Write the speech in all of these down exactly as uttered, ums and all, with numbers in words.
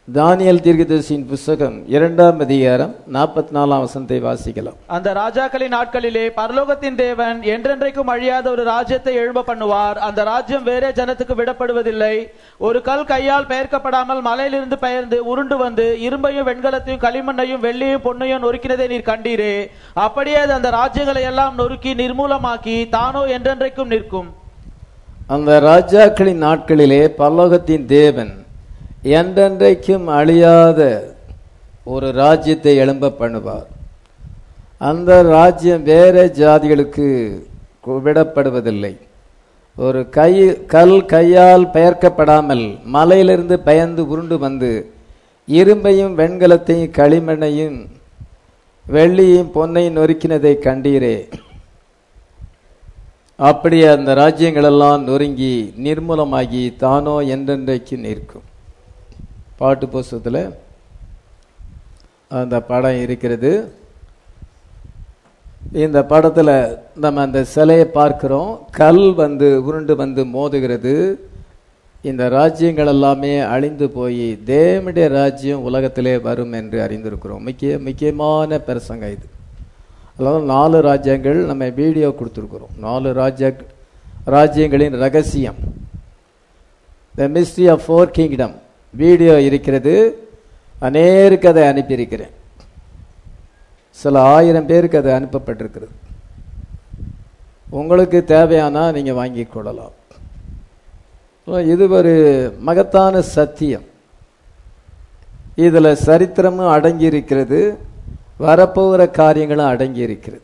தானியேல் தீர்க்கதரிசியின் புத்தகம் இரண்டாம் அதிகாரம் நாற்பத்தி நாலாம் வசனத்தை வாசிக்கலாம். அந்த ராஜாக்களின் நாட்களிலே பரலோகத்தின் தேவன் என்றென்றைக்கும் அழியாத ஒரு ராஜ்யத்தை எழும்ப பண்ணுவார். அந்த ராஜ்யம் வேறே ஜனத்துக்கு விடப்படுவதில்லை. ஒரு கல் கையால் பெயர்க்கப்படாமல் மலையிலிருந்து பெயர்ந்து உருண்டு வந்து இரும்பையும் வெண்கலத்தையும் களிமண்ணையும் வெள்ளியும் பொன்னையும் நொறுக்கினதை நீர் கண்டீரே, அப்படியே அது அந்த ராஜ்யங்களை எல்லாம் நொறுக்கி நிர்மூலமாக்கி தானோ என்றென்றைக்கும் நிற்கும். அந்த ராஜாக்களின் நாட்களிலே பரலோகத்தின் தேவன் என்றென்றைக்கும் அழியாத ஒரு ராஜ்யத்தை எழும்ப பண்ணுவார். அந்த ராஜ்யம் வேற ஜாதிகளுக்கு விடப்படுவதில்லை. ஒரு கை கல் கையால் பெயர்க்கப்படாமல் மலையிலிருந்து பெயர்ந்து உருண்டு வந்து இரும்பையும் வெண்கலத்தையும் களிமண்ணையும் வெள்ளியும் பொன்னையும் நொறுக்கினதை கண்டீரே, அப்படியே அந்த ராஜ்யங்களெல்லாம் நொறுங்கி நிர்மூலமாகி தானோ என்றென்றைக்கு நிற்கும். பாட்டு புஸ்தகத்தில் அந்த படம் இருக்கிறது. இந்த படத்தில் நம்ம அந்த சிலையை பார்க்கிறோம். கல் வந்து உருண்டு வந்து மோதுகிறது. இந்த ராஜ்யங்கள் எல்லாமே அழிந்து போய் தேவனுடைய ராஜ்யம் உலகத்திலே வரும் என்று அறிந்திருக்கிறோம். முக்கிய முக்கியமான பிரசங்க இது. அதாவது நாலு ராஜ்யங்கள் நம்ம வீடியோ கொடுத்துருக்குறோம். நாலு ராஜ்ய ராஜ்யங்களின் ரகசியம், the mystery of four kingdom video இருக்கிறது. அநேருக்கு அதை அனுப்பியிருக்கிறேன். சில ஆயிரம் பேருக்கு அது அனுப்பப்பட்டிருக்கிறது. உங்களுக்கு தேவையானால் நீங்கள் வாங்கி கொள்ளலாம். இது ஒரு மகத்தான சத்தியம். இதில் சரித்திரமும் அடங்கி இருக்கிறது, வரப்போகிற காரியங்களும் அடங்கி இருக்கிறது.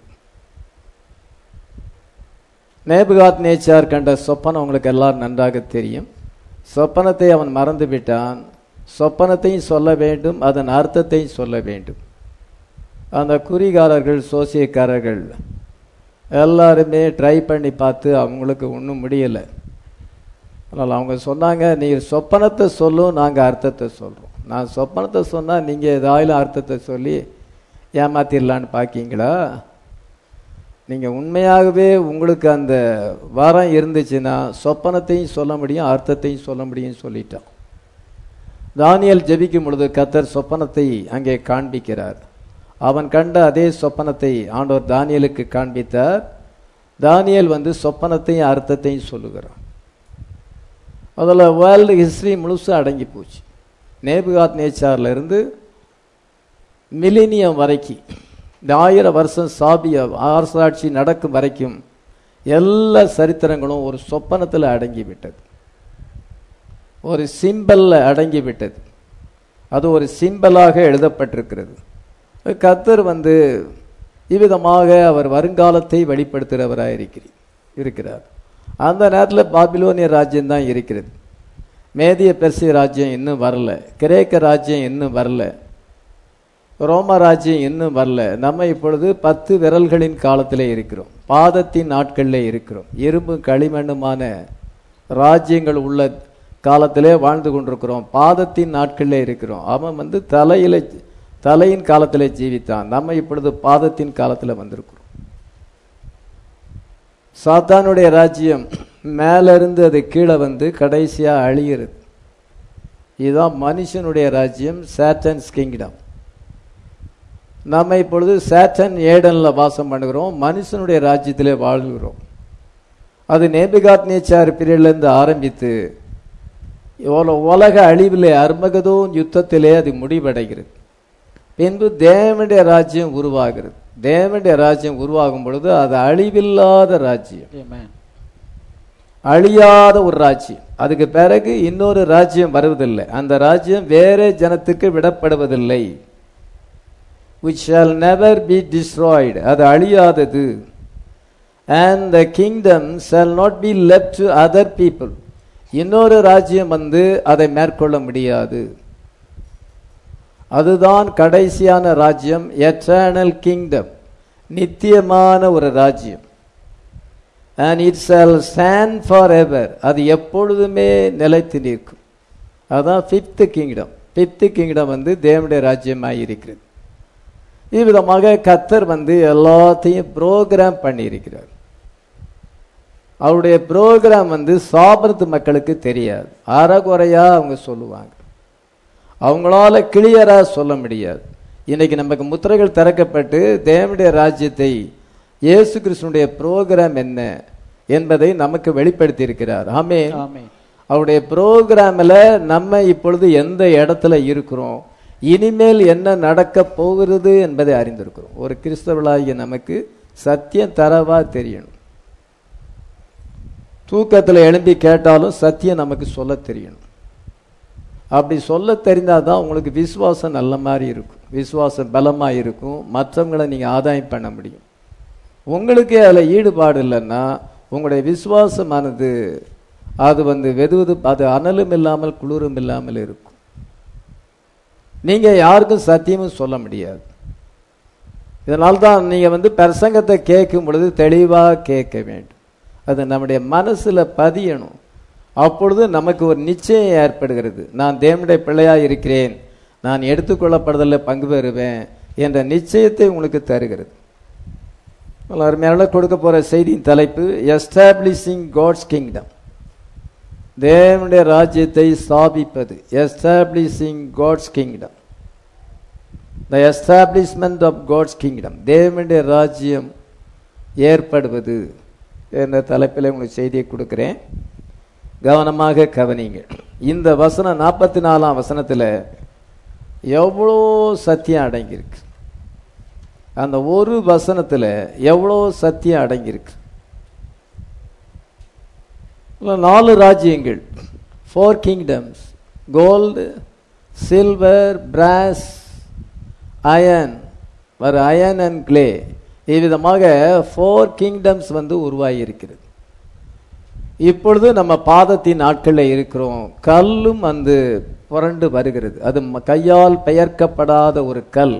நேபுகாத் நேச்சார் கண்ட சொப்பனம் உங்களுக்கு எல்லாரும் நன்றாக தெரியும். சொப்பனத்தை அவன் மறந்து விட்டான். சொப்பனத்தையும் சொல்ல வேண்டும், அதன் அர்த்தத்தையும் சொல்ல வேண்டும். அந்த குறிகாரர்கள் சோசியக்காரர்கள் எல்லாருமே ட்ரை பண்ணி பார்த்து அவங்களுக்கு ஒன்றும் முடியலை. அதனால் அவங்க சொன்னாங்க, நீ சொப்பனத்தை சொல்லும், நாங்கள் அர்த்தத்தை சொல்கிறோம். நான் சொப்பனத்தை சொன்னால் நீங்கள் ஏதாவது அர்த்தத்தை சொல்லி ஏமாத்திடலான்னு பார்க்கிங்களா? நீங்கள் உண்மையாகவே உங்களுக்கு அந்த வரம் இருந்துச்சுன்னா சொப்பனத்தையும் சொல்ல முடியும், அர்த்தத்தையும் சொல்ல முடியும்னு சொல்லிட்டான். தானியேல் ஜெபிக்கும் பொழுது கர்த்தர் சொப்பனத்தை அங்கே காண்பிக்கிறார். அவன் கண்ட அதே சொப்பனத்தை ஆண்டவர் தானியேலுக்கு காண்பித்தார். தானியேல் வந்து சொப்பனத்தையும் அர்த்தத்தையும் சொல்லுகிறான். அதில் வேர்ல்டு ஹிஸ்டரி முழுசாக அடங்கி போச்சு. நேபுகாத் நேச்சார்ல இருந்து மில்லினியம் வரைக்கும், இந்த ஆயிரம் வருஷம் சாபிய அரசாட்சி நடக்கும் வரைக்கும் எல்லா சரித்திரங்களும் ஒரு சொப்பனத்தில் அடங்கிவிட்டது, ஒரு சிம்பலில் அடங்கிவிட்டது. அது ஒரு சிம்பலாக எழுதப்பட்டிருக்கிறது. கர்த்தர் வந்து இவ்விதமாக அவர் வருங்காலத்தை வெளிப்படுத்துகிறவராக இருக்கிற இருக்கிறார். அந்த நேரத்தில் பாபிலோனிய ராஜ்யம் தான் இருக்கிறது. மேதிய பெர்சிய ராஜ்யம் இன்னும் வரல, கிரேக்க ராஜ்யம் இன்னும் வரல, ரோம ராஜ்யம் இன்னும் வரல. நம்ம இப்பொழுது பத்து விரல்களின் காலத்திலே இருக்கிறோம், பாதத்தின் நாட்களிலே இருக்கிறோம். இரும்பு களிமண்ணுமான ராஜ்யங்கள் உள்ள காலத்திலே வாழ்ந்து கொண்டிருக்கிறோம். பாதத்தின் நாட்களிலே இருக்கிறோம். அவன் வந்து தலையில தலையின் காலத்திலே ஜீவித்தான். நம்ம இப்பொழுது பாதத்தின் காலத்தில் வந்திருக்கிறோம். சாத்தானுடைய ராஜ்யம் மேலிருந்து அது கீழே வந்து கடைசியா அழிகிறது. இதுதான் மனுஷனுடைய ராஜ்யம், சாட்டன்ஸ் கிங்டம். நம்ம இப்பொழுது சாட்டன் ஏடன்ல வாசம் பண்ணுகிறோம், மனுஷனுடைய ராஜ்யத்திலே வாழ்கிறோம். அது நேபுகாத் நேச்சார் பீரியட்லேருந்து ஆரம்பித்து உலக அழிவிலே அர்மகதோன் யுத்தத்திலே அது முடிவடைகிறது. பின்பு தேவனுடைய ராஜ்யம் உருவாகிறது. தேவனுடைய ராஜ்யம் உருவாகும் பொழுது அது அழிவில்லாத ராஜ்யம், அழியாத ஒரு ராஜ்யம். அதுக்கு பிறகு இன்னொரு ராஜ்யம் வருவதில்லை. அந்த ராஜ்யம் வேற ஜனத்துக்கு விடப்படுவதில்லை. which shall never be destroyed, அது அழியாதது. and the kingdom shall not be left to other people, இன்னொரு ராஜ்யம் வந்து அதை மேற்கொள்ள முடியாது. அதுதான் கடைசியான ராஜ்யம், எட்டர்னல் கிங்டம், நித்தியமான ஒரு ராஜ்யம். and it shall stand forever, அது எப்பொழுதுமே நிலைத்து நிற்கும். அதான் ஃபிஃப்த் கிங்டம். ஃபிஃப்த் கிங்டம் வந்து தேவனுடைய ராஜ்யமாக இருக்கிறது. இவ்விதமாக கர்த்தர் வந்து எல்லாத்தையும் புரோகிராம் பண்ணியிருக்கிறார். அவருடைய புரோகிராம் வந்து சாபத்து மக்களுக்கு தெரியாது, அறகுறையா அவங்க சொல்லுவாங்க. அவங்களால கிளியரா சொல்ல முடியாது. இன்னைக்கு நமக்கு முத்திரைகள் திறக்கப்பட்டு தேவனுடைய ராஜ்யத்தை இயேசு கிறிஸ்துனுடைய புரோகிராம் என்ன என்பதை நமக்கு வெளிப்படுத்தி இருக்கிறார். ஆமென். அவருடைய புரோகிராம்ல நம்ம இப்பொழுது எந்த இடத்துல இருக்கிறோம், இனிமேல் என்ன நடக்க போகிறது என்பதை அறிந்திருக்கிறோம். ஒரு கிறிஸ்தவர்களாகிய நமக்கு சத்தியம் தரவா தெரியணும். தூக்கத்தில் எழும்பி கேட்டாலும் சத்தியம் நமக்கு சொல்ல தெரியணும். அப்படி சொல்ல தெரிந்தாதான் உங்களுக்கு விசுவாசம் நல்ல மாதிரி இருக்கும், விசுவாசம் பலமா இருக்கும், மற்றவங்களை நீங்க ஆதாயம் பண்ண முடியும். உங்களுக்கு அதில் ஈடுபாடு இல்லைன்னா உங்களுடைய விசுவாசமானது அது வந்து வெதுவது அது அனலும் இல்லாமல் குளிரும் இல்லாமல் இருக்கும். நீங்க யாருக்கும் சத்தியமும் சொல்ல முடியாது. இதனால்தான் நீங்க வந்து பிரசங்கத்தை கேட்கும் பொழுது தெளிவா கேட்க வேண்டும். அது நம்முடைய மனசுல பதியணும். அப்பொழுது நமக்கு ஒரு நிச்சயம் ஏற்படுகிறது. நான் தேவனுடைய பிள்ளையா இருக்கிறேன், நான் எடுத்துக்கொள்ளப்படுதலில் பங்கு பெறுவேன் என்ற நிச்சயத்தை உங்களுக்கு தருகிறது. அருமையான கொடுக்க போற செய்தியின் தலைப்பு எஸ்டாப்ளிஷிங் காட்ஸ் கிங்டம். தேவனுடைய ராஜ்யத்தை ஸ்தாபிப்பது. Establishing God's kingdom, the establishment of God's kingdom. தேவனுடைய ராஜ்யம் ஏற்படுவது என்ற தலைப்பில் உங்களுக்கு செய்தியை கொடுக்கிறேன். கவனமாக கவனிங்கள். இந்த வசனம் நாற்பத்தி நாலாம் வசனத்தில் எவ்வளோ சத்தியம் அடங்கியிருக்கு. அந்த ஒரு வசனத்தில் எவ்வளோ சத்தியம் அடங்கியிருக்கு. நாலு ராஜ்யங்கள், four kingdoms, gold, silver, brass, iron, வர அயன் அண்ட் கிளே, இவ்விதமாக ஃபோர் கிங்டம்ஸ் வந்து உருவாகி இருக்கிறது. இப்பொழுது நம்ம பாதத்தின் நாட்களில் இருக்கிறோம். கல்லும் வந்து புரண்டு வருகிறது. அது கையால் பெயர்க்கப்படாத ஒரு கல்.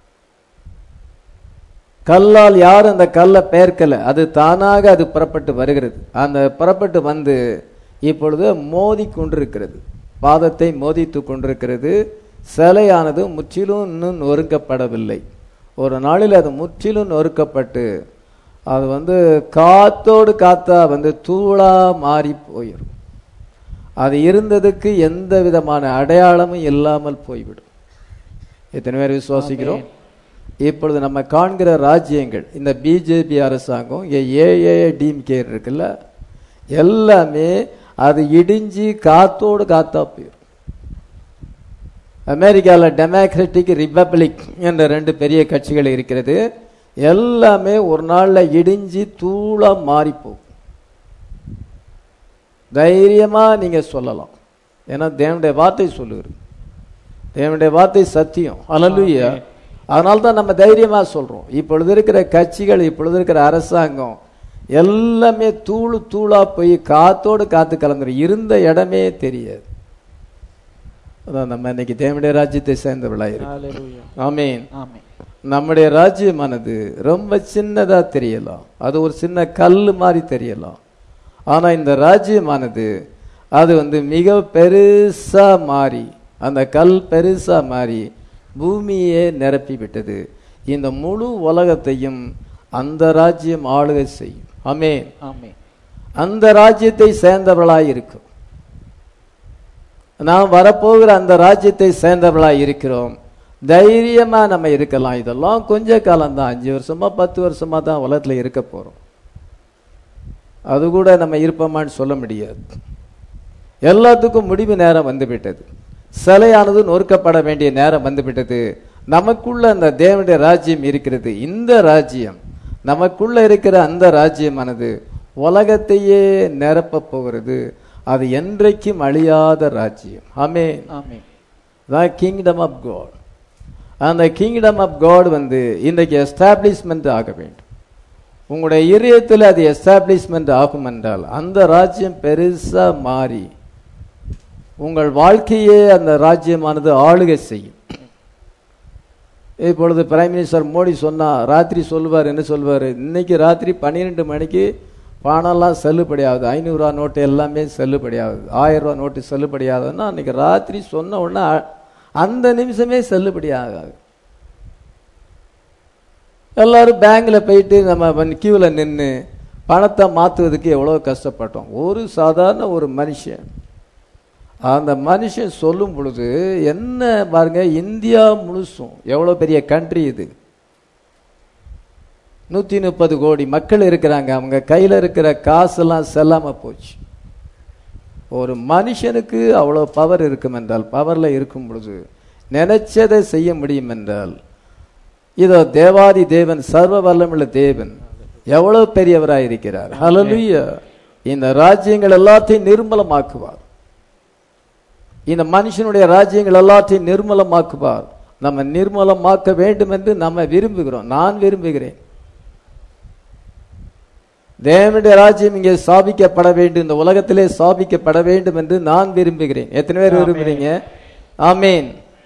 கல்லால் யார் அந்த கல்லை பெயர்க்கல, அது தானாக அது புறப்பட்டு வருகிறது. அந்த புறப்பட்டு வந்து இப்பொழுது மோதி கொண்டிருக்கிறது, பாதத்தை மோதித்து கொண்டிருக்கிறது. சிலையானது முற்றிலும் இன்னும் நொறுக்கப்படவில்லை. ஒரு நாளில் அது முற்றிலும் நொறுக்கப்பட்டு அது வந்து காத்தோடு காத்தா வந்து தூளா மாறி போயிடும். அது இருந்ததுக்கு எந்த விதமான அடையாளமும் இல்லாமல் போய்விடும். எத்தனை பேர் விசுவாசிக்கிறோம்? இப்பொழுது நம்ம காண்கிற ராஜ்யங்கள், இந்த பிஜேபி அரசாங்கம், ஏஏடிஎம்கே இருக்குல்ல, எல்லாமே அது இடிஞ்சு காத்தோடு காத்தா போயிடும். அமெரிக்காவில் டெமோக்ராட்டிக் ரிபப்ளிக் என்ற ரெண்டு பெரிய கட்சிகள் இருக்கிறது. எல்லாமே ஒரு நாள்ல இடிஞ்சு தூளா மாறி போகும். தைரியமா நீங்க சொல்லலாம், ஏன்னா தேவனுடைய வார்த்தை சொல்லுகிறது. தேவனுடைய வார்த்தை சத்தியம். அல்லேலூயா. அதனால்தான் நம்ம தைரியமா சொல்றோம். இப்பொழுது இருக்கிற கட்சிகள், இப்பொழுது இருக்கிற அரசாங்கம் எல்லாமே தூளு தூளா போய் காத்தோடு காத்து கலந்துரும். இருந்த இடமே தெரியாது. அதான் நம்ம இன்னைக்கு தேவனுடைய ராஜ்யத்தை சேர்ந்தவர்களாக இருக்கு. ஆமென். நம்முடைய ராஜ்யமானது ரொம்ப சின்னதா தெரியலாம், அது ஒரு சின்ன கல் மாதிரி தெரியலாம். ஆனா இந்த ராஜ்யமானது அது வந்து மிக பெருசா மாறி, அந்த கல் பெருசா மாறி பூமியே நிரப்பி விட்டது. இந்த முழு உலகத்தையும் அந்த ராஜ்யம் ஆளுகை செய்யும். ஆமென். அந்த ராஜ்யத்தை சேர்ந்தவர்களாய் இருக்கும். நாம் வரப்போகிற அந்த ராஜ்யத்தை சேர்ந்தவர்களாய் இருக்கிறோம். தைரியமா நம்ம இருக்கலாம். இதெல்லாம் கொஞ்ச காலம் தான், அஞ்சு வருஷமா பத்து வருஷமா தான் உலகத்துல இருக்க போறோம். அது கூட நம்ம இருப்போமான்னு சொல்ல முடியாது. எல்லாத்துக்கும் முடிவு நேரம் வந்துவிட்டது. சிலையானது நொறுக்கப்பட வேண்டிய நேரம் வந்துவிட்டது. நமக்குள்ள அந்த தேவனுடைய ராஜ்யம் இருக்கிறது. இந்த ராஜ்யம், நமக்குள்ள இருக்கிற அந்த ராஜ்யமானது உலகத்தையே நிரப்ப போகிறது. அது என்றைக்கும் அழியாத ராஜ்யம். Amen. Amen. The kingdom of God. அந்த கிங்டம் ஆஃப் காட் வந்து இன்றைக்கு எஸ்டாப்ளிஷ்மெண்ட் ஆக வேண்டும். உங்களுடைய இதயத்தில் அது எஸ்டாப்ளிஷ்மெண்ட் ஆகும் என்றால் அந்த ராஜ்யம் பெருசா மாறி உங்கள் வாழ்க்கையே அந்த ராஜ்யமானது ஆளுகை செய்யும். இப்பொழுது பிரைம் மினிஸ்டர் மோடி சொன்னா, ராத்திரி சொல்லுவார், என்ன சொல்வார், இன்னைக்கு ராத்திரி பன்னிரெண்டு மணிக்கு பணம்லாம் செல்லுபடியாகுது, ஐநூறு ரூபா நோட்டு எல்லாமே செல்லுபடியாகுது, ஆயிரம் ரூபா நோட்டு செல்லுபடியாகுதுன்னா அன்னைக்கு ராத்திரி சொன்ன உடனே அந்த நிமிஷமே செல்லுபடியாகாது. எல்லாரும் பேங்க்ல போயிட்டு நம்ம கியூல நின்று பணத்தை மாற்றுவதுக்கு எவ்வளோ கஷ்டப்பட்டோம். ஒரு சாதாரண ஒரு மனுஷன் அந்த மனுஷன் சொல்லும் பொழுது என்ன பாருங்க, இந்தியா முழுசும் எவ்வளோ பெரிய கண்ட்ரி இது, நூற்றி முப்பது கோடி மக்கள் இருக்கிறாங்க. அவங்க கையில் இருக்கிற காசெல்லாம் செல்லாமல் போச்சு. ஒரு மனுஷனுக்கு அவ்வளோ பவர் இருக்கும் என்றால், பவரில் இருக்கும் பொழுது நினைச்சதை செய்ய முடியும் என்றால், இதோ தேவாதி தேவன், சர்வ வல்லமுள்ள தேவன் எவ்வளவு பெரியவராய் இருக்கிறார். ஹல்லேலூயா. இந்த ராஜ்யங்கள் எல்லாத்தையும் நிர்மலமாக்குவார். இந்த மனுஷனுடைய ராஜ்யங்கள் எல்லாத்தையும் நிர்மலமாக்குவார். நம்ம நிர்மலமாக்க வேண்டும் என்று நம்ம விரும்புகிறோம். நான் விரும்புகிறேன் தேவனுடைய ராஜ்யம் இங்கே ஸ்தாபிக்கப்பட வேண்டும், இந்த உலகத்திலே ஸ்தாபிக்கப்பட வேண்டும் என்று நான் விரும்புகிறேன். எத்தனை பேர் விரும்புகிறீங்க? ஆமீன்.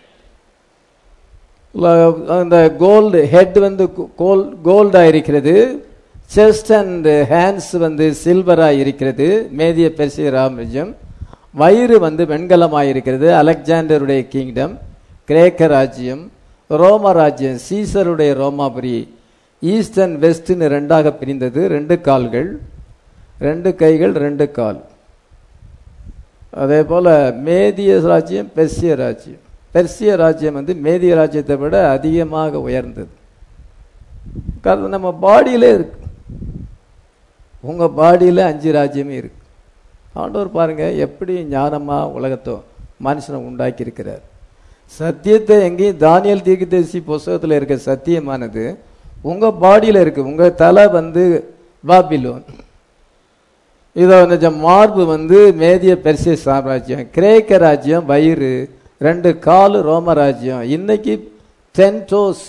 அந்த கோல்டு ஹெட் வந்து கோல்ட் கோல்டா இருக்கிறது, செஸ்ட் அண்ட் ஹேண்ட்ஸ் வந்து சில்வரா இருக்கிறது, மேதிய பெர்சிய ராஜ்யம். வயிறு வந்து வெண்கலமாக இருக்கிறது, அலெக்சாண்டருடைய கிங்டம், கிரேக்க ராஜ்யம், ரோம ராஜ்யம், சீசருடைய ரோமாபுரி. ஈஸ்ட் அண்ட் வெஸ்ட்னு ரெண்டாக பிரிந்தது. ரெண்டு கால்கள், ரெண்டு கைகள், ரெண்டு கால். அதே போல மேதிய ராஜ்யம், பெர்சிய ராஜ்யம். பெர்சிய ராஜ்யம் வந்து மேதிய ராஜ்யத்தை விட அதிகமாக உயர்ந்தது. காரணம் நம்ம பாடியிலே இருக்கு. உங்க பாடியில அஞ்சு ராஜ்யமே இருக்கு. ஆண்டவர் பாருங்க எப்படி ஞானமா உலகத்தை மனுஷனை உண்டாக்கி இருக்கிறார். சத்தியத்தை எங்கேயும் தானியேல் தீர்க்கதரிசி புஸ்தகத்தில் இருக்க சத்தியமானது உங்க பாடியில இருக்கு. உங்க தலை வந்து பாபிலோன், இதோ நிஜம் மார்பு வந்து மேதிய பெர்சிய சாம்ராஜ்யம், கிரேக்க ராஜ்யம் வயிறு, ரெண்டு கால் ரோம ராஜ்யம். இன்னைக்கு டென் டோஸ்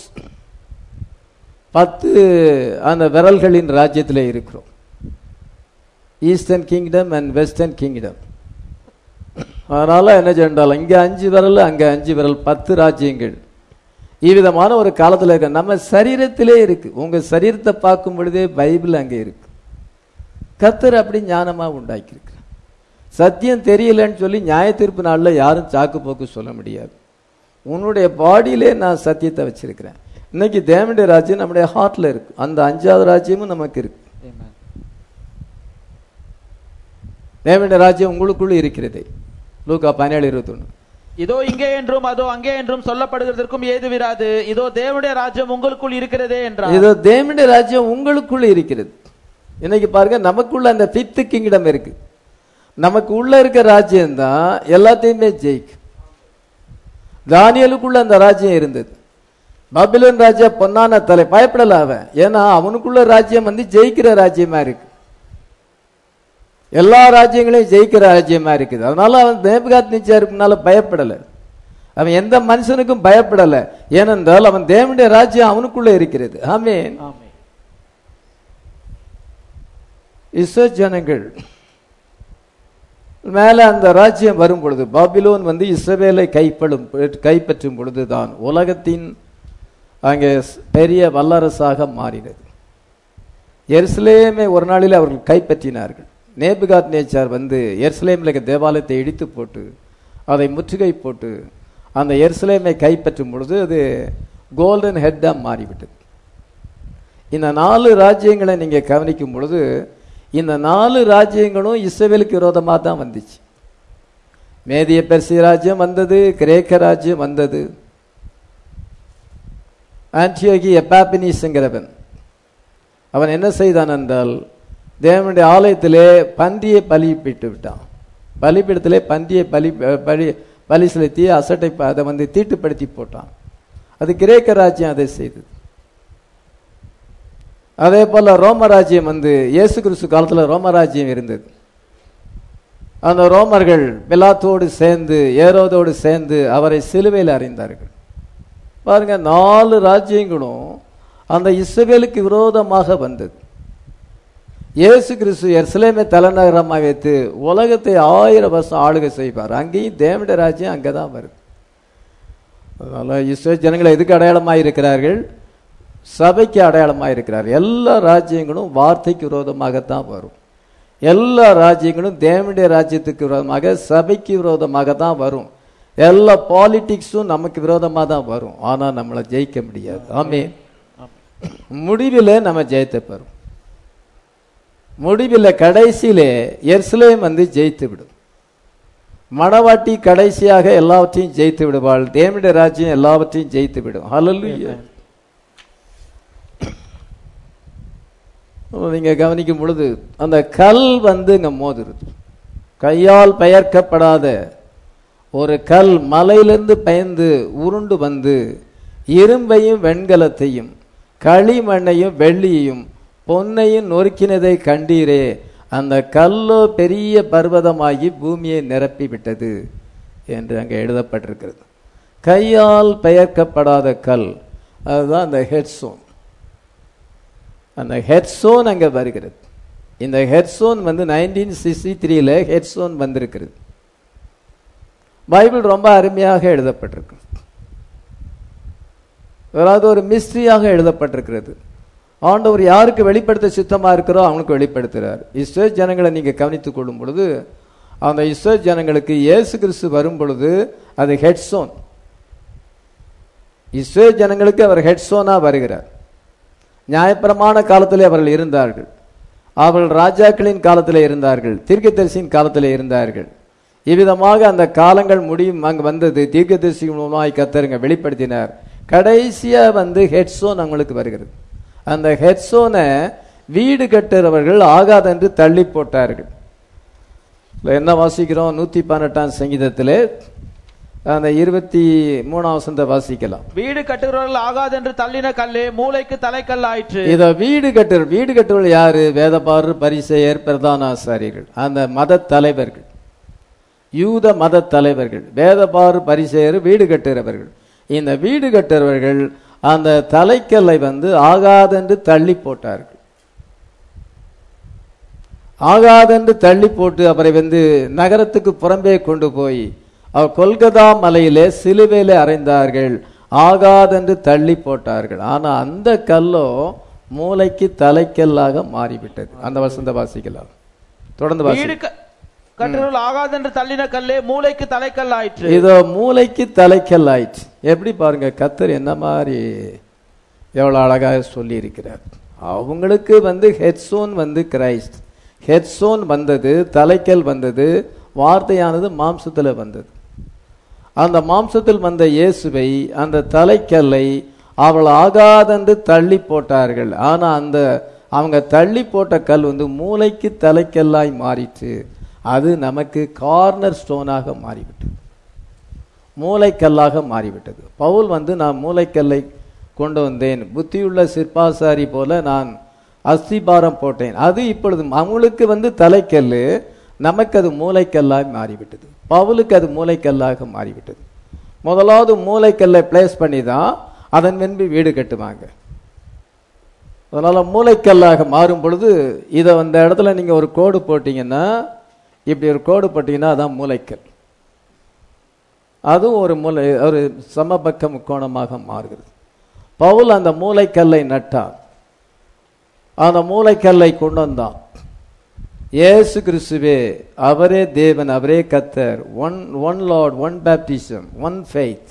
பத்து அந்த விரல்களின் ராஜ்யத்தில் இருக்கிறோம். Eastern kingdom and western kingdom. அதனால என்ன சொன்னாலும் இங்க அஞ்சு விரல், அங்க அஞ்சு விரல், பத்து ராஜ்யங்கள். இவ்விதமான ஒரு காலத்தில் இருக்க நம்ம சரீரத்திலே இருக்கு. உங்க சரீரத்தை பார்க்கும் பொழுதே பைபிள் அங்கே இருக்கு. கர்த்தர் அப்படி ஞானமா உண்டாக்கி இருக்கு. சத்தியம் தெரியலன்னு சொல்லி நியாய தீர்ப்பு நாளில் யாரும் சாக்கு போக்கு சொல்ல முடியாது. உன்னுடைய பாடியிலே நான் சத்தியத்தை வச்சிருக்கிறேன். இன்னைக்கு தேவனுடைய ராஜ்யம் நம்முடைய ஹார்ட்ல இருக்கு. அந்த அஞ்சாவது ராஜ்யமும் நமக்கு இருக்கு. தேவனுடைய ராஜ்யம் உங்களுக்குள்ள இருக்கிறதே. லூக்கா பதினேழு இருபத்தி ஒண்ணு. இதோ இங்கே என்றும் அதோ அங்கே என்றும் சொல்லப்படுகிறதற்கும் ஏது விராது. இதோ தேவனுடைய ராஜ்யம் உங்களுக்குள் இருக்கிறதே என்றார். இதோ தேவனுடைய ராஜ்யம் உங்களுக்குள்ள இருக்கிறது. இன்னைக்கு பாருங்க, நமக்குள்ள அந்த ஃபிஃப்த் கிங்டம் இருக்கு. நமக்கு உள்ள இருக்க ராஜ்யம் தான் எல்லாத்தையுமே ஜெயிக்கும். தானியேலுக்குள்ள அந்த ராஜ்யம் இருந்தது. பாபிலோன் ராஜா பொன்னான தலை, பயப்படல அவன். ஏன்னா அவனுக்குள்ள ராஜ்யம் வந்து ஜெயிக்கிற ராஜ்யமா இருக்கு. எல்லா ராஜ்யங்களையும் ஜெயிக்கிற ராஜ்யமா இருக்குது. அதனால அவன் நேபுகாத்நேச்சாருக்குனால பயப்படல. அவன் எந்த மனுஷனுக்கும் பயப்படல. ஏனென்றால் அவன் தேவனுடைய ராஜ்யம் அவனுக்குள்ள இருக்கிறது. ஆமென். இஸ்ரவேல் ஜனங்கள் மேல அந்த ராஜ்யம் வரும் பொழுது, பாபிலோன் வந்து இஸ்ரவேலை கைப்படும் கைப்பற்றும் பொழுதுதான் உலகத்தின் அங்கே பெரிய வல்லரசாக மாறினது. எருசலேமை ஒரு நாளில் அவர்கள் கைப்பற்றினார்கள். நேபுகாத்நேச்சார் வந்து எருசலேமில் தேவாலயத்தை இடித்து போட்டு அதை முற்றுகை போட்டு அந்த எருசலேமை கைப்பற்றும் பொழுது அது கோல்டன் ஹெட்டா மாறிவிட்டது. இந்த நாலு ராஜ்யங்களை நீங்க கவனிக்கும் பொழுது இந்த நாலு ராஜ்யங்களும் இஸ்ரவேலுக்கு விரோதமாக தான் வந்துச்சு. மேதிய பெர்சிய ராஜ்யம் வந்தது, கிரேக்க ராஜ்யம் வந்தது. ஆன்டியோகி எப்பாபினிஸ்ங்கிறவன் அவன் என்ன செய்தான் என்றால், தேவனுடைய ஆலயத்திலே பன்றியை பலிப்பிட்டு விட்டான். பலிப்பிடத்திலே பன்றியை பலி பலி பலி செலுத்தி அசட்டை அதை வந்து தீட்டுப்படுத்தி போட்டான். அது கிரேக்க ராஜ்யம் அதை செய்தது. அதே போல ரோம ராஜ்யம் வந்து இயேசு கிறிஸ்து காலத்தில் ரோம ராஜ்யம் இருந்தது. அந்த ரோமர்கள் பிலாத்தோடு சேர்ந்து ஏரோதோடு சேர்ந்து அவரை சிலுவையில் அறைந்தார்கள். பாருங்க, நாலு ராஜ்யங்களும் அந்த இஸ்ரவேலுக்கு விரோதமாக வந்தது. இயேசு கிறிஸ்து எருசலேமை தலைநகரமாக வைத்து உலகத்தை ஆயிரம் வருஷம் ஆளுகை செய்வார். அங்கேயும் தேவனுடைய ராஜ்யம் அங்கதான் வருது. அதனால இஸ்ரவேல் ஜனங்களை எதுக்கு அடையாளமாக இருக்கிறார்கள்? சபைக்கு அடையாளமாக இருக்கிறார். எல்லா ராஜ்யங்களும் வார்த்தைக்கு விரோதமாகத்தான் வரும். எல்லா ராஜ்யங்களும் தேவனுடைய ராஜ்யத்துக்கு விரோதமாக, சபைக்கு விரோதமாக தான் வரும். எல்லா பாலிடிக்ஸும் நமக்கு விரோதமாக தான் வரும். ஆனா நம்மளை ஜெயிக்க முடியாது. ஆமென். முடிவில் நம்ம ஜெயித்த பெறும். முடிவில் கடைசியிலே எருசலேம் வந்து ஜெயித்து விடும். மணவாட்டி கடைசியாக எல்லாவற்றையும் ஜெயித்து விடுவாள். தேவனுடைய ராஜ்யம் எல்லாவற்றையும் ஜெயித்து விடும். ஹல்லேலூயா. நீங்க கவனிக்கும் பொழுது அந்த கல் வந்து இங்க மோதுறது. கையால் பெயர்க்கப்படாத ஒரு கல் மலையிலிருந்து பெயர்ந்து உருண்டு வந்து இரும்பையும் வெண்கலத்தையும் களிமண்ணையும் வெள்ளியையும் பொன்னையும் நொறுக்கினதை கண்டீரே. அந்த கல்லோ பெரிய பர்வதமாகி பூமியை நிரப்பி விட்டது என்று அங்கே எழுதப்பட்டிருக்கிறது. கையால் பெயர்க்கப்படாத கல், அதுதான் அந்த ஹெட்ஸோன். அந்த ஹெட்ஸோன் அங்கே வருகிறது. இந்த ஹெட்ஸோன் வந்து நைன்டீன் சிக்ஸ்டி த்ரீல ஹெட்ஸோன் வந்திருக்கிறது. பைபிள் ரொம்ப அருமையாக எழுதப்பட்டிருக்கு. அதாவது ஒரு மிஸ்ட்ரியாக எழுதப்பட்டிருக்கிறது. ஆண்டவர் யாருக்கு வெளிப்படுத்த சித்தமா இருக்கிறோ அவனுக்கு வெளிப்படுத்துகிறார். இஸ்ரேல் ஜனங்களை நீங்க கவனித்துக் கொள்ளும் பொழுது அந்த இஸ்ரேல் ஜனங்களுக்கு இயேசு கிறிஸ்து வரும் பொழுது அது ஹெட்ஸோன். இஸ்ரேல் ஜனங்களுக்கு அவர் ஹெட்ஸோனா வருகிறார். நியாயப்பிரமாண காலத்திலே அவர்கள் இருந்தார்கள், அவர்கள் ராஜாக்களின் காலத்திலே இருந்தார்கள், தீர்க்கதரிசியின் காலத்திலே இருந்தார்கள். இவ்விதமாக அந்த காலங்கள் முடியும் அங்கு வந்தது. தீர்க்கதரிசி மூலமாய் கர்த்தர் வெளிப்படுத்தினார். கடைசியா வந்து ஹெட்ஸோன் அவங்களுக்கு வருகிறது. அந்த ஹெட்ஸோனை வீடு கட்டுறவர்கள் ஆகாதென்று தள்ளி போட்டார்கள். என்ன வாசிக்கிறோம்? நூத்தி பதினெட்டாம் சங்கீதத்திலே அந்த இருபத்தி மூணாம் வசனத்தை வாசிக்கலாம். வீடு கட்டுகிறவர்கள் ஆகாதென்று தள்ளின கல்லே மூளைக்கு தலைக்கல் ஆயிற்று. இத வீடு கட்டு வீடு கட்டுறவர்கள் யாரு? வேதபாரர், பரிசேயர், பிரதான ஆசாரியர்கள், அந்த மத தலைவர்கள், யூத மத தலைவர்கள். வேதபாரர், பரிசேயர் வீடு கட்டுகிறவர்கள். இந்த வீடு கட்டுறவர்கள் அந்த தலைக்கல்லை வந்து ஆகாதென்று தள்ளி போட்டார்கள். ஆகாதென்று தள்ளி போட்டு அவரை வந்து நகரத்துக்கு புறம்பே கொண்டு போய் அவர் கொல்கதா மலையிலே சிலுவையிலே அறைந்தார்கள். ஆகாதென்று தள்ளி போட்டார்கள். ஆனா அந்த கல்லோ மூளைக்கு தலைக்கல்லாக மாறிவிட்டது. அந்த வசந்த வாசிக்கலாம். தொடர்ந்து வாசிக்கலாம். கட்டுறவர்கள் ஆகாதென்று தள்ளின கல்லே மூளைக்கு தலைக்கல் ஆயிற்று. இதோ மூளைக்கு தலைக்கல் ஆயிற்று. எப்படி பாருங்க, கர்த்தர் என்ன மாதிரி எவ்வளவு அழகாக சொல்லி இருக்கிறார். அவங்களுக்கு வந்து ஹெட்ஸோன் வந்து கிரைஸ்ட். ஹெட்ஸோன் வந்தது, தலைக்கல் வந்தது, வார்த்தையானது மாம்சத்துல வந்தது. அந்த மாம்சத்தில் வந்த இயேசுவை, அந்த தலைக்கல்லை அவள் ஆகாதென்று தள்ளி போட்டார்கள். ஆனா அந்த அவங்க தள்ளி போட்ட கல் வந்து மூளைக்கு தலைக்கல்லாய் மாறிற்று. அது நமக்கு கார்னர் ஸ்டோனாக மாறிவிட்டது, மூளைக்கல்லாக மாறிவிட்டது. பவுல் வந்து நான் மூளைக்கல்லை கொண்டு வந்தேன், புத்தியுள்ள சிற்பாசாரி போல நான் அஸ்திபாரம் போட்டேன். அது இப்பொழுது அவங்களுக்கு வந்து தலைக்கல், நமக்கு அது மூளைக்கல்லாக மாறிவிட்டது. பவுலுக்கு அது மூளைக்கல்லாக மாறிவிட்டது. முதலாவது மூளைக்கல்லை பிளேஸ் பண்ணி தான் அதன் பின்பு வீடு கட்டுவாங்க. அதனால மூளைக்கல்லாக மாறும் பொழுது இதை அந்த இடத்துல நீங்க ஒரு கோடு போட்டீங்கன்னா, இப்படி ஒரு கோடு போட்டீங்கன்னா அதான் மூளைக்கல். அதுவும் ஒரு மூளை ஒரு சமபக்க முக்கோணமாக மாறுகிறது. பவுல் அந்த மூளைக்கல்லை நட்டார், அந்த மூளைக்கல்லை கொண்டு வந்தான். இயேசு கிறிஸ்துவே அவரே தேவன், அவரே கர்த்தர். One one lord, one baptism, one faith,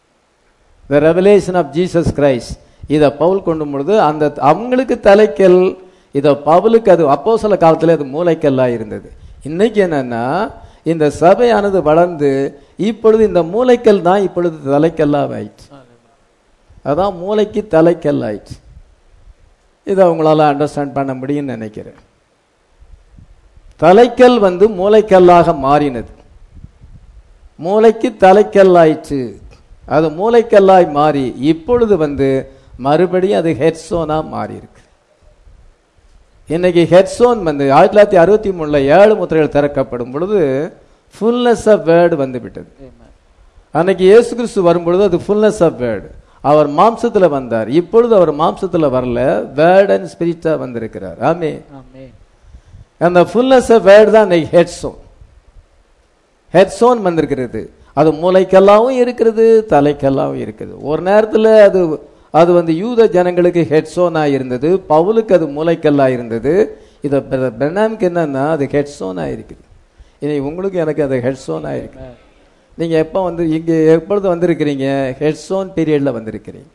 the revelation of Jesus Christ. இதை பவுல் கொண்டு பொழுது அந்த அவங்களுக்கு தலைக்கல், இதை பவுலுக்கு அது அப்போஸ்தல காலத்தில் அது மூளைக்கல்லா இருந்தது. இன்னைக்கு என்னன்னா இந்த சபையானது வளர்ந்து இப்பொழுது இந்த மூளைக்கல் தான் இப்பொழுது தலைக்கல்லா ஆயிடுச்சு. அதான் மூளைக்கு தலைக்கல் ஆயிடுச்சு. இதை உங்களால அண்டர்ஸ்டாண்ட் பண்ண முடியும்னு நினைக்கிறேன். தலைக்கல் வந்து மூளைக்கல்லாக மாறினது, மூளைக்கு தலைக்கல் ஆயிடுச்சு. அது மூளைக்கல்லாய் மாறி இப்பொழுது வந்து மறுபடியும் அது ஹெட்ஸோனா மாறி இருக்கு. இன்னைக்கு ஹெட்ஸோன் வந்து ஆயிரத்தி தொள்ளாயிரத்தி அறுபத்தி மூணுல ஏழு முத்திரைகள் திறக்கப்படும் பொழுது ஃபுல்னஸ் ஆஃப் வேர்டு வந்து விட்டது. அன்னைக்கு இயேசு கிறிஸ்து வரும் பொழுது அது ஃபுல்னஸ் ஆஃப் வேர்டு. அவர் மாம்சத்துல வந்தார். இப்பொழுது அவர் மாம்சத்துல வரல, வேர்ட் அண்ட் ஸ்பிரிட்டா வந்திருக்கிறார். ஆமே. அந்த ஃபுல்னஸ் ஆஃப் வேர்டு தான் இன்னைக்கு ஹெட்ஸோன். ஹெட்ஸோன் வந்திருக்கிறது. அது மூளைக்கல்லாவும் இருக்கிறது, தலைக்கல்லாவும் இருக்குது. ஒரு நேரத்துல அது அது வந்து யூத ஜனங்களுக்கு ஹெட்ஸோனா இருந்தது, பவுலுக்கு அது மூளைக்கல்லா இருந்தது. இதை பெர்னாம்க்கு என்னன்னா அது ஹெட்ஸோனா இருக்குது. இன்னைக்கு உங்களுக்கு எனக்கு அது ஹெட்ஸோனா இருக்கு. நீங்க எப்ப வந்து இங்க எப்பொழுது வந்திருக்கிறீங்க? ஹெட்ஸோன் பீரியட்ல வந்திருக்கிறீங்க.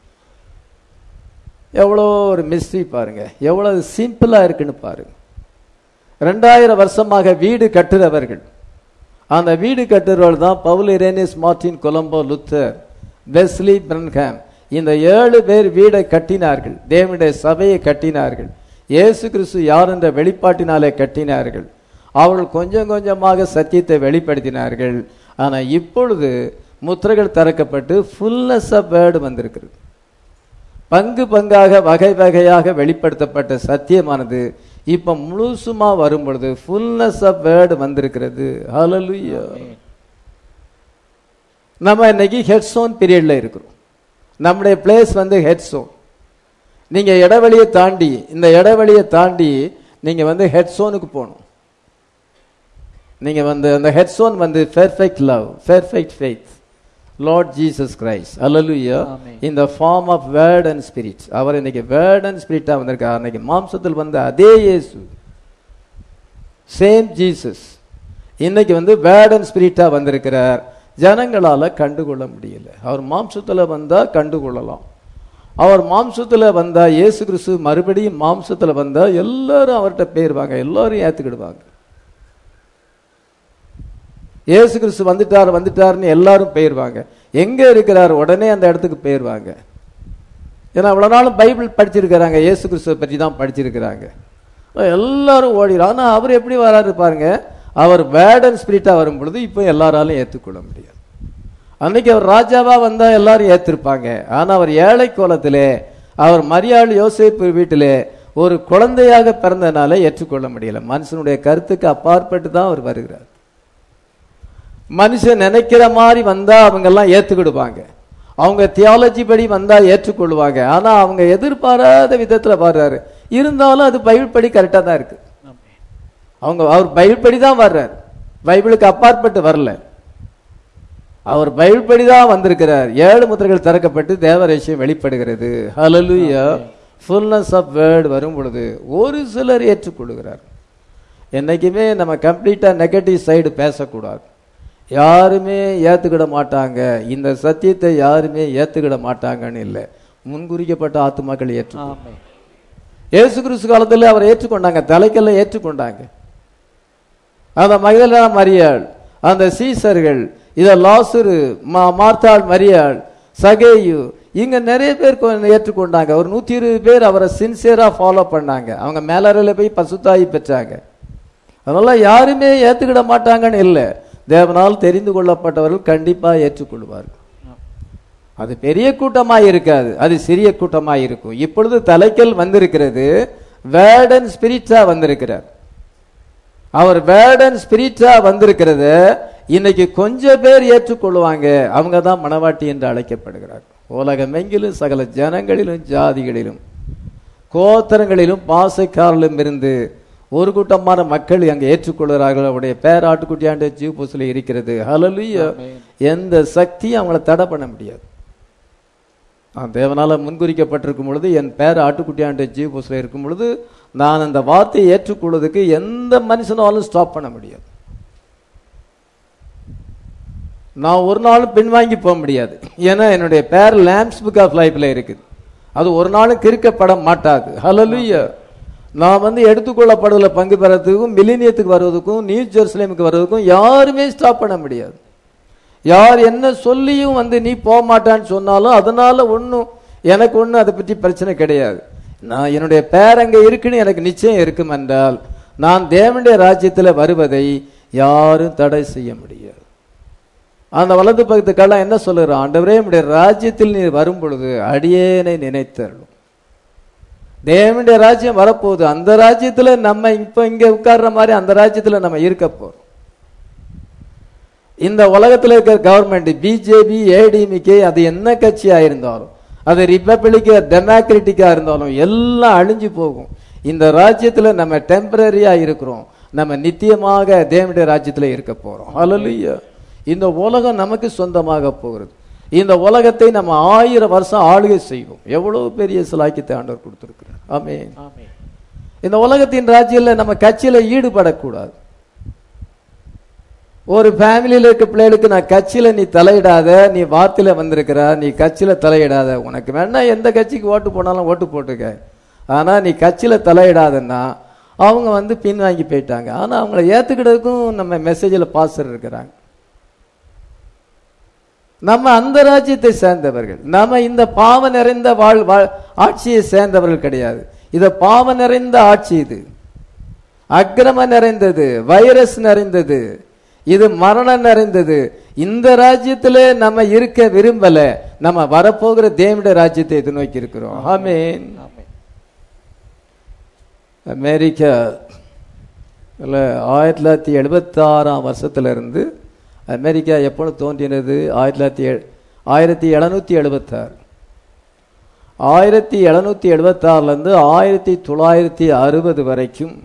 எவ்வளோ ஒரு மிஸ்ட்ரி பாருங்க, எவ்வளவு சிம்பிளா இருக்குன்னு பாருங்க. ரெண்டாயிரம் வருஷமாக வீடு கட்டுறவர்கள் அந்த வீடு கட்டுறவர்கள் தான் பவுல், Rhenius, Martin, Columba, Luther, Wesley, Branham. இந்த ஏழு பேர் வீடை கட்டினார்கள், தேவனுடைய சபையை கட்டினார்கள், இயேசு கிறிஸ்து யார் என்ற வெளிப்பாட்டினாலே கட்டினார்கள். அவர்கள் கொஞ்சம் கொஞ்சமாக சத்தியத்தை வெளிப்படுத்தினார்கள். ஆனா இப்பொழுது முத்திரைகள் திறக்கப்பட்டு ஃபுல்னஸ் ஆஃப் வேர்டு வந்திருக்கிறது. பங்கு பங்காக வகை வகையாக வெளிப்படுத்தப்பட்ட சத்தியமானது இப்ப முழுசுமா வரும் பொழுது ஃபுல்னஸ் ஆஃப் வேர்டு வந்திருக்கிறது. ஹல்லேலூயா. நம்ம இன்னைக்கு ஹெட்ஸோன் பீரியட்ல இருக்கிறோம். நம்முடைய பிளேஸ் வந்து ஹெட்ஸோன். நீங்க இடைவெளியை தாண்டி, இந்த இடைவெளியை தாண்டி நீங்க வந்து ஹெட்ஸோனுக்கு போகணும். நீங்க வந்து அந்த ஹெட்ஸோன் வந்து perfect love, perfect faith, lord Jesus Christ. Hallelujah. In the form of word and spirit. அவர் இன்னைக்கு வேர்ட் அண்ட் ஸ்பிரிட்டா வந்திருக்கார். இன்னைக்கு மாம்சத்தில் வந்த அதே இயேசு, சேம் ஜீசஸ், இன்னைக்கு வந்து வேர்ட் அண்ட் ஸ்பிரிட்டா வந்திருக்கிறார். ஜனங்களால கண்டுகொள்ள முடியல. அவர் மாம்சத்துல வந்தா கண்டுகொள்ளலாம். அவர் மாம்சத்துல வந்தா, இயேசு கிறிஸ்து மறுபடியும் மாம்சத்துல வந்தா எல்லாரும் அவர்கிட்ட போயிருவாங்க, எல்லாரும் ஏத்துக்கிடுவாங்க. இயேசு கிறிஸ்து வந்துட்டார் வந்துட்டாருன்னு எல்லாரும் போயிருவாங்க. எங்க இருக்கிறார் உடனே அந்த இடத்துக்கு போயிருவாங்க. ஏன்னா அவ்வளவு நாளும் பைபிள் படிச்சிருக்கிறாங்க, இயேசு கிறிஸ்துவை பற்றி தான் படிச்சிருக்கிறாங்க. எல்லாரும் ஓடிடும். ஆனா அவர் எப்படி வராரு பாருங்க. அவர் வேர்ட் அண்ட் ஸ்பிரிட்டா வரும் பொழுது இப்போ எல்லாராலும் ஏற்றுக்கொள்ள முடியாது. அன்னைக்கு அவர் ராஜாவா வந்தா எல்லாரும் ஏத்திருப்பாங்க. ஆனா அவர் ஏழை கோலத்திலே, அவர் மரியாள் யோசேப்பு வீட்டிலே ஒரு குழந்தையாக பிறந்தனால ஏற்றுக்கொள்ள முடியல. மனுஷனுடைய கருத்துக்கு அப்பாற்பட்டு தான் அவர் வருகிறார். மனுஷன் நினைக்கிற மாதிரி வந்தா அவங்க எல்லாம் ஏத்துக்கிடுவாங்க, அவங்க தியாலஜி படி வந்தா ஏற்றுக்கொள்வாங்க. ஆனா அவங்க எதிர்பாராத விதத்துல வர்றாரு. இருந்தாலும் அது பைபிள் படி கரெக்டா தான் இருக்கு. அவங்க அவர் பைபிள் படி தான் வர்றார், பைபிளுக்கு அப்பாற்பட்டு வரல. அவர் பைபிள் படி தான் வந்திருக்கிறார். ஏழு முத்திரைகள் திறக்கப்பட்டு தேவரேசியம் வெளிப்படுகிறது. ஹல்லேலூயா. ஃபுல்னஸ் ஆஃப் வேர்ட் வரும் பொழுது ஒரு சிலர் ஏற்றுக்கொள்கிறார். என்னைக்குமே நம்ம கம்ப்ளீட்டா நெகட்டிவ் சைடு பேசக்கூடாது. யாருமே ஏத்துக்கிட மாட்டாங்க, இந்த சத்தியத்தை யாருமே ஏத்துக்கிட மாட்டாங்கன்னு இல்லை. முன்குறிக்கப்பட்ட ஆத்துமாக்கள் ஏற்றுக்கொண்டாங்க. இயேசு கிறிஸ்து காலத்தில் அவர் ஏற்றுக்கொண்டாங்க, தலைக்கல்ல ஏற்றுக்கொண்டாங்க. அந்த மகதலேனா மரியாள், அந்த சீசர்கள், இத லாசரு, மார்த்தாள் மரியாள், சகேயு, இங்க நிறைய பேர் ஏற்றுக்கொண்டாங்க. ஒரு நூத்தி இருபது பேர் அவரை சின்சியரா ஃபாலோ பண்ணாங்க. அவங்க மேலறையில போய் பசுத்தாயி பெற்றாங்க. அதனால யாருமே ஏத்துக்கிட மாட்டாங்கன்னு இல்லை. தேவனால் தெரிந்து கொள்ளப்பட்டவர்கள் கண்டிப்பா ஏற்றுக்கொள்வார்கள். அது பெரிய கூட்டமாய் இருக்காது, அது சிறிய கூட்டமாய் இருக்கும். இப்பொழுது தலைக்கல் வந்திருக்கிறது, வேர்ட் அண்ட் ஸ்பிரிட்டா வந்திருக்கிறார். அவர் வேர்ட் அண்ட் ஸ்பிரிட்டா வந்திருக்கிறத இன்னைக்கு கொஞ்சம் பேர் ஏற்றுக்கொள்வாங்க. அவங்க தான் மணவாட்டி என்று அழைக்கப்படுகிறார். உலகமெங்கிலும் சகல ஜனங்களிலும் ஜாதிகளிலும் கோத்திரங்களிலும் பாசைக்காரிலும் இருந்து ஒரு கூட்டமான மக்கள் அங்கே ஏற்றுக்கொள்கிறார்கள். அவருடைய பேர் ஆட்டுக்குட்டியாண்ட ஜீவபூசில இருக்கிறது. ஹல்லேலூயா. எந்த சக்தியும் அவங்கள தடை பண்ண முடியாது. தேவனால முன்குறிக்கப்பட்டிருக்கும் பொழுது, என் பேர் ஆட்டுக்குட்டியாண்ட ஜீவபூசில இருக்கும் பொழுது நான் அந்த வார்த்தையை ஏற்றுக்கொள்வதற்கு எந்த மனுஷனாலும் ஸ்டாப் பண்ண முடியாது. நான் ஒரு நாளும் பின்வாங்கி போக முடியாது. ஏன்னா என்னுடைய பேர் லேம்ப்ஸ் புக் ஆஃப் லைஃப்ல இருக்குது. அது ஒரு நாளும் கிறுக்கப்பட மாட்டாது. ஹல்லேலூயா. நான் வந்து எடுத்துக்கொள்ளப்படுவதில்ல பங்கு பெறத்துக்கும், மில்லினியத்துக்கு வருவதற்கும், நியூ ஜெருசலேமுக்கு வருவதற்கும் யாருமே ஸ்டாப் பண்ண முடியாது. யார் என்ன சொல்லியும் வந்து நீ போக மாட்டான்னு சொன்னாலும் அதனால ஒன்றும் எனக்கு ஒன்றும் அதை பற்றி பிரச்சனை கிடையாது. நான் என்னுடைய பேர் அங்கே இருக்குன்னு எனக்கு நிச்சயம் இருக்கும் என்றால் நான் தேவனுடைய ராஜ்யத்தில் வருவதை யாரும் தடை செய்ய முடியாது. அந்த வலது பக்கத்துக்கெல்லாம் என்ன சொல்லுறான், ஆண்டவரே நம்முடைய ராஜ்யத்தில் நீர் வரும் பொழுது அடியேனை நினைத்தருளும். தேவனுடைய ராஜ்யம் வரப்போகுது. அந்த ராஜ்யத்துல நம்ம இப்ப இங்க உட்கார்ற மாதிரி அந்த ராஜ்யத்துல நம்ம இருக்க போறோம். இந்த உலகத்துல இருக்கிற கவர்மெண்ட் பிஜேபி, ஏடிஎம்கே, அது என்ன கட்சியா இருந்தாலும், அது ரிப்பப்ளிக் டெமோக்ராட்டிக்கா இருந்தாலும் எல்லாம் அழிஞ்சு போகும். இந்த ராஜ்யத்துல நம்ம டெம்பரரியா இருக்கிறோம், நம்ம நித்தியமாக தேவனுடைய ராஜ்யத்துல இருக்க போறோம். ஹல்லேலூயா. இந்த உலகம் நமக்கு சொந்தமாக போகிறது. இந்த உலகத்தை நம்ம ஆயிரம் வருஷம் ஆளுகை செய்வோம். எவ்வளவு பெரிய சிலாக்கியத்தை ஆண்டவர் கொடுத்திருக்கிறார். ஆமென். இந்த உலகத்தின் ராஜ்யத்தில் நம்ம கட்சியில ஈடுபடக்கூடாது. ஒரு ஃபேமிலியில இருக்க பிள்ளைகளுக்கு நான் கட்சியில நீ தலையிடாத, நீ வார்த்தையில வந்திருக்கிற, நீ கட்சியில தலையிடாத, உனக்கு வேணா எந்த கட்சிக்கு ஓட்டு போனாலும் ஓட்டு போட்டுக்க, ஆனா நீ கட்சியில தலையிடாதன்னா அவங்க வந்து பின்வாங்கி போயிட்டாங்க. ஆனால் அவங்கள ஏற்றுக்கிட்டதுக்கும் நம்ம மெசேஜில் பாஸ்டர் இருக்கிறாங்க. நம்ம அந்த ராஜ்யத்தை சேர்ந்தவர்கள், நம்ம இந்த பாவ நிறைந்த வாழ் ஆட்சியை சேர்ந்தவர்கள் கிடையாது. இது பாவ நிறைந்த ஆட்சி, இது அக்கிரம நிறைந்தது, வைரஸ் நிறைந்தது, இது மரணம் நிறைந்தது. இந்த ராஜ்யத்திலே நம்ம இருக்க விரும்பல. நம்ம வரப்போகிற தேவனுடைய ராஜ்யத்தை எதிர்நோக்கி இருக்கிறோம். ஆமென். அமெரிக்கா ஆயிரத்தி தொள்ளாயிரத்தி எழுபத்தி ஆறாம் வருஷத்துல இருந்து அமெரிக்கா எப்பொழுது தோன்றினது? ஆயிரத்தி தொள்ளாயிரத்தி ஆயிரத்தி எழுநூத்தி எழுபத்தி ஆறு ஆயிரத்தி எழுநூத்தி எழுபத்தி ஆறுல இருந்து ஆயிரத்தி தொள்ளாயிரத்தி அறுபது வரைக்கும்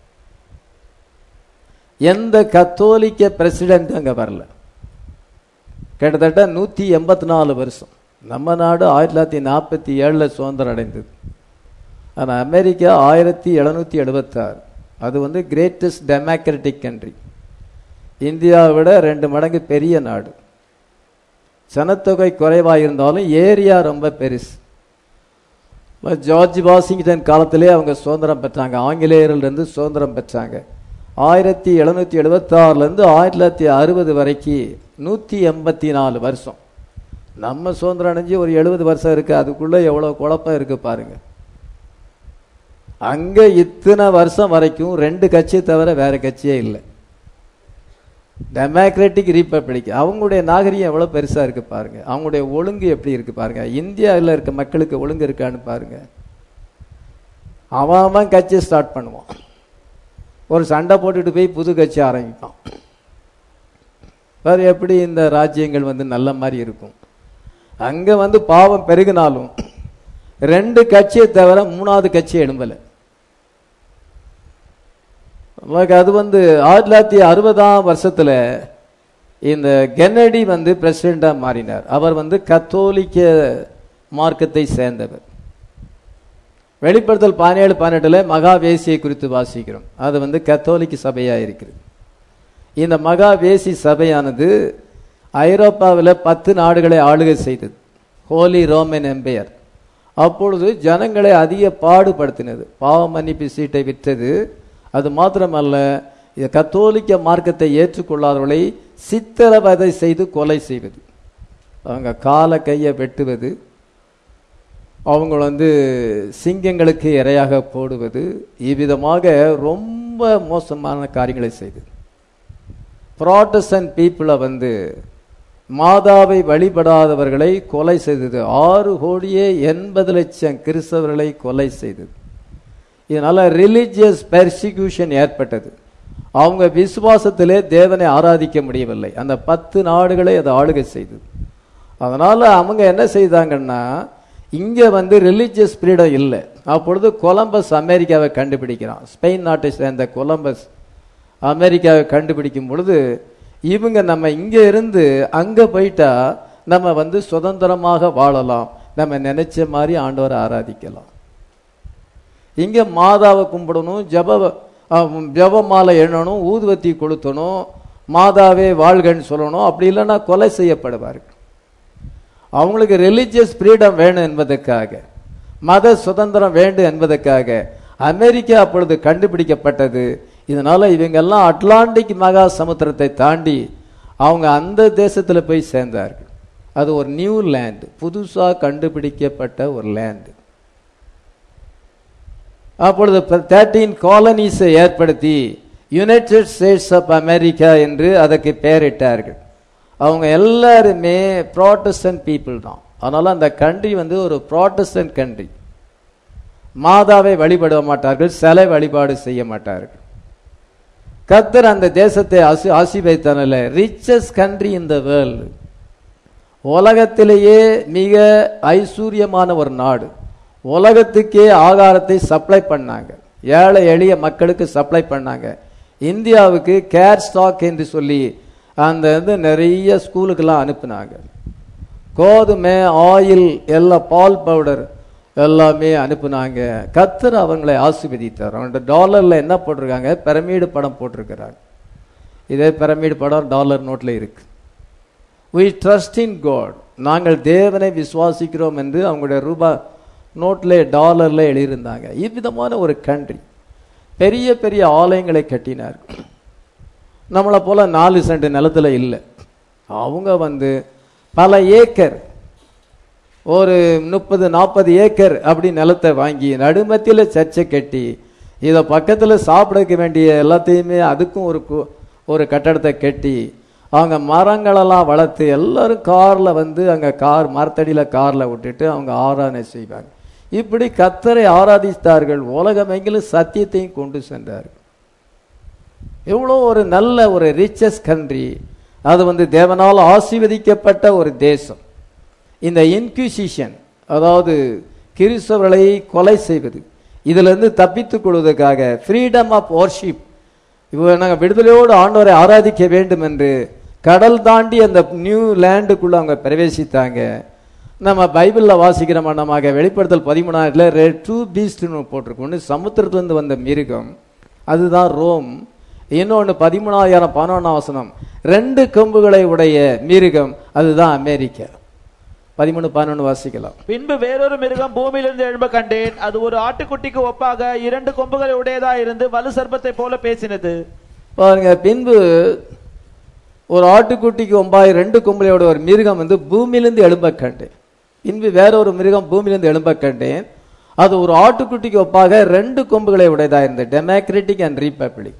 எந்த கத்தோலிக்க பிரசிடென்ட் அங்க வரல. கிட்டத்தட்ட நூத்தி எண்பத்தி நாலு வருஷம். நம்ம நாடு ஆயிரத்தி தொள்ளாயிரத்தி நாற்பத்தி ஏழுல சுதந்திரம் அடைந்தது. ஆனால் அமெரிக்கா ஆயிரத்தி எழுநூத்தி எழுபத்தி ஆறு அது வந்து கிரேட்டஸ்ட் டெமோக்ராட்டிக் கண்ட்ரி. இந்தியாவை விட ரெண்டு மடங்கு பெரிய நாடு. சனத்தொகை குறைவாக இருந்தாலும் ஏரியா ரொம்ப பெருசு. ஜார்ஜ் வாஷிங்டன் காலத்திலே அவங்க சுதந்திரம் பெற்றாங்க, ஆங்கிலேயர்லேருந்து சுதந்திரம் பெற்றாங்க. ஆயிரத்தி எழுநூத்தி எழுபத்தி ஆறுலேருந்து ஆயிரத்தி தொள்ளாயிரத்தி அறுபது வரைக்கும் நூற்றி எண்பத்தி நாலு வருஷம். நம்ம சுதந்திரம் அடைஞ்சு ஒரு எழுபது வருஷம் இருக்குது. அதுக்குள்ளே எவ்வளோ குழப்பம் இருக்குது பாருங்க. அங்கே இத்தனை வருஷம் வரைக்கும் ரெண்டு கட்சியை தவிர வேற கட்சியே இல்லை. Democratic republic. அவங்களுடைய நாகரிகம் எவ்வளோ பெருசாக இருக்குது பாருங்க. அவங்களுடைய ஒழுங்கு எப்படி இருக்குது பாருங்க. இந்தியாவில் இருக்க மக்களுக்கு ஒழுங்கு இருக்கான்னு பாருங்க. அவன் கட்சியை ஸ்டார்ட் பண்ணுவான், ஒரு சண்டை போட்டுட்டு போய் புது கட்சி ஆரம்பிப்பான். வேறு எப்படி இந்த ராஜ்யங்கள் வந்து நல்ல மாதிரி இருக்கும்? அங்கே வந்து பாவம் பெருகினாலும் ரெண்டு கட்சியை தவிர மூணாவது கட்சி எழும்பலை. அது வந்து ஆயிரத்தி தொள்ளாயிரத்தி அறுபதாம் வருஷத்துல இந்த கென்னடி வந்து பிரசிடண்டா மாறினார். அவர் வந்து கத்தோலிக்க மார்க்கத்தை சேர்ந்தவர். வெளிப்படுத்தல் பதினேழு பதினெட்டுல மகா வேசியை குறித்து வாசிக்கிறோம். அது வந்து கத்தோலிக்க சபையா இருக்கிறது. இந்த மகா வேசி சபையானது ஐரோப்பாவில் பத்து நாடுகளை ஆளுகை செய்தது. Holy Roman empire. அப்பொழுது ஜனங்களை அதிக பாடுபடுத்தினது. பாவ மன்னிப்பு சீட்டை விற்றது. அது மாத்திரமல்ல, கத்தோலிக்க மார்க்கத்தை ஏற்றுக்கொள்ளாதவர்களை சித்திரவதை செய்து கொலை செய்வது, அவங்க காலை கையை வெட்டுவது, அவங்க வந்து சிங்கங்களுக்கு இரையாக போடுவது, இவ்விதமாக ரொம்ப மோசமான காரியங்களை செய்தது. புராட்டஸ்டன்ட் பீப்புளை வந்து மாதாவை வழிபடாதவர்களை கொலை செய்தது. ஆறு கோடியே எண்பது லட்சம் கிறிஸ்தவர்களை கொலை செய்தது. இதனால ரிலிஜியஸ் பெர்சிக்யூஷன் ஏற்பட்டது. அவங்க விசுவாசத்திலே தேவனை ஆராதிக்க முடியவில்லை. அந்த பத்து நாடுகளை அதை ஆளுகை செய்தது. அதனால அவங்க என்ன செய்தாங்கன்னா, இங்க வந்து ரிலிஜியஸ் ஃப்ரீடம் இல்லை. அப்பொழுது கொலம்பஸ் அமெரிக்காவை கண்டுபிடிக்கிறான். ஸ்பெயின் நாட்டை சேர்ந்த கொலம்பஸ் அமெரிக்காவை கண்டுபிடிக்கும் பொழுது, இவங்க நம்ம இங்க இருந்து அங்க போயிட்டா நம்ம வந்து சுதந்திரமாக வாழலாம், நம்ம நினைச்ச மாதிரி ஆண்டவரை ஆராதிக்கலாம். இங்க மாதாவை கும்பிடணும், ஜப ஜப மாலை எண்ணணும், ஊதுவத்தி கொளுத்தணும், மாதாவே வாழ்கன்னு சொல்லணும். அப்படி இல்லைன்னா கொலை செய்யப்படுவார்கள். அவங்களுக்கு ரிலிஜியஸ் ஃப்ரீடம் வேணும் என்பதற்காக, மத சுதந்திரம் வேண்டும் என்பதற்காக அமெரிக்கா அப்பொழுது கண்டுபிடிக்கப்பட்டது. இதனால இவங்கெல்லாம் அட்லாண்டிக் மகா சமுத்திரத்தை தாண்டி அவங்க அந்த தேசத்தில் போய் சேர்ந்தார்கள். அது ஒரு நியூ லேண்ட், புதுசா கண்டுபிடிக்கப்பட்ட ஒரு லேண்ட். அப்பொழுது தேர்ட்டீன் காலனிஸை ஏற்படுத்தி யுனைடெட் ஸ்டேட்ஸ் ஆஃப் அமெரிக்கா என்று அதற்கு பெயரிட்டார்கள். அவங்க எல்லாருமே ப்ராட்டஸ்டன்ட் பீப்புள் தான். அதனால அந்த கண்ட்ரி வந்து ஒரு ப்ராட்டஸ்டன்ட் கண்ட்ரி. மாதாவை வழிபட மாட்டார்கள், சிலை வழிபாடு செய்ய மாட்டார்கள். கர்த்தர் அந்த தேசத்தை ஆசி ஆசீர்வதித்தனால richest country in the world, உலகத்திலேயே மிக ஐஸ்வர்யமான ஒரு நாடு. உலகத்துக்கே ஆகாரத்தை சப்ளை பண்ணாங்க, ஏழை எளிய மக்களுக்கு சப்ளை பண்ணாங்க. இந்தியாவுக்கு கேர் ஸ்டாக் என்று சொல்லி அந்த வந்து நிறைய ஸ்கூலுக்கெல்லாம் அனுப்புனாங்க. கோதுமை, ஆயில், எல்லாம் பால் பவுடர் எல்லாமே அனுப்புனாங்க. கர்த்தர் அவங்களை ஆசீர்வதித்தார். அவங்களோட டாலர்ல என்ன போட்டிருக்காங்க? பிரமிடு படம் போட்டிருக்கிறாங்க. இதே பிரமிடு படம் டாலர் நோட்ல இருக்கு. we trust in God, நாங்கள் தேவனை விசுவாசிக்கிறோம் என்று அவங்களுடைய ரூபாய் நோட்ல டாலர்ல எழுதியிருந்தாங்க. இவ்விதமான ஒரு கண்ட்ரி. பெரிய பெரிய ஆலயங்களை கட்டினார். நம்மளை போல நாலு சென்ட் நிலத்துல இல்லை. அவங்க வந்து பல ஏக்கர், ஒரு முப்பது நாற்பது ஏக்கர் அப்படி நிலத்தை வாங்கி நடுமத்தியில் சர்ச்சை கட்டி இதை பக்கத்தில் சாப்பிடக்க வேண்டிய எல்லாத்தையுமே அதுக்கும் ஒரு ஒரு கட்டடத்தை கட்டி அவங்க மரங்களெல்லாம் வளர்த்து எல்லாரும் காரில் வந்து அங்கே கார் மரத்தடியில் காரில் விட்டுட்டு அவங்க ஆராதனை செய்வாங்க. இப்படி கர்த்தரை ஆராதித்தார்கள். உலகமெங்கிலும் சத்தியத்தையும் கொண்டு சென்றார்கள். எவ்வளோ ஒரு நல்ல ஒரு ரிச்சஸ் கண்ட்ரி. அது வந்து தேவனால் ஆசீர்வதிக்கப்பட்ட ஒரு தேசம். இந்த இன்குசிஷன், அதாவது கிறிஸ்தவர்களை கொலை செய்வது, இதிலிருந்து தப்பித்துக் கொள்வதற்காக ஃப்ரீடம் ஆஃப் வர்ஷிப், இவ நாங்கள் விடுதலையோடு ஆண்டவரை ஆராதிக்க வேண்டும் என்று கடல் தாண்டி அந்த நியூ லேண்டுக்குள்ள அவங்க பிரவேசித்தாங்க. நம்ம பைபிளில் வாசிக்கிற மன்னமாக வெளிப்படுத்தல் பதிமூணாயிரத்துல ரெட் டூ பீஸ்ட்னு போட்டிருக்கோம். ஒன்று சமுத்திரத்திலிருந்து வந்த மிருகம், அதுதான் ரோம். இன்னொன்று பதிமூணாயிரம் பதினொன்றாம் வசனம், ரெண்டு கொம்புகளை உடைய மிருகம், அதுதான் அமெரிக்கா. பதிமூணு பதினொன்று வாசிக்கலாம். பின்பு வேறொரு மிருகம் பூமியிலிருந்து எழும்ப கண்டேன். அது ஒரு ஆட்டுக்குட்டிக்கு ஒப்பாக இரண்டு கொம்புகளை உடையதா இருந்து வலு சர்ப்பத்தை போல பேசினது. பாருங்க, பின்பு ஒரு ஆட்டுக்குட்டிக்கு ஒம்பாய் ரெண்டு கொம்புகளோட ஒரு மிருகம் வந்து பூமியிலிருந்து எழும்ப கண்டேன். பின்பு வேறொரு மிருகம் பூமியிலிருந்து எழும்ப கண்டேன். அது ஒரு ஆட்டுக்குட்டிக்கு ஒப்பாக ரெண்டு கொம்புகளை உடையதா இருந்தது. Democratic and republic,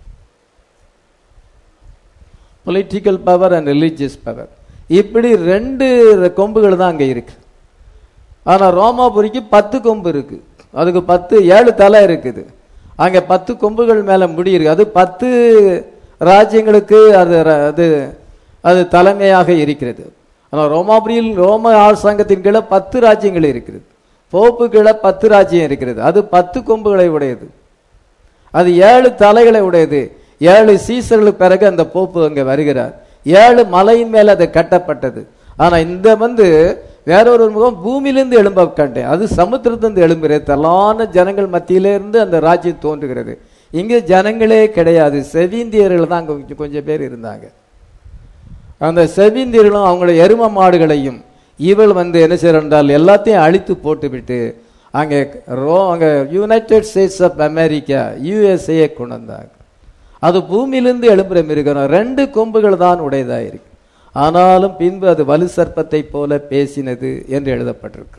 political power and religious power, இப்படி ரெண்டு கொம்புகள் தான் அங்கே இருக்கு. ஆனா ரோமாபுரிக்கு பத்து கொம்பு இருக்கு. அதுக்கு பத்து ஏழு தலை இருக்குது. அங்கே பத்து கொம்புகள் மேல முடி இருக்கு. அது பத்து ராஜ்யங்களுக்கு அது அது அது தலைமையாக இருக்கிறது. ஆனால் ரோமாபுரியில் ரோம அரசாங்கத்தின் கீழே பத்து ராஜ்யங்கள் இருக்கிறது. போப்பு கீழே பத்து ராஜ்யம் இருக்கிறது. அது பத்து கொம்புகளை உடையது. அது ஏழு தலைகளை உடையது. ஏழு சீசர்களுக்கு பிறகு அந்த போப்பு அங்கே வருகிறார். ஏழு மலையின் மேல அது கட்டப்பட்டது. ஆனா இந்த வந்து வேறொரு முகம் பூமியிலிருந்து எழும்ப கண்டேன். அது சமுத்திரத்திலிருந்து எழும்புகிறது. தலான ஜனங்கள் மத்தியிலிருந்து அந்த ராஜ்யம் தோன்றுகிறது. இங்க ஜனங்களே கிடையாது, செவிந்தியர்கள் தான் கொஞ்சம் கொஞ்சம் பேர் இருந்தாங்க. அந்த செவிந்தியர்களும் அவங்களுடைய எரும மாடுகளையும் இவள் வந்து என்ன செய்யறால் எல்லாத்தையும் அழித்து போட்டு விட்டு அங்கே ரோ அங்கே united states of America USA கொண்டு வந்தாங்க. அது பூமியிலிருந்து எழும்புற மிருகம். ரெண்டு கொம்புகள் தான் உடையதா இருக்கு. ஆனாலும் பின்பு அது வலு சர்ப்பத்தை போல பேசினது என்று எழுதப்பட்டிருக்கு.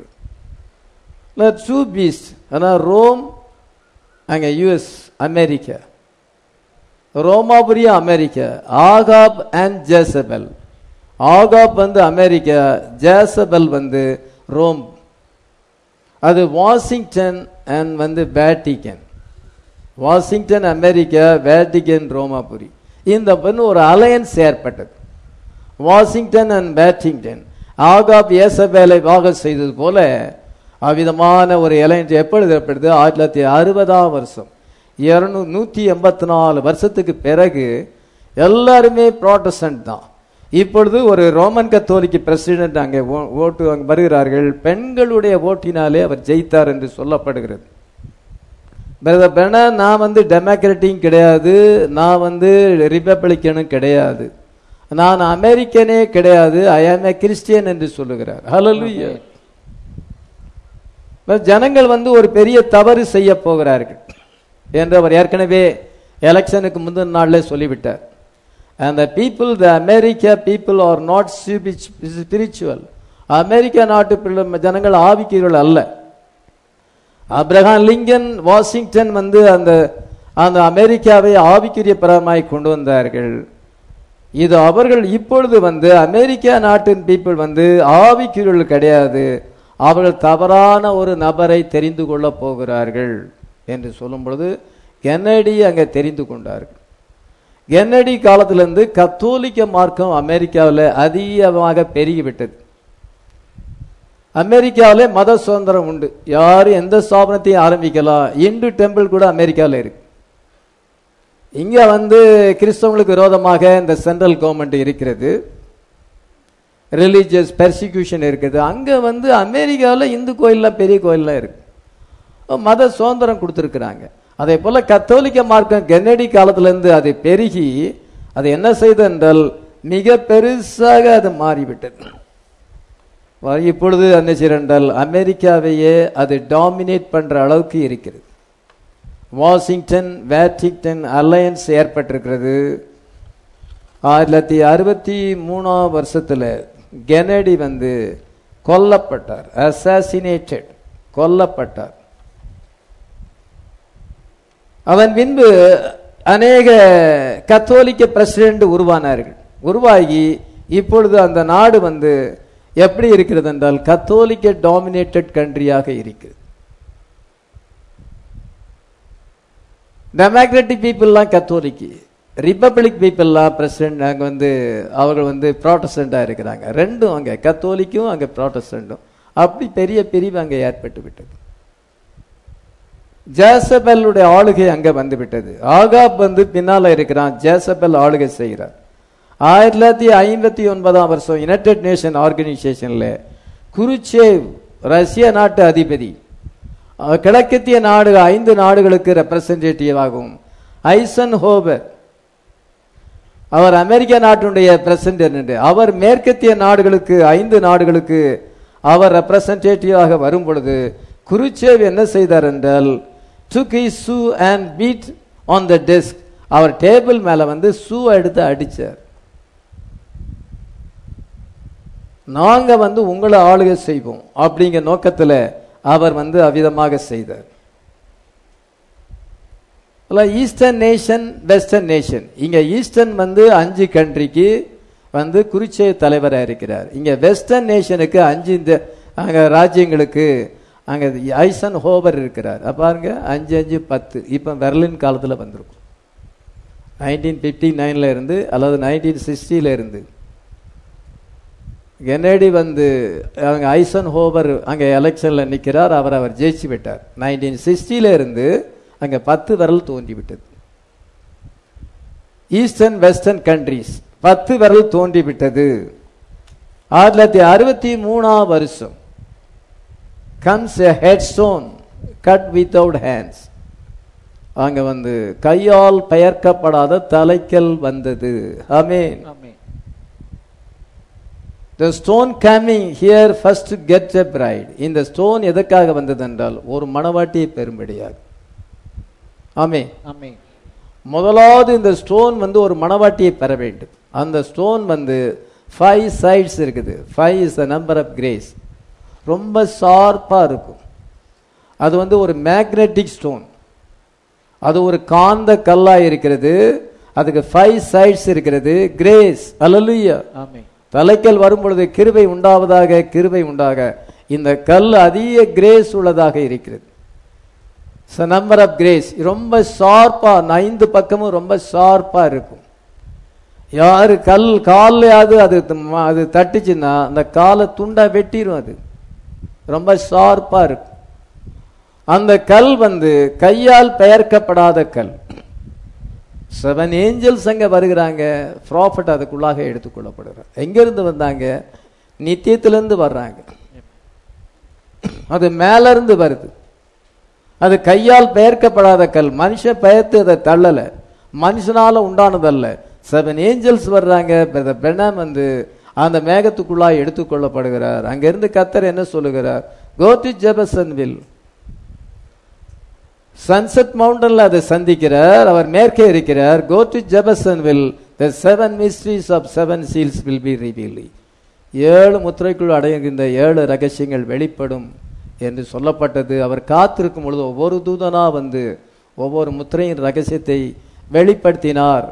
Two beast. ஆனால் ரோம் அங்கே யூஎஸ் அமெரிக்கா, ரோமாபுரியா America. Ahab and Jezebel. Ahab வந்து அமெரிக்கா, ஜேசபெல் வந்து ரோம். அது வாஷிங்டன் அண்ட் வந்து வேட்டிகன். வாஷிங்டன் அமெரிக்கா, வேட்டிகன் ரோமாபுரி. இந்த பெண் ஒரு அலையன்ஸ் ஏற்பட்டது. Washington and Vatican. ஆகாப் ஏசபேலை வாகம் செய்தது போல அவ்விதமான ஒரு அலையன்ஸ் எப்பொழுது ஏற்படுது? ஆயிரத்தி தொள்ளாயிரத்தி அறுபதாம் வருஷம், இருநூ நூற்றி எண்பத்தி நாலு வருஷத்துக்கு பிறகு எல்லாருமே ப்ராட்டஸ்டன்ட் தான். இப்பொழுது ஒரு ரோமன் கத்தோலிக்க பிரசிடென்ட் அங்கே ஓட்டு அங்கே வருகிறார்கள். பெண்களுடைய ஓட்டினாலே அவர் ஜெயித்தார் என்று சொல்லப்படுகிறது. பிரதர் பென, நான் வந்து டெமோக்ராட்டிக் கிடையாது, நான் வந்து ரிபப்ளிக்கனும் கிடையாது, நான் அமெரிக்கனே கிடையாது, ஐ ஆம் ஏ கிறிஸ்டியன் என்று சொல்லுகிறார். ஹல்லேலூயா. ஜனங்கள் வந்து ஒரு பெரிய தவறு செய்ய போகிறார்கள் என்று அவர் ஏற்கனவே எலெக்ஷனுக்கு முந்தின நாளிலே சொல்லிவிட்டார். And the people, the America people are not spiritual. America நாட்டு ஜனங்கள் ஆவிக்குரியவர்கள் அல்ல. ஆபிரகாம் லிங்கன், வாஷிங்டன் வந்து அந்த அந்த அமெரிக்காவை ஆவிக்குரிய பரமாய் கொண்டு வந்தார்கள். இது அவர்கள் இப்பொழுது வந்து அமெரிக்கா நாட்டின் பீப்புள் வந்து ஆவிக்குரியவர்கள் கிடையாது, அவர்கள் தவறான ஒரு நபரை தெரிந்து கொள்ள போகிறார்கள் என்று சொல்லும் பொழுது கென்னடி அங்கே தெரிந்து கொண்டார்கள். கென்னடி காலத்திலிருந்து கத்தோலிக்க மார்க்கம் அமெரிக்காவில் அதிகமாக பெருகிவிட்டது. அமெரிக்காவிலே மத சுதந்திரம் உண்டு. யாரும் எந்த ஸ்தாபனத்தையும் ஆரம்பிக்கலாம். இந்து டெம்பிள் கூட அமெரிக்காவில் இருக்கு. இங்க வந்து கிறிஸ்தவங்களுக்கு விரோதமாக இந்த சென்ட்ரல் கவர்மெண்ட் இருக்கிறது, ரிலீஜியஸ் பெர்சிக்யூஷன் இருக்குது. அங்க வந்து அமெரிக்காவில் இந்து கோயில்லாம் பெரிய கோயில்லாம் இருக்கு, மத சுதந்திரம் கொடுத்துருக்குறாங்க. அதே போல கத்தோலிக்க மார்க்கம் கென்னடி காலத்திலிருந்து அது பெருகி அது என்ன செய்து என்றால் மிக பெருசாக அது மாறிவிட்டது. இப்பொழுது என்ன செய்யறால் அமெரிக்காவையே அது டாமினேட் பண்ற அளவுக்கு இருக்கிறது. வாஷிங்டன் வேட்டிங்டன் அலையன்ஸ் ஏற்பட்டிருக்கிறது. ஆயிரத்தி தொள்ளாயிரத்தி அறுபத்தி மூணாம் வருஷத்தில் கெனடி வந்து கொல்லப்பட்டார், அசாசினேட்டட், கொல்லப்பட்டார். அதன் பின்பு அநேக கத்தோலிக்க பிரசிடென்ட் உருவானார்கள். உருவாகி இப்பொழுது அந்த நாடு வந்து எப்படி இருக்கிறது என்றால் கத்தோலிக்க டாமினேட்டட் கண்ட்ரியாக இருக்கிறது. டெமோக்ராட்டிக் பீப்புள்லாம் கத்தோலிக்கு, ரிப்பப்ளிக் பீப்புள்லாம் பிரசிடென்ட் அங்கே வந்து அவர்கள் வந்து ப்ராட்டஸ்டண்டாக இருக்கிறாங்க. ரெண்டும் அங்கே கத்தோலிக்கும் அங்கே ப்ராட்டஸ்டண்டும், அப்படி பெரிய பிரிவு அங்கே ஏற்பட்டு விட்டது. ஜேசபெல்லுடைய ஆளுகை அங்கே வந்து விட்டது. ஆகாப் வந்து பின்னால இருக்கிறான், ஜேசபெல் ஆளுகை செய்கிறார். ஆயிரத்தி தொள்ளாயிரத்தி ஐம்பத்தி ஒன்பதாம் வருஷம் யுனைடெட் நேஷன் ஆர்கனைசேஷன்ல குருச்சேவ் ரஷ்ய நாட்டு அதிபதி, கிழக்கத்திய நாடு ஐந்து நாடுகளுக்கு ரெப்ரசன்டேட்டிவ் ஆகும். ஐசன் ஹோவர் அவர் அமெரிக்க நாட்டினுடைய பிரசிடென்ட். அவர் மேற்கத்திய நாடுகளுக்கு ஐந்து நாடுகளுக்கு அவர் ரெப்ரசன்டேட்டிவாக வரும் பொழுது குருச்சேவ் என்ன செய்தார் என்றால் took his shoe and beat on the desk. அவர் டேபிள் மேல வந்து ஷூ எடுத்து அடிச்சார். நாங்க வந்து உங்களை ஆளுகை செய்வோம் அப்படிங்கிற நோக்கத்துல அவர் வந்து அவ்விதமாக செய்தார். ஈஸ்டர்ன் நேஷன் வெஸ்டர்ன் நேஷன், இங்க ஈஸ்டர்ன் வந்து அஞ்சு கண்ட்ரிக்கு வந்து குருச்சேவ் தலைவராக இருக்கிறார். இங்க வெஸ்டர்ன் நேஷனுக்கு அஞ்சு இந்த அங்க ராஜ்யங்களுக்கு அங்க ஐசன் ஹோவர் இருக்கிறார். பாருங்க, அஞ்சு அஞ்சு பத்து. இப்ப பெர்லின் காலத்துல வந்திருக்கும், நைன்டீன் பிப்டி நைன்ல இருந்து அல்லது நைன்டீன் சிக்ஸ்டில இருந்து. கெனடி வந்து அவங்க ஐசன் ஹோவர் அங்க எலெக்ஷன்ல நிக்கிறார், அவர் அவர் ஜெயிச்சு விட்டார். நைன்டீன் சிக்ஸ்டில இருந்து அங்க பத்து விரல் தோன்றி விட்டது. ஈஸ்டர்ன் வெஸ்டர்ன் கண்ட்ரிஸ் பத்து விரல் தோன்றி விட்டது. ஆயிரத்தி தொள்ளாயிரத்தி அறுபத்தி மூணாம் வருஷம் comes a headstone cut without hands. அங்க வந்து கையால் பெயர்க்கப்படாத தலைக்கல் வந்தது. Amen. The stone coming here first to get a bride. இந்த ஸ்டோன் எதற்காக வந்தது என்றால் ஒரு மணவாட்டியை பெறும்படியாக. ஆமென். ஆமென். முதலாவது இந்த ஸ்டோன் வந்து ஒரு மணவாட்டியை பெற வேண்டும். அந்த ஸ்டோன் வந்து ஃபைவ் சைட்ஸ் இருக்குது. Five is the number of grace. ரொம்ப ஷார்ப்பா இருக்கும். அது வந்து ஒரு மேக்னெட்டிக் ஸ்டோன், அது ஒரு காந்த கல்லா இருக்கிறது. அதுக்கு ஃபைவ் சைட்ஸ் இருக்கிறது. கிரேஸ். அல்லேலூயா. ஆமென். தலைக்கல் வரும் பொழுது கிருபை உண்டாவதாக, கிருபை உண்டாக. இந்த கல் அதிக கிரேஸ் உள்ளதாக இருக்கிறது. நம்பர் ஆஃப் கிரேஸ் ரொம்ப ஷார்ப்பா, ஐந்து பக்கமும் ரொம்ப ஷார்ப்பா இருக்கும். யாரு கல் காலையாவது அது அது தட்டுச்சுன்னா அந்த காலை துண்டா வெட்டிடும். அது ரொம்ப ஷார்ப்பா இருக்கும். அந்த கல் வந்து கையால் பெயர்க்கப்படாத கல். செவன் ஏஞ்சல்ஸ் அங்க வருகிறாங்க. ப்ராஃபட் அதுக்குள்ளாக எடுத்துக்கொள்ளப்படுகிறார். எங்கிருந்து வந்தாங்க? நித்தியத்திலிருந்து வர்றாங்க. அது மேல இருந்து வருது. அது கையால் பெயர்க்கப்படாத கல். மனுஷன் பெயர்த்து அதை தள்ளல, மனுஷனால உண்டானதல்ல. செவன் ஏஞ்சல்ஸ் வர்றாங்க. பெண்ணாம் வந்து அந்த மேகத்துக்குள்ளாக எடுத்துக்கொள்ளப்படுகிறார். அங்கிருந்து கர்த்தர் என்ன சொல்லுகிறார்? கோ டு ஜெபசன்வில். சன்செட் மவுண்டன்ல அதை சந்திக்கிறார். அவர் மேற்கே இருக்கிறார். Go to Jeffersonville. the seven mysteries of seven seals will be revealed. ஏழு முத்திரைக்குள் அடங்குகின்ற ஏழு ரகசியங்கள் வெளிப்படும் என்று சொல்லப்பட்டது. அவர் காத்திருக்கும் பொழுது ஒவ்வொரு தூதனா வந்து ஒவ்வொரு முத்திரையின் ரகசியத்தை வெளிப்படுத்தினார்.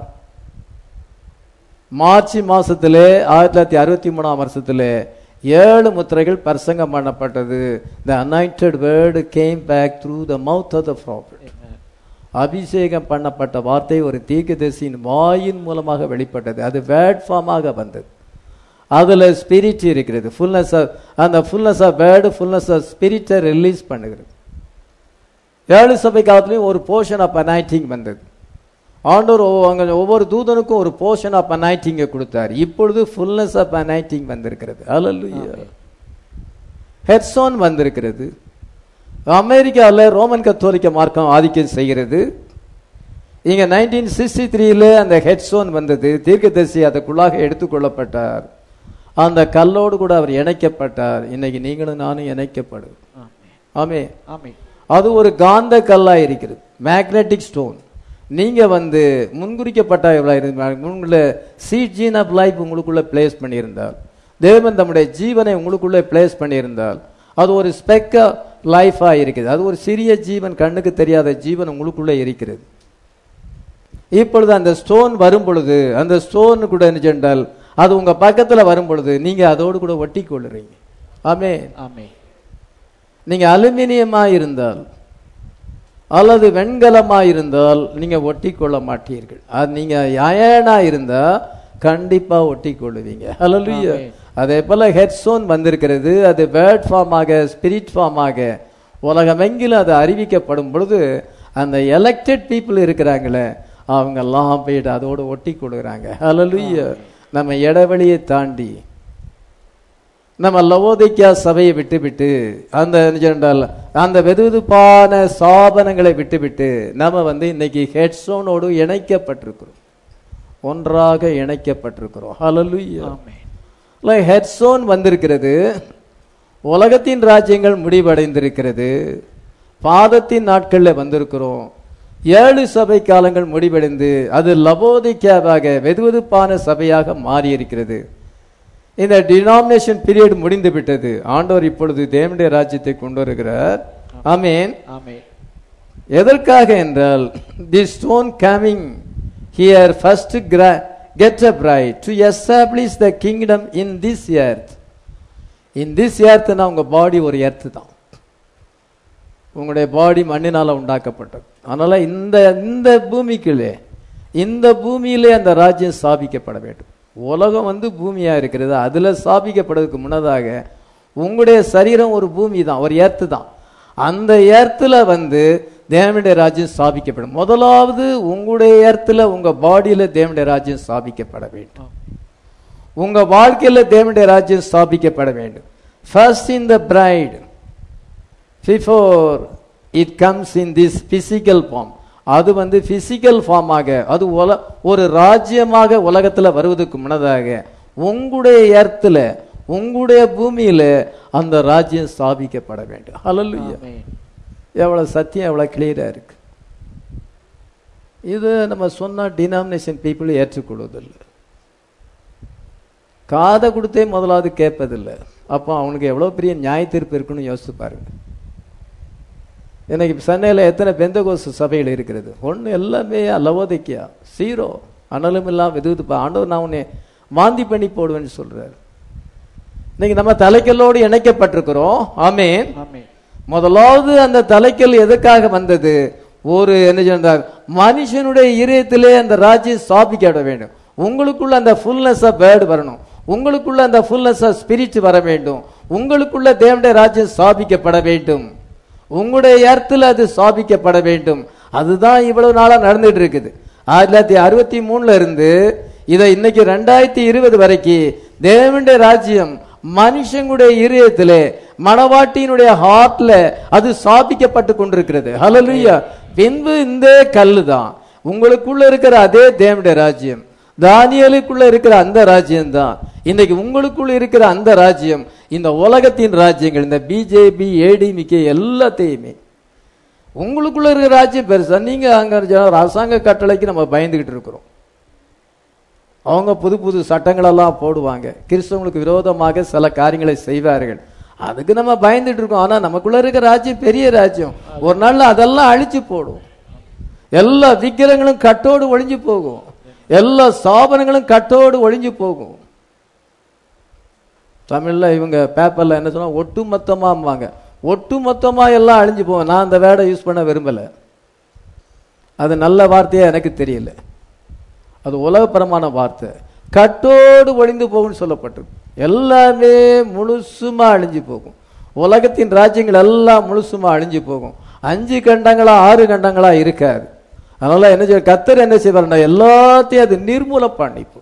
மார்ச் மாசத்திலே ஆயிரத்தி தொள்ளாயிரத்தி அறுபத்தி மூணாம் வருஷத்திலே ஏழு முத்திரைகள் பிரசங்கம் பண்ணப்பட்டது. the anointed word came back through the mouth of the prophet. அபிஷேகம் பண்ணப்பட்ட வார்த்தை ஒரு தீர்க்கதரிசியின் வாயின் மூலமாக வெளிப்பட்டது. அது வேர்ட் ஃபார்மாக வந்தது. அதுல ஸ்பிரிட் இருக்கிறது. ஃபுல்னஸ் ஆஃப் அந்த fullness of word, fullness of ஸ்பிரிட்டை ரிலீஸ் பண்ணுகிறது. ஏழு சபை காலத்திலையும் ஒரு போர்ஷன் ஆஃப் அனாயிட்டிங் வந்தது. ஆண்டவர் அங்க ஒவ்வொரு தூதனுக்கும் ஒரு போர்ஷன் ஆஃப் அனாயிட்டிங்கை கொடுத்தார். இப்பொழுது ஃபுல்னஸ் ஆஃப் அனாயிட்டிங் வந்திருக்கிறது. அல்லேலூயா. ஹெட்ஸோன் வந்திருக்கிறது. அமெரிக்காவில் ரோமன் கத்தோலிக்க மார்க்கம் ஆதிக்கம் செய்கிறது. இங்க நைன்டீன் சிக்ஸ்டி த்ரீல அந்த ஹெட்ஸோன் வந்தது. தீர்க்கதரிசி அதற்குள்ளாக எடுத்துக்கொள்ளப்பட்டார். அந்த கல்லோடு கூட அவர் இணைக்கப்பட்டார். இன்னைக்கு நீங்களும் நானும் இணைக்கப்படும். ஆமே. ஆமே. அது ஒரு காந்த கல்லா இருக்கிறது, மேக்னெட்டிக் ஸ்டோன். நீங்க வந்து முன்குறிக்கப்பட்ட உங்களுக்குள்ள சீட் ஜீன் ஆஃப் லைஃப் உங்களுக்குள்ள பிளேஸ் பண்ணியிருந்தால், தேவன் தம்முடைய ஜீவனை உங்களுக்குள்ள பிளேஸ் பண்ணியிருந்தால், அது ஒரு ஸ்பெக் லைஃபா இருக்குது. அது ஒரு சிறிய ஜீவன், கண்ணுக்கு தெரியாத ஜீவன் உங்களுக்குள்ள இருக்கிறது. இப்பொழுது அந்த ஸ்டோன் வரும் பொழுது, அந்த ஸ்டோன் கூட என்ன சென்றால் அது உங்க பக்கத்துல வரும் பொழுது நீங்க அதோடு கூட ஒட்டி கொள்ளுறீங்க. ஆமென், ஆமென். நீங்க அலுமினியமா இருந்தால் அல்லது வெண்கலமா இருந்தால் நீங்க ஒட்டி கொள்ள மாட்டீர்கள். அது நீங்க அயனா இருந்தா கண்டிப்பா ஒட்டி கொள்ளுவீங்க. ஹல்லேலூயா. அதே போல ஹெட்ஸோன் வந்திருக்கிறது. அது வேர்ட் ஃபார்மாக, ஸ்பிரிட் ஃபார்மாக உலகமெங்கிலும் அது அறிவிக்கப்படும் பொழுது அந்த எலெக்டட் பீப்புள் இருக்கிறாங்களே அவங்க எல்லாம் போயிட்டு அதோடு ஒட்டி கொள்கிறாங்க. ஹல்லேலூயா. நம்ம இடைவெளியை தாண்டி நம்ம லவோதிக்கா சபையை விட்டு விட்டு அந்த அந்த வெதுவெதுப்பான சாபனங்களை விட்டு விட்டு நம்ம வந்து இன்னைக்கு ஹெட்ஸோனோடு இணைக்கப்பட்டிருக்கிறோம், ஒன்றாக இணைக்கப்பட்டிருக்கிறோம். ஹல்லேலூயா. ஹெட்ஸோன் வந்திருக்கிறது. உலகத்தின் ராஜ்யங்கள் முடிவடைந்திருக்கிறது. பாதத்தின் நாட்களில் வந்திருக்கிறோம். ஏழு சபை காலங்கள் முடிவடைந்து அது லவோதிக்காவாக வெதுவெதுப்பான சபையாக மாறி இருக்கிறது. இந்த டினாமினேஷன் பீரியட் முடிந்து விட்டது. ஆண்டவர் இப்பொழுது தேவனுடைய ராஜ்யத்தை கொண்டு வருகிறார். ஆமென், ஆமென். எதற்காக என்றால் the stone coming here first get a bride to establish the kingdom in this earth. in this earth na unga body ஒரு earth தான். உங்களுடைய பாடி மண்ணினால உண்டாக்கப்பட்டது. அதனால இந்த இந்த பூமிக்குள்ளே இந்த பூமியிலே அந்த ராஜ்யம் ஸ்தாபிக்கப்பட வேண்டும். உலகம் வந்து பூமியா இருக்கிறது. அதுல ஸ்தாபிக்கப்படுறதுக்கு முன்னதாக உங்களுடைய சரீரம் ஒரு பூமி தான், ஒரு எர்த்து தான். அந்த எர்த்துல வந்து தேவனுடைய ராஜ்யம் ஸ்தாபிக்கப்படும். முதலாவது உங்களுடைய எர்த்துல உங்க பாடியில தேவனுடைய ராஜ்யம் ஸ்தாபிக்கப்பட வேண்டும். உங்க வாழ்க்கையில தேவனுடைய ராஜ்யம் ஸ்தாபிக்கப்பட வேண்டும். First in the bride before it comes in this physical form. அது வந்து பிசிக்கல் ஃபார்மாக, அது ஒரு ராஜ்யமாக உலகத்துல வருவதற்கு முன்னதாக உங்களுடைய எர்த்துல உங்களுடைய பூமியில அந்த ராஜ்யம் ஸ்தாபிக்கப்பட வேண்டும். ஹல்லேலூயா. எவ்வளவு சத்தியம், எவ்வளவு கிளியரா இருக்கு. இது நம்ம சொன்ன டினாமினேஷன் பீப்புள் ஏற்றுக்கொள்வதில்லை, காதை கொடுத்தே முதலாவது கேட்பதில்லை. அப்போ அவனுக்கு எவ்வளவு பெரிய நியாய தீர்ப்பு இருக்குன்னு யோசிச்சு பாருங்க. இன்னைக்கு சென்னையில் எத்தனை பெந்தகோஸ்து சபைகள் இருக்கிறது? ஒன்று எல்லாமே லவோதிக்கா, சீரோ, அனலும் இல்லாம வெதுவெதுப்பா. ஆண்டவர் நான் உன்னை மாந்தி பண்ணி போடுவேன்னு சொல்றாரு. இன்னைக்கு நம்ம தலைக்கல்லோடு இணைக்கப்பட்டிருக்கிறோம். ஆமென். முதலாவது அந்த தலைக்கல் எதுக்காக வந்தது? ஒரு என்ன சொன்னார், மனுஷனுடைய இதயத்திலே அந்த ராஜ்யம் ஸ்தாபிக்கப்பட வேண்டும். உங்களுக்குள்ள அந்த ஃபுல்னஸ் ஆஃப் வேர்ட் வரணும், உங்களுக்குள்ள அந்த ஃபுல்னஸ் ஆஃப் ஸ்பிரிட் வர வேண்டும், உங்களுக்குள்ள தேவனுடைய ராஜ்யம் ஸ்தாபிக்கப்பட வேண்டும், உங்களுடைய இடத்துல அது ஸ்தாபிக்கப்பட வேண்டும். அதுதான் இவ்வளவு நாளா நடந்துட்டு இருக்குது. ஆயிரத்தி தொள்ளாயிரத்தி அறுபத்தி மூணுல இருந்து இதை இன்னைக்கு ரெண்டாயிரத்தி இருபது வரைக்கும் தேவனுடைய ராஜ்யம் மனுஷனுடைய இதயத்திலே, மணவாட்டியினுடைய ஹார்ட்ல அது ஸ்தாபிக்கப்பட்டு கொண்டிருக்கிறது. ஹல்லேலூயா. பின்பு இந்த கல்லு தான் உங்களுக்குள்ள இருக்கிற அதே தேவனுடைய ராஜ்யம், தானியேலுக்குள்ள இருக்கிற அந்த ராஜ்யம் தான் இன்னைக்கு உங்களுக்குள்ள இருக்கிற அந்த ராஜ்யம். இந்த உலகத்தின் ராஜ்யங்கள், இந்த பிஜேபி, ஏடிமிகே எல்லாத்தையுமே உங்களுக்குள்ள இருக்கிற ராஜ்யம் பெருசா. நீங்க அங்க அரசாங்க கட்டளைக்கு நம்ம பயந்துகிட்டு இருக்கிறோம். அவங்க புது புது சட்டங்களெல்லாம் போடுவாங்க, கிறிஸ்தவங்களுக்கு விரோதமாக சில காரியங்களை செய்வார்கள், அதுக்கு நம்ம பயந்துட்டு இருக்கோம். ஆனா நமக்குள்ள இருக்கிற ராஜ்யம் பெரிய ராஜ்யம். ஒரு நாள்ல அதெல்லாம் அழிச்சு போடும். எல்லா விக்கிரங்களும் கட்டோடு ஒழிஞ்சு போகும், எல்லா ஸ்தாபனங்களும் கட்டோடு ஒழிஞ்சு போகும். தமிழ்ல இவங்க பேப்பர்ல என்ன சொன்னா, ஒட்டு மொத்தமாவாங்க, ஒட்டு மொத்தமா எல்லாம் அழிஞ்சு போகும். நான் அந்த வேர்டை யூஸ் பண்ண விரும்பல, அது நல்ல வார்த்தையா எனக்கு தெரியல. அது உலகப்பரமான வார்த்தை. கட்டோடு ஒழிந்து போகும்னு சொல்லப்பட்டிருக்கு. எல்லாமே முழுசுமா அழிஞ்சு போகும். உலகத்தின் ராஜ்யங்கள் எல்லாம் முழுசுமா அழிஞ்சு போகும். அஞ்சு கண்டங்களா ஆறு கண்டங்களா இருக்காது. அதனால என்ன செய்ய, கர்த்தர் என்ன செய்வார்னா எல்லாத்தையும் அது நிர்மூல பண்ணிப்போம்.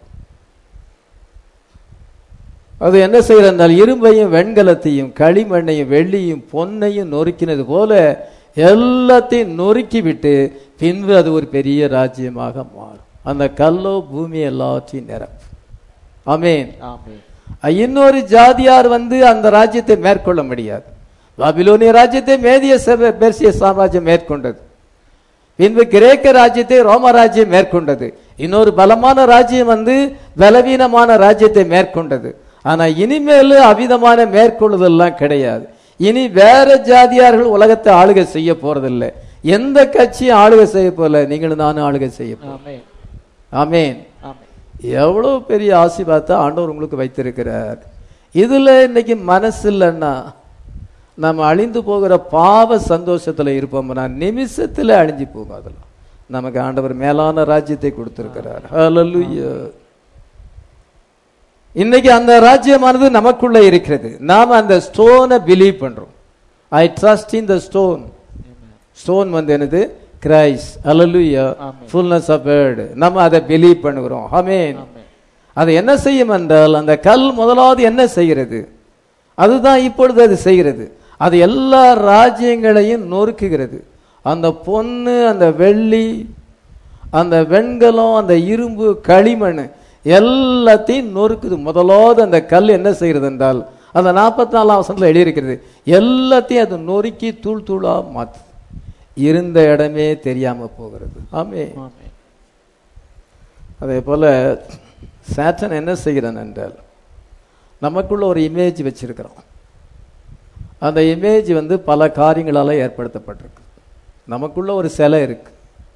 அது என்ன செய்யறதுனால இரும்பையும் வெண்கலத்தையும் களிமண்ணையும் வெள்ளியும் பொன்னையும் நொறுக்கினது போல எல்லாத்தையும் நொறுக்கி விட்டு பின்பு அது ஒரு பெரிய ராஜ்யமாக மாறும். அந்த கல்லோ பூமி எல்லாத்தையும் நிரப்பும். ஆமென். இன்னொரு ஜாதியார் வந்து அந்த ராஜ்யத்தை மேற்கொள்ள முடியாது. பாபிலோனிய ராஜ்யத்தை மேதிய சபை- பெர்சிய சாம்ராஜ்யம் மேற்கொண்டது. பின்பு கிரேக்க ராஜ்யத்தை ரோம ராஜ்யம் மேற்கொண்டது. இன்னொரு பலமான ராஜ்யம் வந்து பலவீனமான ராஜ்யத்தை மேற்கொண்டது. ஆனா இனிமேல் அவிதமான மேற்கொள்ளுதெல்லாம் கிடையாது. இனி வேற ஜாதியார்கள் உலகத்தை ஆளுகை செய்ய போறதில்லை. எந்த கட்சியும் ஆளுகை செய்ய போறல, நீங்களும் நானும் ஆளுகை செய்ய போறோம். ஆமென். ஆமென். ஆமென். எவ்வளவு பெரிய ஆசீர்வாதத்தை ஆண்டவர் உங்களுக்கு வைத்திருக்கிறார். இதுல இன்னைக்கு மனசு இல்லைன்னா நம்ம அழிந்து போகிற பாவ சந்தோஷத்துல இருப்போம்னா நிமிஷத்துல அழிஞ்சு போகும். அதெல்லாம் நமக்கு ஆண்டவர் மேலான ராஜ்யத்தை கொடுத்திருக்கிறார். ஹல்லேலூயா. இன்னைக்கு அந்த ராஜ்யமானது நமக்குள்ள இருக்கிறது. நாம அந்த ஸ்டோனை பிலீவ் பண்றோம். I trust in the stone. Stone வந்து என்னது? கிரைஸ்ட். ஹல்லேலூயா. ஆமென். Fullness of word. நம்ம அதை பிலீவ் பண்ணுகிறோம். ஆமென். ஆமென். அது என்ன செய்யும் என்றால், அந்த கல் முதலாவது என்ன செய்கிறது? அதுதான் இப்பொழுது அது செய்கிறது. அது எல்லா ராஜ்யங்களையும் நொறுக்குகிறது. அந்த பொன்னு, அந்த வெள்ளி, அந்த வெண்கலம், அந்த இரும்பு, களிமண் எல்லாத்தையும் நொறுக்குது. முதலாவது அந்த கல் என்ன செய்கிறது என்றால், அந்த நாற்பத்தி நாலாம் வசனத்தில் எழுதியிருக்கிறது, எல்லாத்தையும் அது நொறுக்கி தூள் தூளா மாத்து. இருந்த இடமே தெரியாம போகிறது. ஆமே. ஆமென். அதே போல சாத்தான் என்ன செய்கிறான் என்றால், நமக்குள்ள ஒரு இமேஜ் வச்சிருக்கிறோம். அந்த இமேஜ் வந்து பல காரியங்களால ஏற்படுத்தப்பட்டிருக்கு. நமக்குள்ள ஒரு சிலை இருக்கு.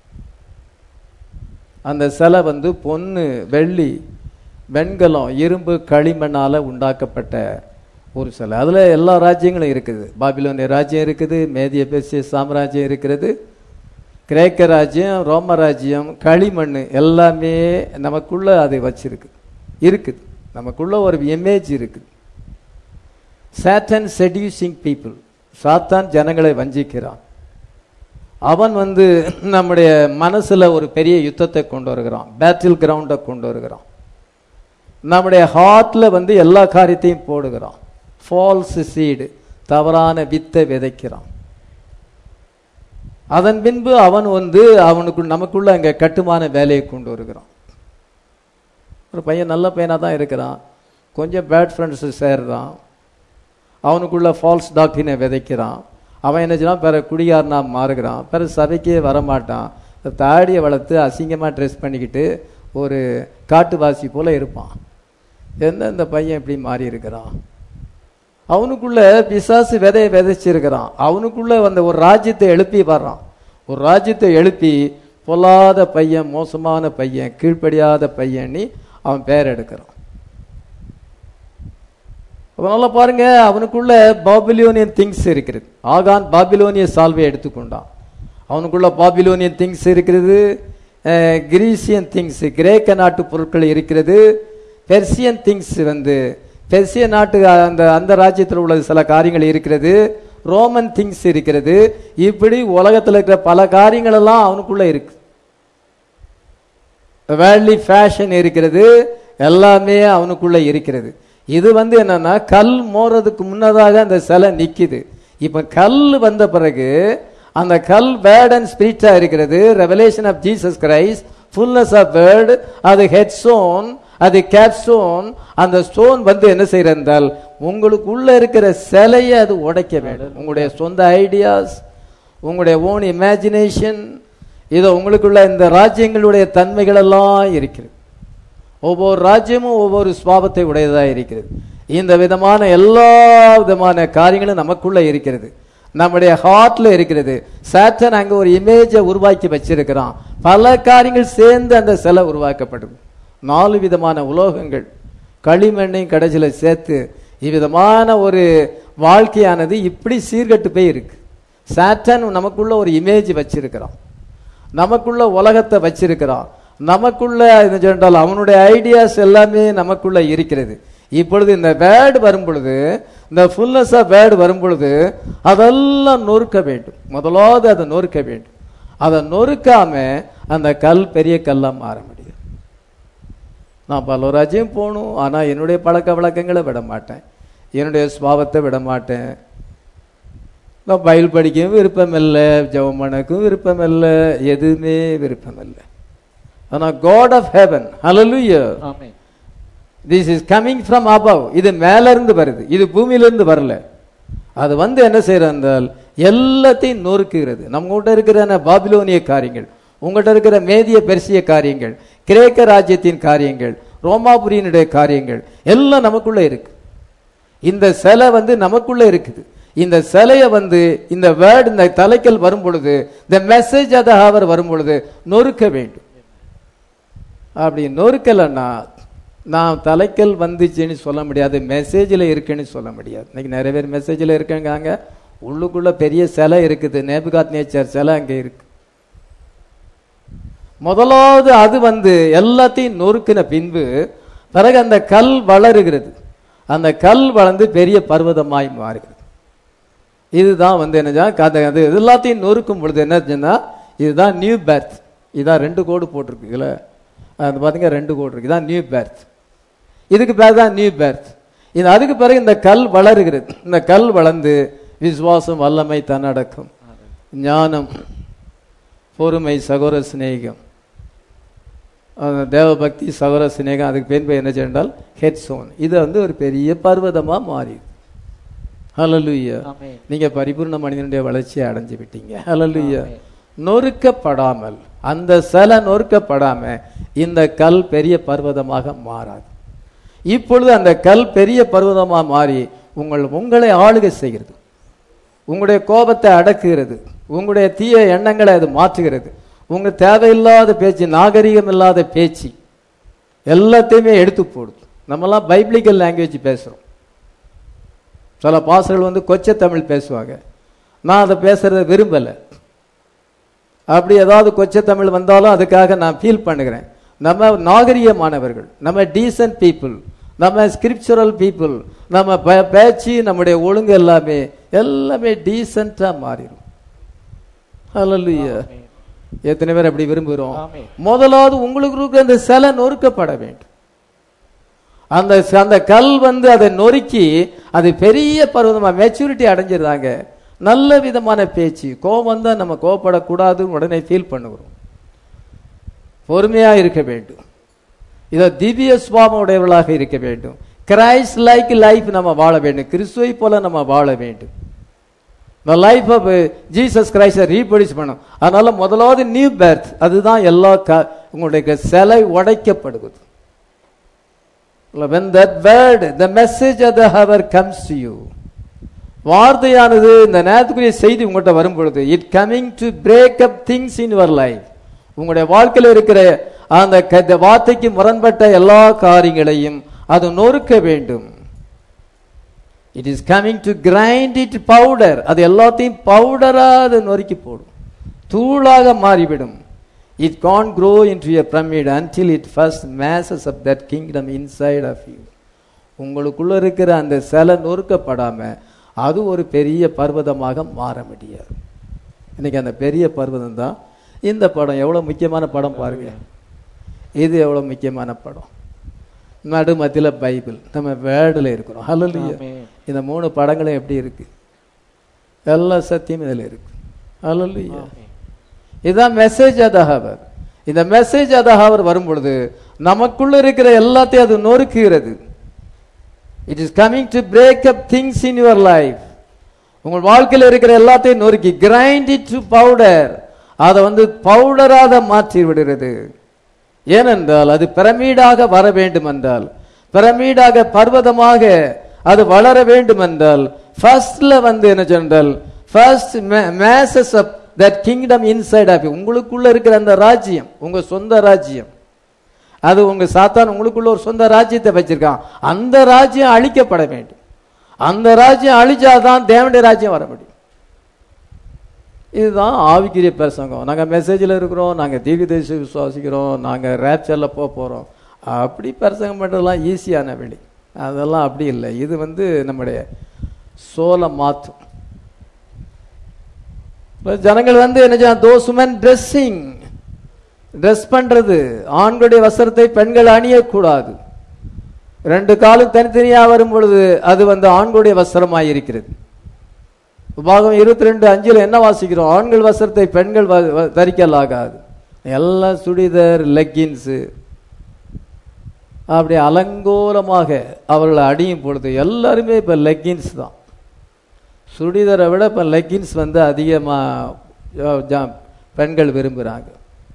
அந்த சிலை வந்து பொன்னு, வெள்ளி, வெண்கலம், இரும்பு, களிமண்ணால உண்டாக்கப்பட்ட ஒரு சிலை. அதுல எல்லா ராஜ்யங்களும் இருக்குது. பாபிலோனிய ராஜ்யம் இருக்குது, மேதிய பெர்சிய சாம்ராஜ்யம் இருக்கிறது, கிரேக்க ராஜ்யம், ரோம ராஜ்யம், களிமண் எல்லாமே நமக்குள்ள அது வச்சிருக்கு இருக்குது. நமக்குள்ள ஒரு இமேஜ் இருக்குது. சாத்தான் செடியூசிங் பீப்புள். சாத்தான் ஜனங்களை வஞ்சிக்கிறான். அவன் வந்து நம்முடைய மனசுல ஒரு பெரிய யுத்தத்தை கொண்டு வருகிறான். பேட்டில் கிரவுண்டை கொண்டு வருகிறான். நம்முடைய ஹார்ட்ல வந்து எல்லா காரியத்தையும் போடுகிறான். ஃபால்ஸ் சீடு, தவறான வித்தை விதைக்கிறான். அதன் பின்பு அவன் வந்து அவனுக்கு நமக்குள்ள அங்க கட்டுமான வேலையை கொண்டு வருகிறான். ஒரு பையன் நல்ல பையனா தான் இருக்கிறான், கொஞ்சம் பேட் ஃப்ரெண்ட்ஸ் சேர்றான், அவனுக்குள்ள ஃபால்ஸ் டாக்டரினை விதைக்கிறான். அவன் என்ன செய்யலாம், பிற குடியாரனா மாறுகிறான், பிற சபைக்கே வரமாட்டான், தாடியை வளர்த்து அசிங்கமாக ட்ரெஸ் பண்ணிக்கிட்டு ஒரு காட்டுவாசி போல இருப்பான். என்ன இந்த பையன் இப்படி மாறி இருக்கிறான்? அவனுக்குள்ள பிசாசு விதையை விதைச்சிருக்கிறான். அவனுக்குள்ள வந்த ஒரு ராஜ்யத்தை எழுப்பி வர்றான். ஒரு ராஜ்யத்தை எழுப்பி பொல்லாத பையன், மோசமான பையன், கீழ்ப்படியாத பையன் அவன் பேர் எடுக்கிறான். அதனால பாருங்க, அவனுக்குள்ள பாபிலோனியன் திங்ஸ் இருக்கிறது. ஆகான் பாபிலோனிய சால்வை எடுத்துக்கொண்டான். அவனுக்குள்ள பாபிலோனியன் திங்ஸ் இருக்கிறது, கிரீசியன் திங்ஸ், கிரேக்க நாட்டு பொருட்கள் இருக்கிறது, பெர்சியன் திங்ஸ் வந்து பெர்சிய நாட்டு அந்த அந்த ராஜ்யத்தில் உள்ள சில காரியங்கள் இருக்கிறது, ரோமன் திங்ஸ் இருக்கிறது. இப்படி உலகத்தில் இருக்கிற பல காரியங்கள் எல்லாம் அவனுக்குள்ள இருக்கு. வேர்ல்ட்லி ஃபேஷன் இருக்கிறது, எல்லாமே அவனுக்குள்ள இருக்கிறது. இது வந்து என்னன்னா, கல் மோறதுக்கு முன்னதாக அந்த சிலை நிக்குது. இப்ப கல் வந்த பிறகு அந்த கல் வேர்ட் அண்ட் ஸ்பிரிட்டா இருக்கிறது. Revelation of Jesus Christ, fullness of word, அது ஹெட் ஸ்டோன், அது கேப் ஸ்டோன். அந்த ஸ்டோன் வந்து என்ன செய்யறது என்றால், உங்களுக்கு உள்ள இருக்கிற சிலையை அது உடைக்க வேண்டும். உங்களுடைய சொந்த ஐடியாஸ், உங்களுடைய ஓன் இமேஜினேஷன், இதோ உங்களுக்குள்ள இந்த ராஜ்யங்களுடைய தன்மைகள் எல்லாம் இருக்கிறது. ஒவ்வொரு ராஜ்யமும் ஒவ்வொரு சுபாவத்தை உடையதாக இருக்கிறது. இந்த விதமான எல்லா விதமான காரியங்களும் நமக்குள்ள இருக்கிறது, நம்முடைய ஹார்ட்ல இருக்கிறது. சாத்தான் அங்க ஒரு இமேஜை உருவாக்கி வச்சிருக்கிறான். பல காரியங்கள் சேர்ந்து அந்த சிலை உருவாக்கப்படுது. நாலு விதமான உலோகங்கள் களிமண்ணையும் கடைசியில சேர்த்து இவ்விதமான ஒரு வாழ்க்கையானது இப்படி சீர்கட்டு போய் இருக்கு. சாத்தான் நமக்குள்ள ஒரு இமேஜ் வச்சிருக்கிறான், நமக்குள்ள உலகத்தை வச்சிருக்கிறான், நமக்குள்ள சொன்னால் அவனுடைய ஐடியாஸ் எல்லாமே நமக்குள்ள இருக்கிறது. இப்பொழுது இந்த வேர்டு வரும் பொழுது, இந்த ஃபுல்னஸ் ஆஃப் வேர்டு வரும் பொழுது அதெல்லாம் நொறுக்க வேண்டும். முதலாவது அதை நொறுக்க வேண்டும். அதை நொறுக்காம அந்த கல் பெரிய கல்லா மாற முடியும். நான் பல ராஜ்யம் போகணும், ஆனா என்னுடைய பழக்க வழக்கங்களை விட மாட்டேன், என்னுடைய சுபாவத்தை விட மாட்டேன், நான் பைபிள் படிக்கவும் விருப்பம் இல்லை, ஜெபம் பண்ணக்கும் விருப்பம் இல்லை, எதுவுமே விருப்பம் இல்லை. ஆனா God of heaven, hallelujah, amen, this is coming from above, இது மேல இருந்து வருது, இது பூமியிலிருந்து வரல. அது வந்து என்ன செய்யறால் எல்லாத்தையும் நொறுக்குகிறது. நம்ம கிட்ட இருக்கிற பாபிலோனிய காரியங்கள், உங்கள்கிட்ட இருக்கிற மேதிய பெர்சிய காரியங்கள், கிரேக்க ராஜ்யத்தின் காரியங்கள், ரோமாபுரியினுடைய காரியங்கள் எல்லாம் நமக்குள்ள இருக்கு. இந்த சிலை வந்து நமக்குள்ள இருக்குது. இந்த சிலையை வந்து இந்த வேர்டு இந்த தலைக்கல் வரும் பொழுது, இந்த மெசேஜ் அத அவர் வரும் பொழுது நொறுக்க வேண்டும். அப்படி நொறுக்கலன்னா நான் தலைக்கல் வந்துச்சுன்னு சொல்ல முடியாது, மெசேஜில் இருக்குன்னு சொல்ல முடியாது. இன்னைக்கு நிறைய பேர் மெசேஜில் இருக்காங்க, உள்ளுக்குள்ள பெரிய சிலை இருக்குது, நேபுகாத் நேச்சர் சிலை அங்கே இருக்கு. முதலாவது அது வந்து எல்லாத்தையும் நொறுக்கின பின்பு பிறகு அந்த கல் வளருகிறது. அந்த கல் வளர்ந்து பெரிய பர்வதமாய் மாறுகிறது. இதுதான் வந்து என்ன அது எல்லாத்தையும் நொறுக்கும் பொழுது என்ன, இதுதான் நியூ பர்த். இதான் ரெண்டு கோடு போட்டிருக்குல்ல, அது பாத்தீங்க ரெண்டு கோடு இருக்கு, இதான் நியூ பர்த். இதுக்கு பேர் தான் நியூ பர்த். இது அதுக்கு பிறகு இந்த கல் வளருகிறது. இந்த கல் வளர்ந்து விசுவாசம், வல்லமை, தன்னடக்கம், ஞானம், பொறுமை, சகோதர சிநேகம், தேவ பக்தி, சகோதர சிநேகம், அதுக்கு பேர் என்ன செய்தால் ஹெட்ஸோன். இது வந்து ஒரு பெரிய பர்வதமா மாறி. ஹல்லேலூயா. நீங்க பரிபூர்ண மனிதனுடைய வளர்ச்சியை அடைஞ்சு விட்டீங்க. ஹல்லேலூயா. நொறுக்கப்படாமல், அந்த சிலை நொறுக்கப்படாம இந்த கல் பெரிய பர்வதமாக மாறாது. இப்பொழுது அந்த கல் பெரிய பர்வதமாக மாறி உங்கள் உங்களை ஆளுகை செய்கிறது, உங்களுடைய கோபத்தை அடக்குகிறது, உங்களுடைய தீய எண்ணங்களை அது மாற்றுகிறது. உங்க தேவையில்லாத பேச்சு, நாகரிகம் இல்லாத பேச்சு எல்லாத்தையுமே எடுத்து போடுது. நம்மலாம் பைபிளிக்கல் லாங்குவேஜ் பேசுறோம். சில பாசர்கள் வந்து கொச்சை தமிழ் பேசுவாங்க, நான் அதை பேசுறத விரும்பல. அப்படி ஏதாவது கொச்சை தமிழ் வந்தாலும் அதுக்காக நான் ஃபீல் பண்ணுகிறேன். நம்ம நாகரிகமானவர்கள், நம்ம டீசன்ட் பீப்புள், நம்ம ஸ்கிரிப்சுரல் பீப்புள், நம்ம பேச்சு, நம்முடைய ஒழுங்கு எல்லாமே எல்லாமே டீசென்டா மாறிடும். ஹல்லேலூயா. எத்தனை பேர் அப்படி விரும்புகிறோம்? முதலாவது உங்களுக்கு அந்த சிலை நொறுக்கப்பட வேண்டும். அந்த அந்த கல் வந்து அதை நொறுக்கி அது பெரிய பருவமா மெச்சூரிட்டி அடைஞ்சிருந்தாங்க. நல்ல விதமான பேச்சு, கோபம் தான் நம்ம கோபப்படக்கூடாதுன்னு உடனே ஃபீல் பண்ணுகிறோம். பொறுமையா இருக்க வேண்டும். இதை திவ்ய சுபாவம் உடையவர்களாக இருக்க வேண்டும். கிரைஸ்ட் லைக் லைஃப் நம்ம வாழ வேண்டும். கிறிஸ்துவை போல நம்ம வாழ வேண்டும். The life of Jesus Christ reproduce பண்ணும். அதனால முதலாவது நியூ பர்த், அதுதான் எல்லா உங்களுடைய சிலை உடைக்கப்படுவது. When that word, the message of the hour comes to you, வார்த்தையானது இந்த நேரத்துக்குரிய செய்தி உங்கள்கிட்ட வரும் பொழுது, it coming to break up things in your life, உங்களுடைய வாழ்க்கையில் இருக்கிற அந்த வார்த்தைக்கு முரண்பட்ட எல்லா காரியங்களையும் அது நொறுக்க வேண்டும். It is coming to grind it powder, அது எல்லாத்தையும் பவுடரா அது நொறுக்கி போடும், தூளாக மாறிவிடும். It can't grow into a pyramid until it first masses up that kingdom inside of you. உங்களுக்குள்ள இருக்கிற அந்த சிலை நொறுக்கப்படாம அது ஒரு பெரிய பர்வதமாக மாற முடியாது. இன்னைக்கு அந்த பெரிய பர்வதம் தான் இந்த படம். எவ்வளவு முக்கியமான படம் பாருங்க. இது எவ்வளவு முக்கியமான படம். நடு மத்தியில பைபிள், நம்ம வேர்டுல இருக்கிறோம். ஹல்லேலூயா. இந்த மூணு படங்களும் எப்படி இருக்கு? எல்லா சத்தியம் இதுல இருக்கு. ஹல்லேலூயா. இதுதான் மெசேஜ் ஆஃப் தி ஹவர். இந்த மெசேஜ் ஆஃப் தி ஹவர் வரும் பொழுது நமக்குள்ள இருக்கிற எல்லாத்தையும் அது நொறுக்குகிறது. It is coming to break up things in your life. உங்கள் வாழ்க்கையில் இருக்கிற எல்லாத்தையும் நொறுக்கி grind it to powder, அதை வந்து பவுடராக மாற்றி விடுகிறது. ஏனென்றால் அது பிரமிடாக வர வேண்டும் என்றால், பிரமிடாக பர்வதமாக அது வளர வேண்டும் என்றால், ஃபர்ஸ்ட்ல வந்து என்ன சொன்னால் first masses of that kingdom inside of you. உங்களுக்குள்ள இருக்கிற அந்த ராஜ்யம் உங்க சொந்த ராஜ்யம். அது உங்க சாத்தான் உங்களுக்குள்ள ஒரு சொந்த ராஜ்யத்தை வச்சிருக்கான். அந்த ராஜ்யம் அழிக்கப்பட வேண்டும். அந்த ராஜ்யம் அழிச்சாதான் தேவனுடைய ராஜ்யம் வர முடியும். இதுதான் ஆவிக்குரிய பிரசங்கம். நாங்கள் மெசேஜில் இருக்கிறோம், நாங்கள் தீர்க்கதரிசி விசுவாசிக்கிறோம், நாங்கள் ரேப்சரில் போக போகிறோம், அப்படி பிரசங்கம் பண்ணுறதுலாம் ஈஸியான வழி. அதெல்லாம் அப்படி இல்லை. இது வந்து நம்முடைய சோலை மாற்றும். ஜனங்கள் வந்து என்ன தோஸ் உமன் ட்ரெஸ்ஸிங், ட்ரெஸ் பண்ணுறது, ஆண்களுடைய வஸ்திரத்தை பெண்கள் அணியக்கூடாது. ரெண்டு காலும் தனித்தனியாக வரும் பொழுது அது வந்து ஆண்களுடைய வஸ்திரமாக இருக்கிறது. பாகம் இருபத்தி ரெண்டு அஞ்சில் என்ன வாசிக்கிறோம்? ஆண்கள் வஸ்திரத்தை பெண்கள் தரிக்கலாகாது. எல்லாம் சுடிதர், லெக்கின்ஸு, அப்படி அலங்கோலமாக அவர்களை அடியும் பொழுது எல்லாருமே இப்போ லெக்கின்ஸ் தான். சுடிதாரை விட இப்போ லெக்கின்ஸ் வந்து அதிகமாக பெண்கள் விரும்புகிறாங்க.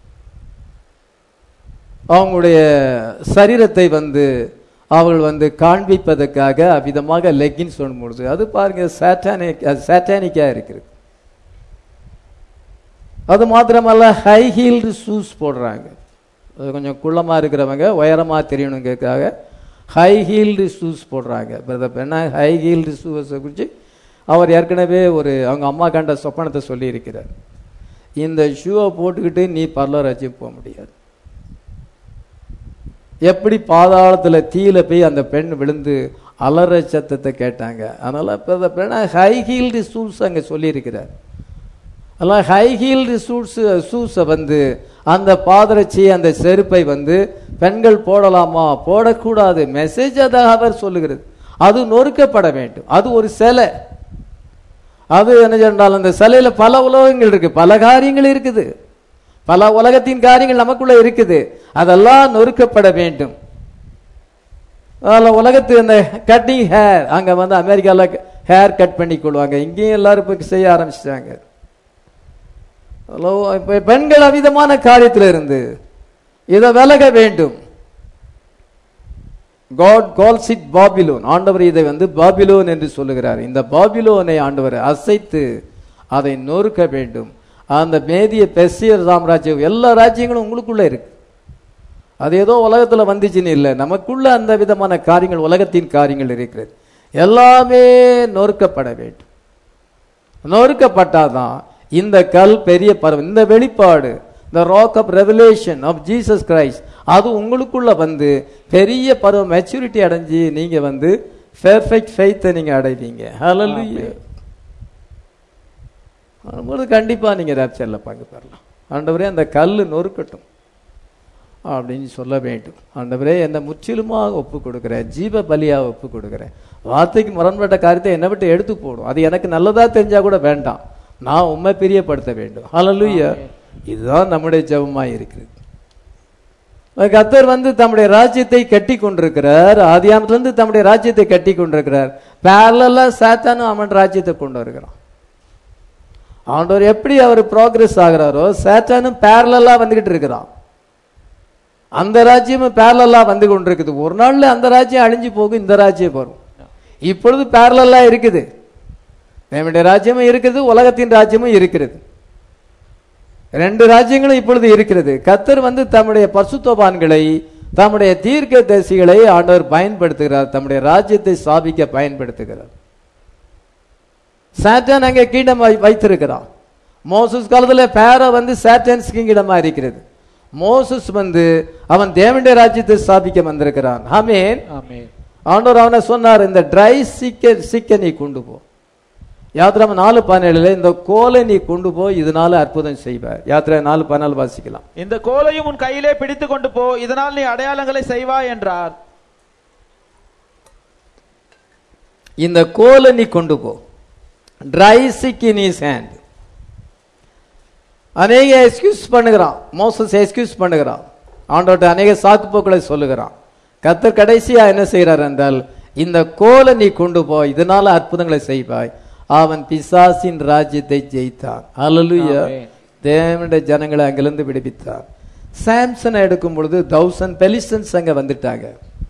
அவங்களுடைய சரீரத்தை வந்து அவர்கள் வந்து காண்பிப்பதற்காக அவ்விதமாக லெக்கின்ஸ் சொல்லும்பொழுது அது பாருங்க சாட்டானிக் சாட்டானிக்காக இருக்கிறது. அது மாத்திரமல்ல ஹை ஹீல்டு ஷூஸ் போடுறாங்க. அது கொஞ்சம் குள்ளமாக இருக்கிறவங்க உயரமாக தெரியணுங்கிறதுக்காக ஹை ஹீல்டு ஷூஸ் போடுறாங்க. பிரதர் என்ன ஹை ஹீல்டு ஷூஸை குறித்து அவர் ஏற்கனவே ஒரு அவங்க அம்மா கண்ட சொப்பனத்தை சொல்லியிருக்கிறார். இந்த ஷூவை போட்டுக்கிட்டு நீ பரலோராஜ்யம் போக முடியாது. எப்படி பாதாளத்தில் தீயில போய் அந்த பெண் விழுந்து அலற சத்தத்தை கேட்டாங்க. அதனால ஹை ஹீல்டு ஷூஸ் அங்கே சொல்லியிருக்கிறார். அதெல்லாம் ஹை ஹீல்டு ஷூஸ் ஷூஸை வந்து அந்த பாதரட்சி அந்த செருப்பை வந்து பெண்கள் போடலாமா போடக்கூடாது மெசேஜ் அதாக அவர் சொல்லுகிறது. அது நொறுக்கப்பட வேண்டும். அது ஒரு சிலை. அது என்ன சொன்னால் அந்த சிலையில பல உலகங்கள் இருக்கு, பல காரியங்கள் இருக்குது, பல உலகத்தின் காரியங்கள் நமக்குள்ள இருக்குது. அதெல்லாம் நொறுக்கப்பட வேண்டும். அதில் உலகத்து அந்த கட்டிங் ஹேர் அங்கே வந்து அமெரிக்காவில் ஹேர் கட் பண்ணி கொள்வாங்க. இங்கேயும் எல்லாரும் இப்போ செய்ய ஆரம்பிச்சிட்டாங்க. இப்போ பெண்கள் அவிதமான காரியத்தில் இருந்து இதை விலக வேண்டும். God calls it Babylon. ஆண்டவர் இதை வந்து பாபிலோன் என்று சொல்லுகிறார். இந்த பாபிலோனை ஆண்டவர் அசைத்து அதை நொறுக்க வேண்டும். அந்த மேதிய பெர்சியர் சாம்ராஜ்யம் எல்லா ராஜ்யங்களும் உங்களுக்குள்ள இருக்கு. அது ஏதோ உலகத்துல வந்துச்சுன்னு இல்லை, நமக்குள்ள அந்த விதமான காரியங்கள் உலகத்தின் காரியங்கள் இருக்கிறது. எல்லாமே நொறுக்கப்பட வேண்டும். நொறுக்கப்பட்டாதான் இந்த கல் பெரிய பருவம், இந்த வெளிப்பாடு, the rock of revelation of Jesus Christ, அது உங்களுக்குள்ள வந்து பெரிய பருவம் மெச்சூரிட்டி அடைஞ்சி நீங்க வந்து பெர்ஃபெக்ட் ஃபெய்த்தை நீங்க அடைவீங்க. ஹல்லேலூயா. அது கண்டிப்பா நீங்க ராப்சர்ல பங்கு பெறலாம். ஆண்டவரே அந்த கல் நொறுக்கட்டும் அப்படின்னு சொல்ல வேண்டும். ஆண்டவரே என்ன முற்றிலுமாக ஒப்பு கொடுக்குறேன், ஜீவ பலியாக ஒப்பு கொடுக்குறேன். வார்த்தைக்கு முரண்பட்ட காரியத்தை என்னை விட்டு எடுத்து போடும். அது எனக்கு நல்லதா தெரிஞ்சா கூட வேண்டாம், நான் உண்மை பிரியப்படுத்த வேண்டும். ஹல்லேலூயா. இதுதான் நம்முடைய ஜெபமாய் இருக்கிறது. கர்த்தர் வந்து தம்முடைய ராஜ்யத்தை கட்டி கொண்டிருக்கிறார். ஆதியாமத்திலிருந்து தம்முடைய ராஜ்யத்தை கட்டி கொண்டிருக்கிறார். பேரலா சாத்தானும் அவன் ராஜ்யத்தை கொண்டு வருகிறான். ஆண்டவர் எப்படி அவர் ப்ராக்ரஸ் ஆகிறாரோ சாத்தானும் பேரலா வந்துகிட்டு இருக்கிறான். அந்த ராஜ்யமும் பேரலா வந்து கொண்டிருக்குது. ஒரு நாள்ல அந்த ராஜ்யம் அழிஞ்சு போகும், இந்த ராஜ்யம் வரும். இப்பொழுது பேரலா இருக்குது. நம்முடைய ராஜ்யமும் இருக்குது, உலகத்தின் ராஜ்யமும் இருக்கிறது. ரெண்டு ராஜ்யங்களும் இப்பொழுது இருக்கிறது. கர்த்தர் வந்து தம்முடைய பரிசுத்தவான்களை, தம்முடைய தீர்க்கதரிசிகளை ஆண்டவர் பயன்படுத்துகிறார், தம்முடைய ராஜ்யத்தை ஸ்தாபிக்க பயன்படுத்துகிறார். சாத்தான் அங்கே கிங்டம் வைத்திருக்கிறான். மோசஸ் காலத்துல பேரா வந்து சாத்தான்ஸ் கிங்டமா இருக்கிறது. மோசஸ் வந்து அவன் தேவனுடைய ராஜ்யத்தை ஸ்தாபிக்க வந்திருக்கிறான். ஆமென். ஆண்டவர் அவனை சொன்னார், இந்த ட்ரை சிக்க சிக்க நீ கொண்டு போ. யாத்திரை நாலு பதினேழுல இந்த கோலை நீ கொண்டு போய் இதனால அற்புதம் செய்வார். யாத்திரை நாலு பதினாலு வாசிக்கலாம். இந்த கோலையும் உன் கையிலே பிடித்து கொண்டு போ, இதனால் நீ அடையாளங்களை செய்வாய் என்றார். இந்த கோலை நீ கொண்டு போ. Dry stick in his hand. அநேக எக்ஸ்கியூஸ் பண்ணுகிறான். மோசஸ் எக்ஸ்கியூஸ் பண்ணுகிறான். ஆண்டவர்ட்ட அநேக சாக்கு போக்களை சொல்லுகிறான். கர்த்தர் கடைசியா என்ன செய்யறார் என்றால், இந்த கோலை நீ கொண்டு போ, இதனால அற்புதங்களை செய்வாய். அவன் பிசாசின் ராஜ்யத்தை ஜெயித்தான். ஹல்லேலூயா. தேவனுடைய ஜனங்களை அங்கிருந்து விடுவித்தார். சாம்சனை எடுக்கும் பொழுது தௌசண்ட் பெலிஸ்டன்ஸ் அங்க வந்துட்டாங்க.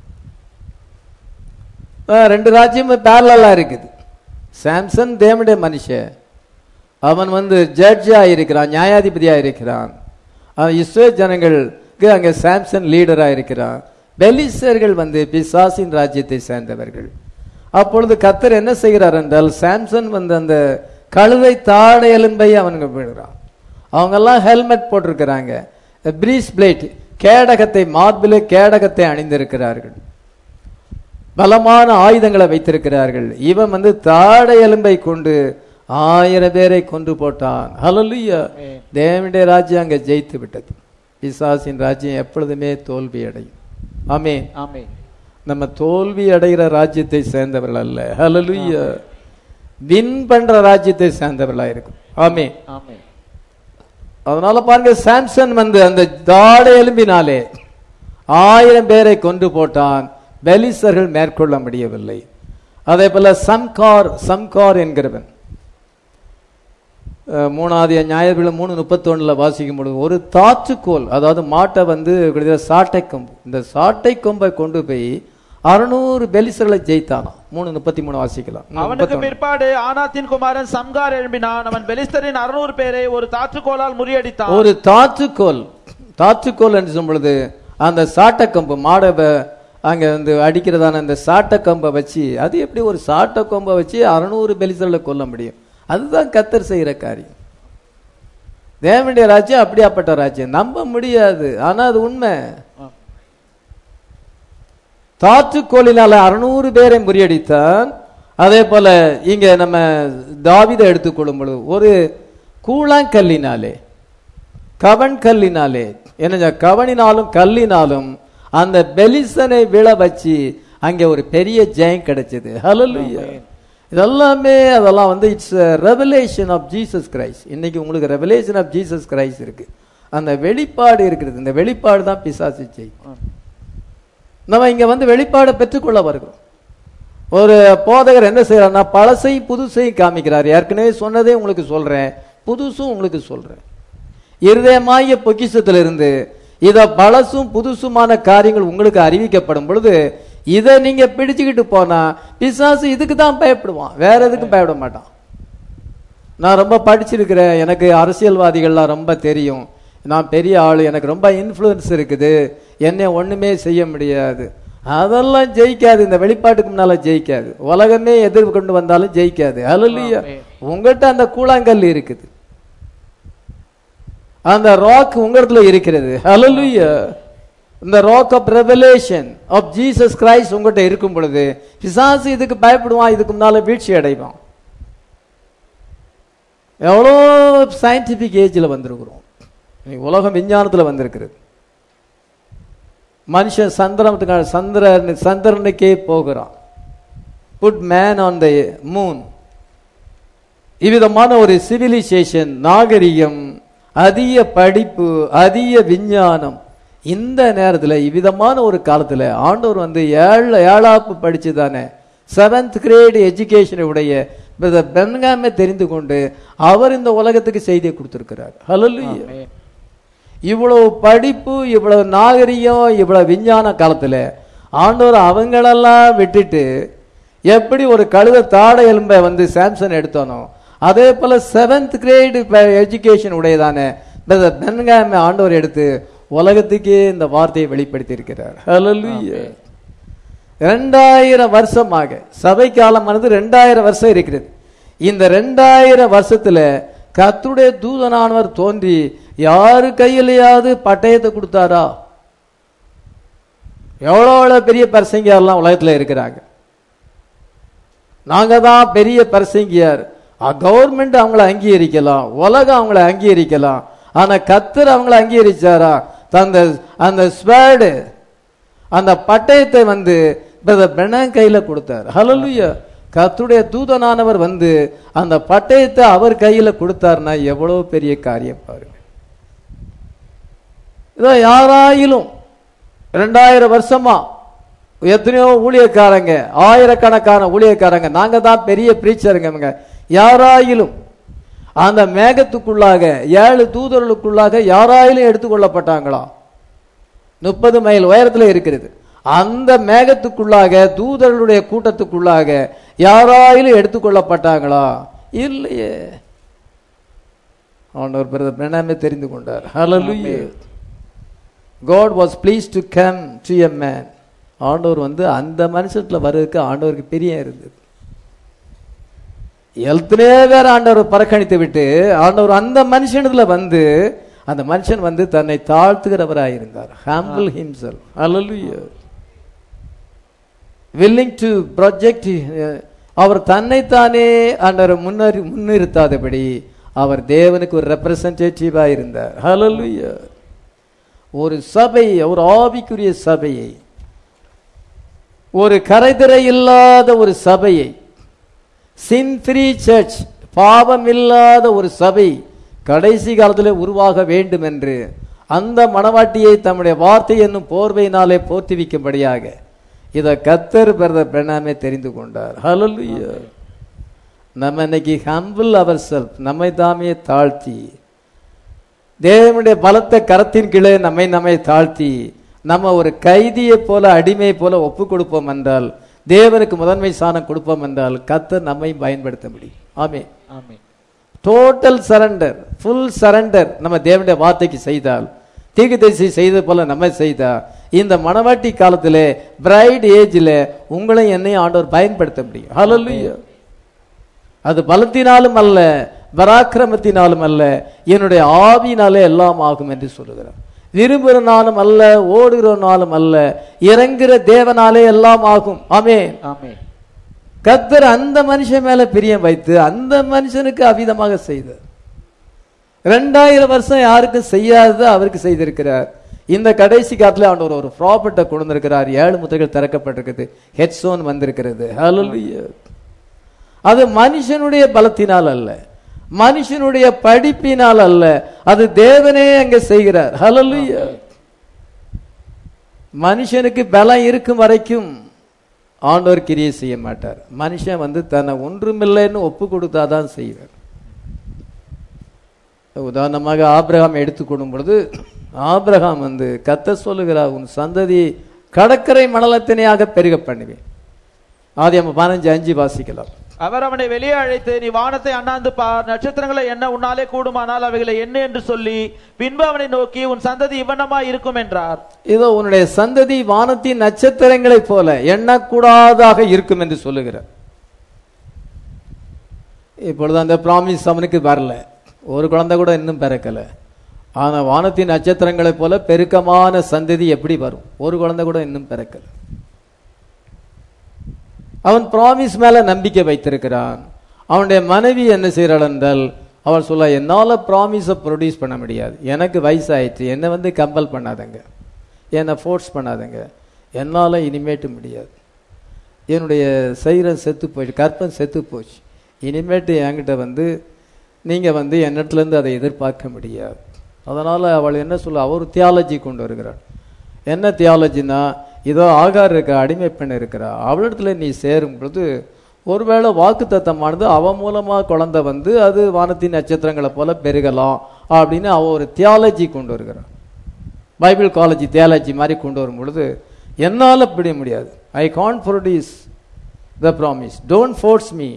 ரெண்டு ராஜ்யமும் பேரலா இருக்குது. சாம்சன் தேவனுடைய மனுஷன், அவன் வந்து ஜட்ஜா இருக்கிறான், நியாயாதிபதியா இருக்கிறான். இஸ்ரேல் ஜனங்களுக்கு அங்க சாம்சன் லீடரா இருக்கிறான். பெலிஸ்தர்கள் வந்து பிசாசின் ராஜ்யத்தை சேர்ந்தவர்கள். அப்பொழுது கர்த்தர் என்ன செய்கிறார் என்றால், சாம்சன் வந்து அந்த கழுதை தாடை எலும்பை அவனுக்கு விடுறான். அவங்க எல்லாம் ஹெல்மெட் போட்டிருக்கிறாங்க, பிரீஸ் பிளேட், கேடகத்தை, மார்பிலே கேடகத்தை அணிந்திருக்கிறார்கள், பலமான ஆயுதங்களை வைத்திருக்கிறார்கள். இவன் வந்து தாடை எலும்பை கொண்டு ஆயிரம் பேரை கொன்று போட்டான். ஹல்லேலூயா. தேவனுடைய ராஜ்யம் அங்க ஜெயித்து விட்டது. பிசாசின் ராஜ்யம் எப்பொழுதுமே தோல்வி அடையும். ஆமென். ஆமென். நம்ம தோல்வி அடைகிற ராஜ்யத்தை சேர்ந்தவர்கள் அல்ல. ஹல்லேலூயா. வின் பண்ற ராஜ்யத்தை சேர்ந்தவர்களா இருக்கும். ஆமென். ஆமென். அதனால பாருங்க, சாம்சன் வந்து அந்த தாடை எலும்பினாலே ஆயிரம் பேரை கொன்று போட்டான். பெலிஸ்தர்கள் மேற்கொள்ள முடியவில்லை. அதே போல சம்கார் சம்கார் என்கிறவன் அஹ், மூணாவது ஞாயிறு மூணு முப்பத்தொன்னுல வாசிக்கும் பொழுது ஒரு தாற்றுக்கோல், அதாவது மாட்டை வந்து கிட்டத்தட்ட சாட்டை கொம்பு, இந்த சாட்டை கொம்பை கொண்டு போய் அறுநூறு பெலிஸ்தர்களை ஜெயித்தானாம். மூணு முப்பத்தி மூணு வாசிக்கலாம். அவனுக்கு பிற்பாடு ஆனாத்தின் குமாரன் சம்கார் எழும்பினான். அவன் பெலிஸ்தரின் அறுநூறு பேரை ஒரு தாற்றுக்கோலால் முறியடித்தான். ஒரு தாற்றுக்கோல், தாற்றுக்கோல் என்று சொல்லும் பொழுது அந்த சாட்டை கம்பு, மாடை வ- அங்க வந்து அடிக்கிறதான அந்த சாட்டை கம்பை வச்சு, அது எப்படி ஒரு சாட்டை கொம்பை வச்சு அறுநூறு பெலிஸ்தர்களை கொல்ல முடியும்? அதுதான் கர்த்தர் செய்யற காரியம். தேவனுடைய ராஜ்யம் அப்படியாப்பட்ட ராஜ்யம், நம்ப முடியாது, ஆனா அது உண்மை. தாற்றுக்கோலினால அறுநூறு பேரை முறியடித்தான். அதே போல இங்க நம்ம தாவீதை எடுத்துக்கொள்ளும் பொழுது ஒரு கூழாங்கல்லினாலே, கவன் கல்லினாலே, என்ன கவனினாலும் கல்லினாலும் அந்த பெலிஸ்தனை விழ வச்சு அங்கே ஒரு பெரிய ஜெயம் கிடைச்சது. ஹல்லேலூயா. இதெல்லாமே அதெல்லாம் வந்து it's revelation of Jesus Christ. இன்னைக்கு உங்களுக்கு ரெவலேஷன் ஆஃப் ஜீசஸ் கிரைஸ்ட் இருக்கு, அந்த வெளிப்பாடு இருக்கிறது. இந்த வெளிப்பாடு தான் பிசாசு ஜெயிக்கும். நம்ம இங்க வந்து வெளிப்பாடை பெற்றுக்கொள்ள வருகிறோம். ஒரு போதகர் என்ன செய்யறாருன்னா பழசையும் புதுசையும் காமிக்கிறார். ஏற்கனவே சொன்னதே உங்களுக்கு சொல்றேன், புதுசும் உங்களுக்கு சொல்றேன். இருதயமாகிய பொக்கிஷத்திலிருந்து இத பழசும் புதுசுமான காரியங்கள் உங்களுக்கு அறிவிக்கப்படும் பொழுது இதை நீங்க பிடிச்சுக்கிட்டு போனா பிசாசு இதுக்கு தான் பயப்படுவான், வேற எதுக்கும் பயப்பட மாட்டான். நான் ரொம்ப படிச்சிருக்கிறேன், எனக்கு அரசியல்வாதிகள்லாம் ரொம்ப தெரியும், நான் பெரிய ஆளு, எனக்கு ரொம்ப இன்ஃப்ளூயன்ஸ் இருக்குது, என்னை ஒண்ணுமே செய்ய முடியாது, அதெல்லாம் ஜெயிக்காது. இந்த வெளிப்பாட்டுக்கு முன்னால ஜெயிக்காது. உலகமே எதிர்ப்பு கொண்டு வந்தாலும் ஜெயிக்காது. ஹல்லேலூயா. உங்கள்கிட்ட அந்த கூழாங்கல் இருக்குது, அந்த ராக் உங்களிடத்துல இருக்கிறது. ஹல்லேலூயா. இந்த rock of revelation of Jesus Christ உங்கள்கிட்ட இருக்கும் பொழுது பிசாசு இதுக்கு பயப்படுவான், இதுக்கு முன்னால வீழ்ச்சி அடைவான். எவ்வளோ சயின்டிபிக் ஏஜில் வந்திருக்கிறோம், உலகம் விஞ்ஞானத்தில் வந்திருக்கிறது. மனுஷன் சந்திரனுக்கு சந்திரன் சந்திரனுக்கே போகிறான். Put man on the moon. இவ்விதமான ஒரு சிவிலைசேஷன், நாகரிகம், அதிக படிப்பு, அதிக விஞ்ஞானம், இந்த நேரத்தில் இவ்விதமான ஒரு காலத்தில் ஆண்டவர் வந்து ஏழு ஏழாப்பு படிச்சு தானே செவன்த் கிரேட் எஜுகேஷனை உடைய பென்காமை தெரிந்து கொண்டு அவர் இந்த உலகத்துக்கு செய்தியை கொடுத்திருக்கிறார். ஹல்லேலூயா. இவ்வளவு படிப்பு, இவ்வளவு நாகரிகம், இவ்வளவு விஞ்ஞான காலத்துல ஆண்டவர் அவங்களெல்லாம் விட்டுட்டு எப்படி ஒரு கழுத தாடை எலும்பை வந்து சாம்சன் எடுத்தானோ அதே போல செவன்த் கிரேட் எஜுகேஷன் உடையதான பென்காமை ஆண்டவர் எடுத்து உலகத்துக்கே இந்த வார்த்தையை வெளிப்படுத்தி இருக்கிறார். ஹல்லேலூயா. ரெண்டாயிரம் வருஷமாக சபை காலமானது ரெண்டாயிரம் வருஷம் இருக்கிறது. இந்த ரெண்டாயிரம் வருஷத்துல கர்த்தருடைய தூதனானவர் தோன்றி யாரு கையிலையாவது பட்டயத்தை கொடுத்தாரா? எவ்வளவு பெரிய பரிசங்கியார்லாம் உலகத்துல இருக்கிறாங்க. நாங்க தான் பெரிய பரிசங்கியார். கவர்மெண்ட் அவங்கள அங்கீகரிக்கலாம், உலகம் அவங்கள அங்கீகரிக்கலாம், ஆனா கர்த்தர் அவங்கள அங்கீகரிச்சாரா? அந்த அந்த ஸ்வேர்டு, அந்த பட்டயத்தை வந்து பெனாங் கையில கொடுத்தார். ஹல்லேலூயா. கர்த்தருடைய தூதனானவர் வந்து அந்த பட்டயத்தை அவர் கையில கொடுத்தார்னா எவ்வளவு பெரிய காரியம் பாருங்க. இதோ யாராயிலும் ரெண்டாயிரம் வருஷமா எத்தனையோ ஊழியக்காரங்க, ஆயிரக்கணக்கான ஊழியக்காரங்க, நாங்க தான் பெரிய பிரீச்சருங்க, யாராயிலும் அந்த மேகத்துக்குள்ளாக ஏழு தூதர்களுக்குள்ளாக யாராயிலும் எடுத்துக்கொள்ளப்பட்டாங்களா? முப்பது மைல் உயரத்துல இருக்கிறது. அந்த மேகத்துக்குள்ளாக தூதர்களுடைய கூட்டத்துக்குள்ளாக யாராயிலும் எடுத்துக்கொள்ளப்பட்டாங்களா? இல்லையே. ஆண்டவர் பிரதர் பிரணாமே தெரிந்து கொண்டார். ஹல்லேலூயா. God was pleased to come to a man. ஆண்டவர் வந்து அந்த மனுஷத்துல வர்றதுக்கு ஆண்டவருக்கு பிரியம் இருந்தது. எத்தனையோ பேர் ஆண்டவர் பறக்கணித்து விட்டு ஆண்டவர் அந்த மனுஷனத்துல வந்து அந்த மனுஷன் வந்து தன்னை தாழ்த்துகிறவராயிருந்தார். humble himself. Hallelujah. willing to project, அவர் தன்னைத்தானே ஆண்டவர் முன்னறி முன்னிறுத்தாதபடி அவர் தேவனுக்கு ஒரு ரெப்ரசன்டேட்டிவா இருந்தார். ஹல்லேலூயா. ஒரு சபை, ஒரு ஆவிக்குரிய சபையை, ஒரு கரைதிரை இல்லாத ஒரு சபையை, சின் ஃப்ரீ சர்ச், பாவம் இல்லாத ஒரு சபை கடைசி காலத்தில் உருவாக வேண்டும் என்று அந்த மணவாட்டியை தம்முடைய வார்த்தை என்னும் போர்வையினாலே போர்த்திவிக்கும்படியாக இதை கர்த்தர் பிரதர் பிரணாமே தெரிந்து கொண்டார். ஹல்லேலூயா. நம்ம இன்னைக்கு ஹம்பிள் அவர் செல்ஃப், நம்மை தாமே தாழ்த்தி தேவனுடைய பலத்த கரத்தின் கீழே நம்மை நம்மை தாழ்த்தி நம்ம ஒரு கைதியை போல அடிமை போல ஒப்பு கொடுப்போம் என்றால், தேவனுக்கு முதன்மை ஸ்தானம் கொடுப்போம் என்றால் கர்த்தர் நம்மை பயன்படுத்த முடியும். ஆமென் ஆமென். டோட்டல் சரண்டர், ஃபுல் சரண்டர் நம்ம தேவனுடைய வார்த்தைக்கு செய்தால், தீர்க்கதரிசி செய்தது போல நம்ம செய்தா, இந்த மணவாட்டி காலத்திலே பிரைட் ஏஜில் உங்களை என்னையும் ஆண்டவர் பயன்படுத்த முடியும். ஹல்லேலூயா. அது பலத்தினாலும் அல்ல, பராக்கிரமத்தினாலும் அல்ல, என்னுடைய ஆவியினாலே எல்லாம் ஆகும் என்று சொல்லுகிறார். விரும்புகிறனாலும் அல்ல, ஓடுகிறனாலும் அல்ல, இறங்குகிற தேவனாலே எல்லாம் ஆகும். ஆமென் ஆமென். கர்த்தர் அந்த மனுஷன் மேல பிரியம் வைத்து அந்த மனுஷனுக்கு அவிதமாக செய்தார். ரெண்டாயிரம் வருஷம் யாருக்கும் செய்யாதது அவருக்கு செய்திருக்கிறார். இந்த கடைசி காலத்துல ஆண்டவர் ஒரு ப்ராப்பர்ட்டை கொண்டு வந்திருக்கிறார். ஏழு முத்திரைகள் திறக்கப்பட்டிருக்குது, ஹெட்சோன் வந்திருக்கிறது. ஹல்லேலூயா. அது மனுஷனுடைய பலத்தினால் அல்ல, மனுஷனுடைய படிப்பினால் அல்ல, அது தேவனே அங்க செய்கிறார். ஹல்லேலூயா. மனுஷனுக்கு பலம் இருக்கும் வரைக்கும் ஆண்டவர் கிரியை செய்ய மாட்டார். மனுஷன் வந்து தன்னை ஒன்றுமில்லைன்னு ஒப்பு கொடுத்தாதான் செய்வார். உதாரணமாக ஆபிரகாம் எடுத்துக்கொள்ளும் பொழுது, ஆபிரகாம் வந்து கர்த்தர் சொல்லுகிறார், உன் சந்ததி கடற்கரை மணலத்தினையாக பெருக பண்ணுவேன். ஆதியாகமம் பதினஞ்சு அஞ்சு வாசிக்கலாம். அவர் அவனை வெளியே அழைத்து, நீ வானத்தை அண்ணாந்து பார், நட்சத்திரங்களை எண்ண உன்னாலே கூடுமானால் அவைகளை என்ன என்று சொல்லி, பின்பு அவனை நோக்கி, உன் சந்ததி இவ்வண்ணமாய் இருக்கும் என்றார். இதோ உன்னுடைய சந்ததி வானத்தின் நட்சத்திரங்களைப் போல எண்ணக்கூடாதாக இருக்கும் என்று சொல்லுகிறார். இப்பொழுது அந்த பிராமிஸ் அவனுக்கு வரல, ஒரு குழந்தை கூட இன்னும் பிறக்கல. ஆனா வானத்தின் நட்சத்திரங்களைப் போல பெருக்கமான சந்ததி எப்படி வரும்? ஒரு குழந்தை கூட இன்னும் பிறக்கல. அவன் பிராமிஸ் மேல நம்பிக்கை வைத்திருக்கிறான். அவனுடைய மனைவி என்ன செய்கிறாள் என்றால், அவள் சொல்ல, என்னால பிராமிஸை ப்ரொடியூஸ் பண்ண முடியாது, எனக்கு வயசாயிடுச்சு, என்னை வந்து கம்பல் பண்ணாதங்க, என்னை ஃபோர்ஸ் பண்ணாதங்க, என்னால இனிமேட்டு முடியாது, என்னுடைய சரீரம் செத்து போயிடுச்சு, கற்பம் செத்து போச்சு, இனிமேட்டு என்கிட்ட வந்து நீங்க வந்து என்னிடத்துலேருந்து அதை எதிர்பார்க்க முடியாது. அதனால அவள் என்ன சொல்ல, அவர் தியாலஜி கொண்டு வருகிறாள். என்ன தியாலஜினா, இதோ ஆகார் இருக்க, அடிமை பெண் இருக்கிறா, அவளிடத்துல நீ சேரும் பொழுது ஒருவேளை வாக்கு தத்தமானது அவன் மூலமா குழந்தை வந்து அது வானத்தின் நட்சத்திரங்களை போல பெருகலாம் அப்படின்னு அவ ஒரு தியாலஜி கொண்டு வருகிறான். பைபிள் காலேஜ் தியாலஜி மாதிரி கொண்டு வரும் பொழுது, என்னால பிடிக்க முடியாது, I can't produce the promise, don't force me,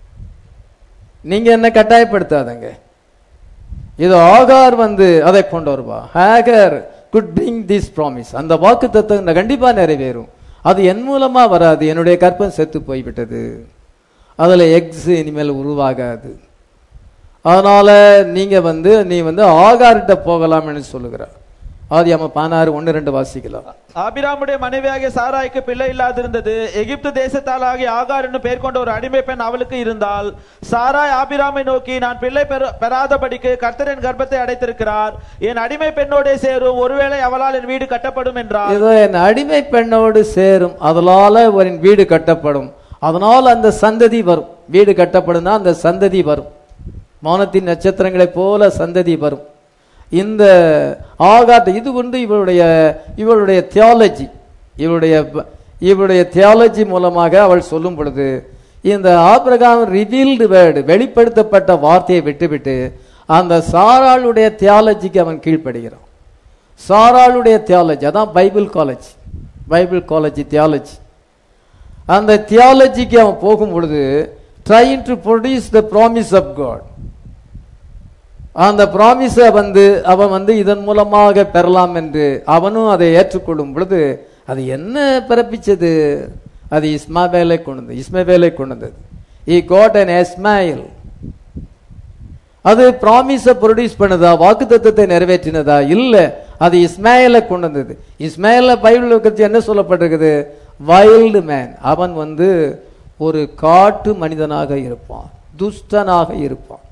நீங்க என்ன கட்டாயப்படுத்தாதங்க. இது ஆகார் வந்து அதை கொண்டு வருவா, ஹேகர் could bring this promise, அந்த வாக்கு தத்தம் கண்டிப்பா நிறைவேறும், அது என் மூலமா வராது, என்னுடைய கற்பம் செத்து போய்விட்டது, அதுல எக்ஸ் இனிமேல் உருவாகாது, அதனால நீங்க வந்து நீ வந்து ஆகார்கிட்ட போகலாம்னு சொல்லுகிறார். ஆதியாகமம் பதினாறு ஒன்று ரெண்டு வாசிக்கலாம். ஆபிராமுடைய மனைவியாகிய சாராய்க்கு பிள்ளை இல்லாதிருந்தது. எகிப்து தேசத்தாலாகிய ஆகார் என்னும் பெயர் கொண்ட ஒரு அடிமை பெண் அவளுக்கு இருந்தால், சாராய் ஆபிராமை நோக்கி, நான் பிள்ளை பெறாதபடிக்கு கர்த்தர் என் கர்ப்பத்தை அடைத்திருக்கிறார், என் அடிமை பெண்ணோடு சேரும், ஒருவேளை அவளால் என் வீடு கட்டப்படும் என்றார். இதோ என் அடிமை பெண்ணோடு சேரும், அதனால என் வீடு கட்டப்படும், அதனால அந்த சந்ததி வரும். வீடு கட்டப்படும்னா அந்த சந்ததி வரும், வானத்தின் நட்சத்திரங்களைப் போல சந்ததி வரும். இந்த ஆகார் இது வந்து இவளுடைய இவளுடைய தியாலஜி, இவளுடைய இவளுடைய தியாலஜி மூலமாக அவள் சொல்லும் பொழுது, இந்த ஆபிரகாம் ரிவீல்டு வேர்டு, வெளிப்படுத்தப்பட்ட வார்த்தையை விட்டுவிட்டு அந்த சாராளுடைய தியாலஜிக்கு அவன் கீழ்ப்படுகிறான். சாராளுடைய தியாலஜி அதான் Bible college, Bible college theology. அந்த தியாலஜிக்கு அவன் போகும் பொழுது, trying to produce the promise of God, அந்த ப்ராமிஸ வந்து அவன் வந்து இதன் மூலமாக பெறலாம் என்று அவனும் அதை ஏற்றுக்கொள்ளும் பொழுது, அது என்ன பிறப்பிச்சது? அது இஸ்மாவேலை கொண்டது, இஸ்மவேலை கொண்டது. he got an Ismail. அது ப்ராமிஸ ப்ரொடியூஸ் பண்ணதா, வாக்குத்தத்தத்தை நிறைவேற்றினதா? இல்ல, அது இஸ்மாயிலை கொண்டு வந்தது. இஸ்மாயில பைபிள் பற்றி என்ன சொல்லப்பட்டிருக்குது? வைல்டு மேன், அவன் வந்து ஒரு காட்டு மனிதனாக இருப்பான், துஷ்டனாக இருப்பான்.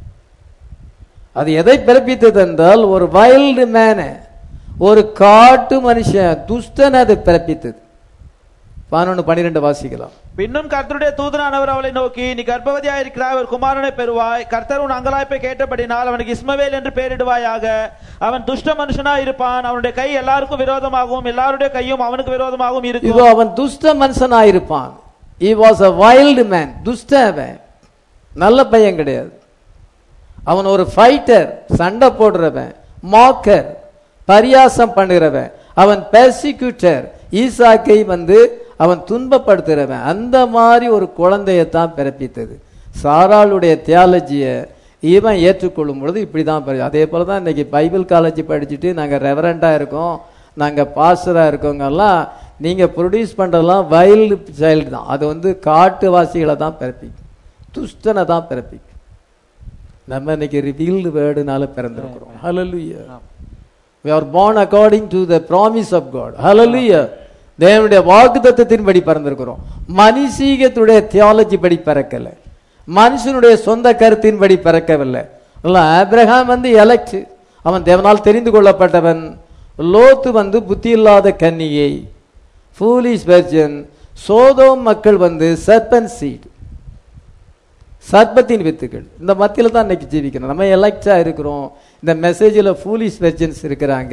அது எதை பிறப்பித்தது என்றால், ஒரு வைல்டு மேன, ஒரு காட்டு மனுஷன், துஷ்டன் அதை பிறப்பித்தது. பதினொன்று பன்னிரெண்டு வாசிக்கலாம். பின்னும் கர்த்தருடைய தூதனானவர் அவளை நோக்கி, நீ கர்ப்பவதியாக இருக்கிறாய், ஒரு குமாரனை பெறுவாய், கர்த்தர் உன் அங்கலாய்ப்பை கேட்டபடினால் அவனுக்கு இஸ்மவேல் என்று பெயரிடுவாயாக. அவன் துஷ்ட மனுஷனா இருப்பான், அவனுடைய கை எல்லாருக்கும் விரோதமாகவும் எல்லாருடைய கையும் அவனுக்கு விரோதமாகவும் இருக்கும். இதோ அவன் துஷ்ட மனுஷனா இருப்பான். He was a wild man, துஷ்டவன். நல்ல பையன் கிடையாது. அவன் ஒரு ஃபைட்டர், சண்டை போடுறவன், மாக்கர், பரியாசம் பண்ணுகிறவன், அவன் பெர்சிக்யூட்டர், ஈசாக்கை வந்து அவன் துன்பப்படுத்துகிறவன். அந்த மாதிரி ஒரு குழந்தையத்தான் பிறப்பித்தது. சாராளுடைய தியாலஜியை இவன் ஏற்றுக்கொள்ளும் பொழுது இப்படி தான். அதே போல தான் இன்னைக்கு பைபிள் காலேஜ் படிச்சுட்டு நாங்கள் ரெவரண்டாக இருக்கோம், நாங்கள் பாஸ்டராக இருக்கோங்கெல்லாம் நீங்கள் ப்ரொடியூஸ் பண்ணுறதெல்லாம் வைல்டு சைல்டு தான். அது வந்து காட்டுவாசிகளை தான் பிறப்பிக்கும், துஷ்டனை தான் பிறப்பிக்கும். நம்ம இன்னைக்கு ரிவீல்டு வேர்டுனால பிறந்திருக்கிறோம். ஹல்லேலூயா. we are born according to the promise of God. ஹல்லேலூயா. தேவனுடைய வாக்குத்தத்தத்தின்படி பிறந்திருக்கிறோம். மனுஷீகத்துடைய தியாலஜி படி பிறக்கல, மனுஷனுடைய சொந்த கருத்தின்படி பிறக்கவில்லை. ஆபிரகாம் வந்து எலக்ட், அவன் தேவனால் தெரிந்து கொள்ளப்பட்டவன். லோத்து வந்து புத்தி இல்லாத கன்னிகை, ஃபூலிஷ் வெர்ஜன். சோதோம் மக்கள் வந்து சர்பன்ட் சீட், சர்ப்பத்தின் வித்துக்கள். இந்த மத்தியில தான் இன்னைக்கு ஜீவிக்கணும். நம்ம எலக்டா இருக்கிறோம். இந்த மெசேஜில் ஃபூலிஷ் வெர்ஜன்ஸ் இருக்கிறாங்க.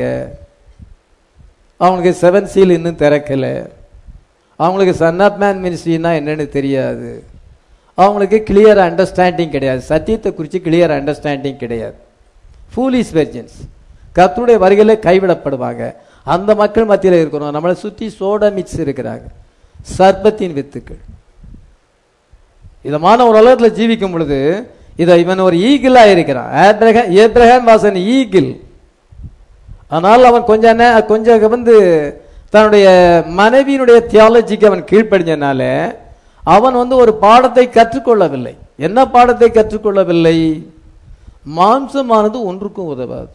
அவங்களுக்கு செவன் சீல் இன்னும் திறக்கல. அவங்களுக்கு சன் ஆப் மேன் மினிஸ்ட்ரினா என்னன்னு தெரியாது. அவங்களுக்கு கிளியர் அண்டர்ஸ்டாண்டிங் கிடையாது. சத்தியத்தை குறித்து கிளியர் அண்டர்ஸ்டாண்டிங் கிடையாது. ஃபூலிஷ் வெர்ஜன்ஸ் கர்த்தருடைய வருகையில கைவிடப்படுவாங்க. அந்த மக்கள் மத்தியில் இருக்கிறோம். நம்மளை சுற்றி சோடமிக்ஸ் இருக்கிறாங்க, சர்ப்பத்தின் வித்துக்கள். இதமான ஒரு உலகத்தில் ஜீவிக்கும் பொழுது இதை இவன் ஒரு ஈகிளா இருக்கிறான். Abraham Abraham was an eagle. ஆனால் அவன் கொஞ்சம் கொஞ்சம் வந்து தன்னுடைய மனைவியினுடைய தியாலஜிக்கு அவன் கீழ்ப்படிஞ்சனால அவன் வந்து ஒரு பாடத்தை கற்றுக்கொள்ளவில்லை. என்ன பாடத்தை கற்றுக்கொள்ளவில்லை? மாம்சமானது ஒன்றுக்கும் உதவாது,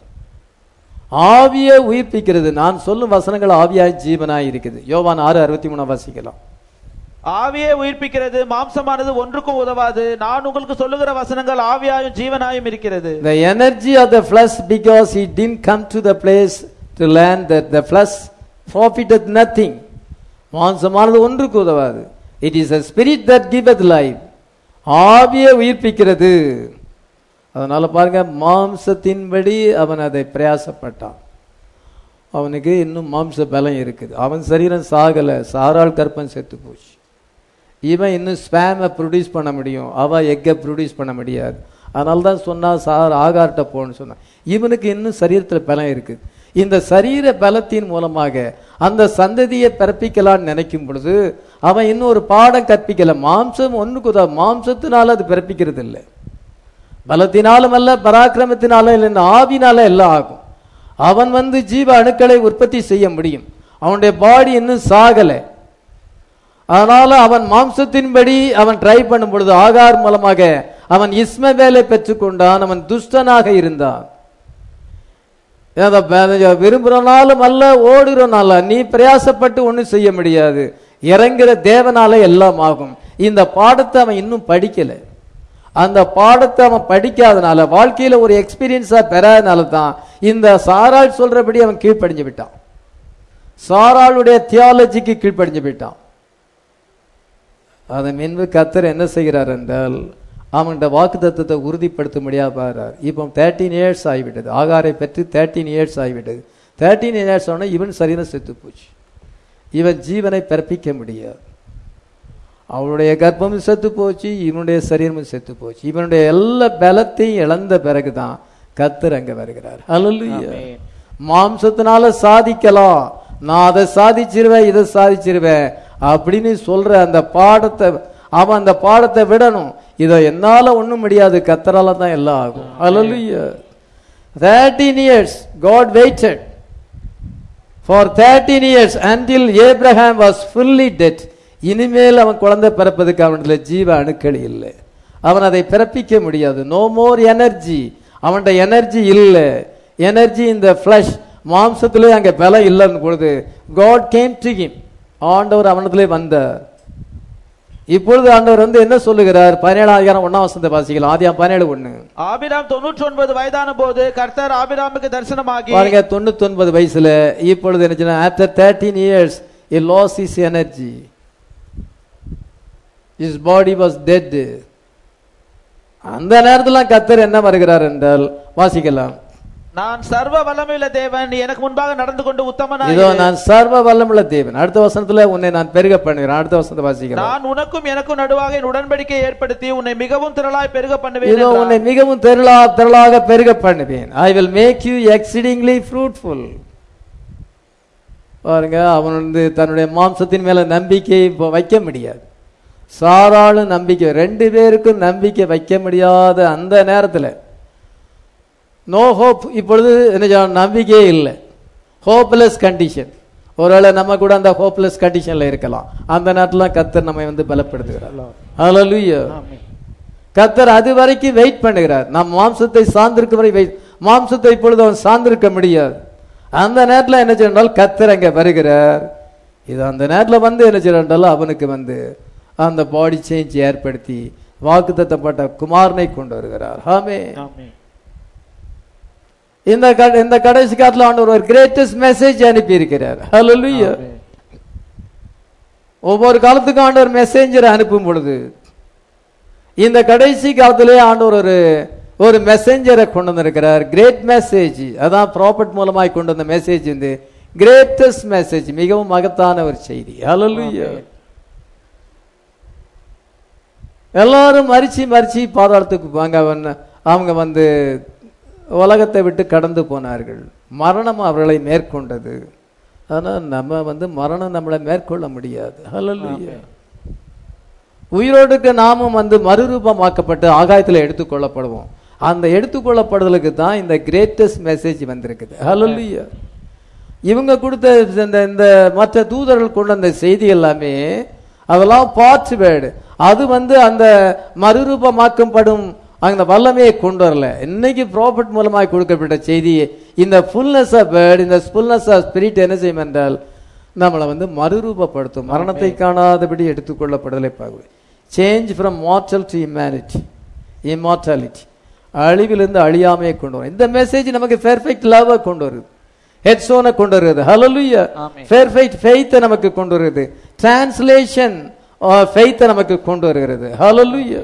ஆவியை உயிர்ப்பிக்கிறது. நான் சொல்லும் வசனங்கள் ஆவியாய் ஜீவனாய் இருக்குது. யோவான் ஆறு அறுபத்தி மூணு வாசிக்கலாம். ஆவியை உயிர்ப்பிக்கிறது, மாம்சமானது ஒன்றுக்கும் உதவாது. நான் உங்களுக்கு சொல்லுகிற வசனங்கள் ஆவியாயும் ஜீவனாயும் இருக்கிறது. The energy of the flesh, because he didn't come to the place to learn that the flesh profiteth nothing. மாம்சமானது ஒன்றுக்கு உதவாது. It is a spirit that giveth life. ஆவியை உயிர்ப்பிக்கிறது. அதனால பாருங்க, மாம்சத்தின்படி அவன் அதை பிரயாசப்பட்டான். அவனுக்கு இன்னும் மாம்ச பலம் இருக்குது. அவன் சரீரம் சாகல, சாரால் கற்பன் செத்து போச்சு. இவன் இன்னும் ஸ்பேமை ப்ரொடியூஸ் பண்ண முடியும், அவ எக்கை ப்ரொடியூஸ் பண்ண முடியாது. அதனால தான் சொன்னா சார் ஆகார்ட்ட போன்னு சொன்னான். இவனுக்கு இன்னும் சரீரத்தில் பலம் இருக்குது. இந்த சரீர பலத்தின் மூலமாக அந்த சந்ததியை பிறப்பிக்கலான்னு நினைக்கும் பொழுது அவன் இன்னும் ஒரு பாடம் கற்பிக்கல. மாம்சம் ஒன்றுக்கு உதவ, மாம்சத்தினால அது பிறப்பிக்கிறது இல்லை, பலத்தினாலும் அல்ல, பராக்கிரமத்தினாலும் இல்லை, ஆவினால எல்லாம் ஆகும். அவன் வந்து ஜீவ அணுக்களை உற்பத்தி செய்ய முடியும். அவனுடைய பாடி இன்னும் சாகலை. அதனால அவன் மாம்சத்தின்படி அவன் ட்ரை பண்ணும் பொழுது ஆகார் மூலமாக அவன் இஸ்மவேலை பெற்றுக்கொண்டான். அவன் துஷ்டனாக இருந்தான். விரும்புறனாலும் அல்ல, ஓடுறனால நீ பிரயாசப்பட்டு ஒன்றும் செய்ய முடியாது. இறங்குற தேவனால எல்லாம் ஆகும். இந்த பாடத்தை அவன் இன்னும் படிக்கல. அந்த பாடத்தை அவன் படிக்காதனால, வாழ்க்கையில ஒரு எக்ஸ்பீரியன்ஸா பெறாதனால தான் இந்த சாராள் சொல்றபடி அவன் கீழ்ப்படிஞ்சு விட்டான். சாராளுடைய தியாலஜிக்கு கீழ்ப்படிஞ்சு விட்டான். அதன் முன்பு கர்த்தர் என்ன செய்கிறார் என்றால் அவன்கிட்ட வாக்கு தத்துவத்தை உறுதிப்படுத்த முடியாது பாரு. இப்போ தேர்ட்டீன் இயர்ஸ் ஆகிவிட்டது. ஆகாரை பெற்று தேர்ட்டீன் இயர்ஸ் ஆகிவிட்டது. தேர்ட்டீன் இயர்ஸ் ஆனா இவன் சரீரம் செத்து போச்சு. இவன் ஜீவனை பிறப்பிக்க முடியாது. அவளுடைய கர்ப்பமும் செத்து போச்சு, இவனுடைய சரீரமும் செத்து போச்சு. இவனுடைய எல்லா பலத்தையும் இழந்த பிறகுதான் கர்த்தர் அங்க வருகிறார். அல்லேலூயா. மாம்சத்தினால சாதிக்கலாம், நான் அதை சாதிச்சிருவேன், இதை சாதிச்சிருவேன் அப்படின்னு சொல்ற அந்த பாடத்தை அவன் அந்த பாடத்தை விடணும். இதை என்னால ஒண்ணும் முடியாது, கர்த்தரால தான் எல்லாம் ஆகும். அல்லேலூயா. thirteen years God waited for thirteen years until Abraham was fully dead. இனிமேல் அவன் குழந்தை பிறப்பதுக்கு அவனுடைய ஜீவ அணுக்கள் இல்லை, அவன் அதை பிறப்பிக்க முடியாது. நோ மோர் எனர்ஜி, அவனுடைய எனர்ஜி இல்லை. எனர்ஜி இந்த ஃபிளஷ், மாம்சத்திலே அங்க பலம் இல்லைன்னு பொழுது God came to him. ஆண்டவர் அவனத்திலே வந்தார். இப்பொழுது ஆண்டவர் வந்து என்ன சொல்லுகிறார்? பதினேழாயிரம் ஒன்னாம் வசனத்தை வாசிக்கலாம். ஆதியாம் பதினேழு ஒண்ணு. ஆபிராம் தொண்ணூற்றி ஒன்பது வயதான போது கர்த்தர் ஆபிராமுக்கு தரிசனமாகி, பாருங்க, தொண்ணூத்தி ஒன்பது வயசுல இப்பொழுது என்ன, after thirteen years he lost his energy, his body was dead. அந்த நேரத்தில் கர்த்தர் என்ன வருகிறார் என்றால் வாசிக்கலாம். நான் சர்வ வல்லமையுள்ள தேவன், நீ எனக்கு முன்பாக நடந்து கொண்டு உத்தமனாய் இதோ இரு. நான் சர்வ வல்லமுள்ள தேவன். அடுத்த வசனத்துல உன்னை நான் பெருக பண்ணுகிறேன். அடுத்த வசனத்தை வாசிக்கிறேன். நான் உனக்கும் எனக்கும் நடுவாக என் உடன்படிக்கையை ஏற்படுத்தி உன்னை மிகவும் திரளாய் பெருக பண்ணுவேன் இதோ என்றார். உன்னை மிகவும் திரளா திரளாக பெருக பண்ணுவேன். I will make you exceedingly fruitful. பாருங்க, அவன் வந்து தன்னுடைய மாம்சத்தின் மேல நம்பிக்கை இப்போ வைக்க முடியாது. சாராளும் நம்பிக்கை, ரெண்டு பேருக்கும் நம்பிக்கை வைக்க முடியாத அந்த நேரத்தில் நோ ஹோப். இப்பொழுது என்ன செய்யணும்? நம்பிக்கையே இல்லை, ஹோப்லெஸ் கண்டிஷன். ஒருவேளை நம்ம கூட அந்த ஹோப்லெஸ் கண்டிஷன்ல இருக்கலாம். அந்த நேரத்தில் கர்த்தர் நம்மை வந்து பலப்படுத்துகிறார். ஹல்லேலூயா. கர்த்தர் அது வரைக்கும் வெயிட் பண்ணுகிறார். நம் மாம்சத்தை சார்ந்திருக்க வரை வெயிட். மாம்சத்தை இப்பொழுது அவன் சார்ந்திருக்க முடியாது. அந்த நேரத்தில் என்ன செய்யறால் கர்த்தர் அங்கே வருகிறார். இது அந்த நேரத்தில் வந்து என்ன செய்யறால் அவனுக்கு வந்து அந்த பாடி சேஞ்ச் ஏற்படுத்தி வாக்குத்தத்தப்பட்ட குமாரனை கொண்டு வருகிறார். ஆமென். இந்த இந்த கடைசி காலத்தில் ஆண்டவர் ஒரு கிரேட்டஸ்ட் மெசேஜ் அனுப்பி இருக்கிறார். ஹல்லேலூயா. ஒவ்வொரு காலத்துக்கும் ஆண்டவர் மெசேஞ்சரை அனுப்பும் பொழுது இந்த கடைசி காலத்திலே ஆண்டவர் ஒரு ஒரு மெசேஞ்சரை கொண்டு வந்திருக்கிறார். கிரேட் மெசேஜ், அதான் ப்ராபர்ட் மூலமாய் கொண்டு வந்த மெசேஜ் வந்து கிரேட்டஸ்ட் மெசேஜ், மிகவும் மகத்தான ஒரு செய்தி. ஹல்லேலூயா. எல்லாரும் மறிச்சு மறிச்சு பாதாளத்துக்கு வாங்க அவங்க வந்து உலகத்தை விட்டு கடந்து போனார்கள். மரணம் அவர்களை மேற்கொண்டது. ஆனால் நம்ம வந்து மரணம் நம்மளை மேற்கொள்ள முடியாது. ஹல்லேலூயா. உயிரோடுக்கு நாமும் வந்து மறுரூபமாக்கப்பட்டு ஆகாயத்தில் எடுத்துக்கொள்ளப்படுவோம். அந்த எடுத்துக்கொள்ளப்படுதலுக்கு தான் இந்த கிரேட்டஸ்ட் மெசேஜ் வந்திருக்குது. ஹல்லேலூயா. இவங்க கொடுத்த இந்த இந்த மற்ற தூதர்கள் கொண்ட அந்த செய்தி எல்லாமே அதெல்லாம் பார்ட்ஸ் வேர்டு. அது வந்து அந்த மறுரூபமாக்கப்படும் அந்த வல்லமையை கொண்டு வரல. இன்னைக்கு ப்ராஃபட் மூலமாக கொடுக்கப்பட்ட செய்தி இந்த ஃபுல்னஸ் ஆஃப் வேர்ட், இந்த ஃபுல்னஸ் ஆஃப் ஸ்பிரிட் என்ன செய்யும் என்றால் நம்மளை வந்து மறுரூபப்படுத்தும். மரணத்தை காணாதபடி எடுத்துக்கொள்ளப்படுதலை பார்க்க change from mortal to immunity, immortality, அழிவிலிருந்து அழியாமையை கொண்டு வரும். இந்த மெசேஜ் நமக்கு பெர்ஃபெக்ட் லவ்வை கொண்டு வருது, ஹெட்ஸோனை கொண்டு வருது. ஹல்லேலூயா. பெர்ஃபெக்ட் ஃபெய்த்தை நமக்கு கொண்டு வருது, டிரான்ஸ்லேஷன் ஃபெய்த்தை நமக்கு கொண்டு வருகிறது. ஹல்லேலூயா.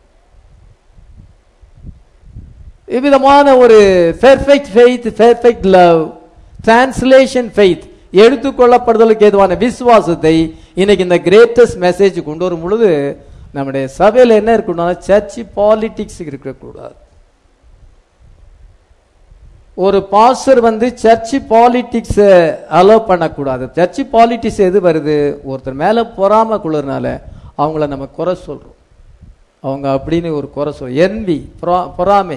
இவ்விதமான ஒரு perfect faith, perfect love, translation faith, எடுத்துக்கொள்ளப்படுதலுக்கு ஏதுவான விசுவாசத்தை இன்னைக்கு இந்த கிரேட்டஸ்ட் மெசேஜ் கொண்டு வரும் பொழுது நம்முடைய சபையில் என்ன இருக்கணும்னா சர்ச் பாலிடிக்ஸ் இருக்கக்கூடாது. ஒரு பாஸ்டர் வந்து சர்ச் பாலிடிக்ஸ் அலோவ் பண்ணக்கூடாது. சர்ச் பாலிடிக்ஸ் எது வருது? ஒருத்தர் மேல பொறாம குளர்னால அவங்கள நம்ம குறை சொல்றோம். அவங்க அப்படின்னு ஒரு குறை சொல்றோம். என்வி, பொறாமை,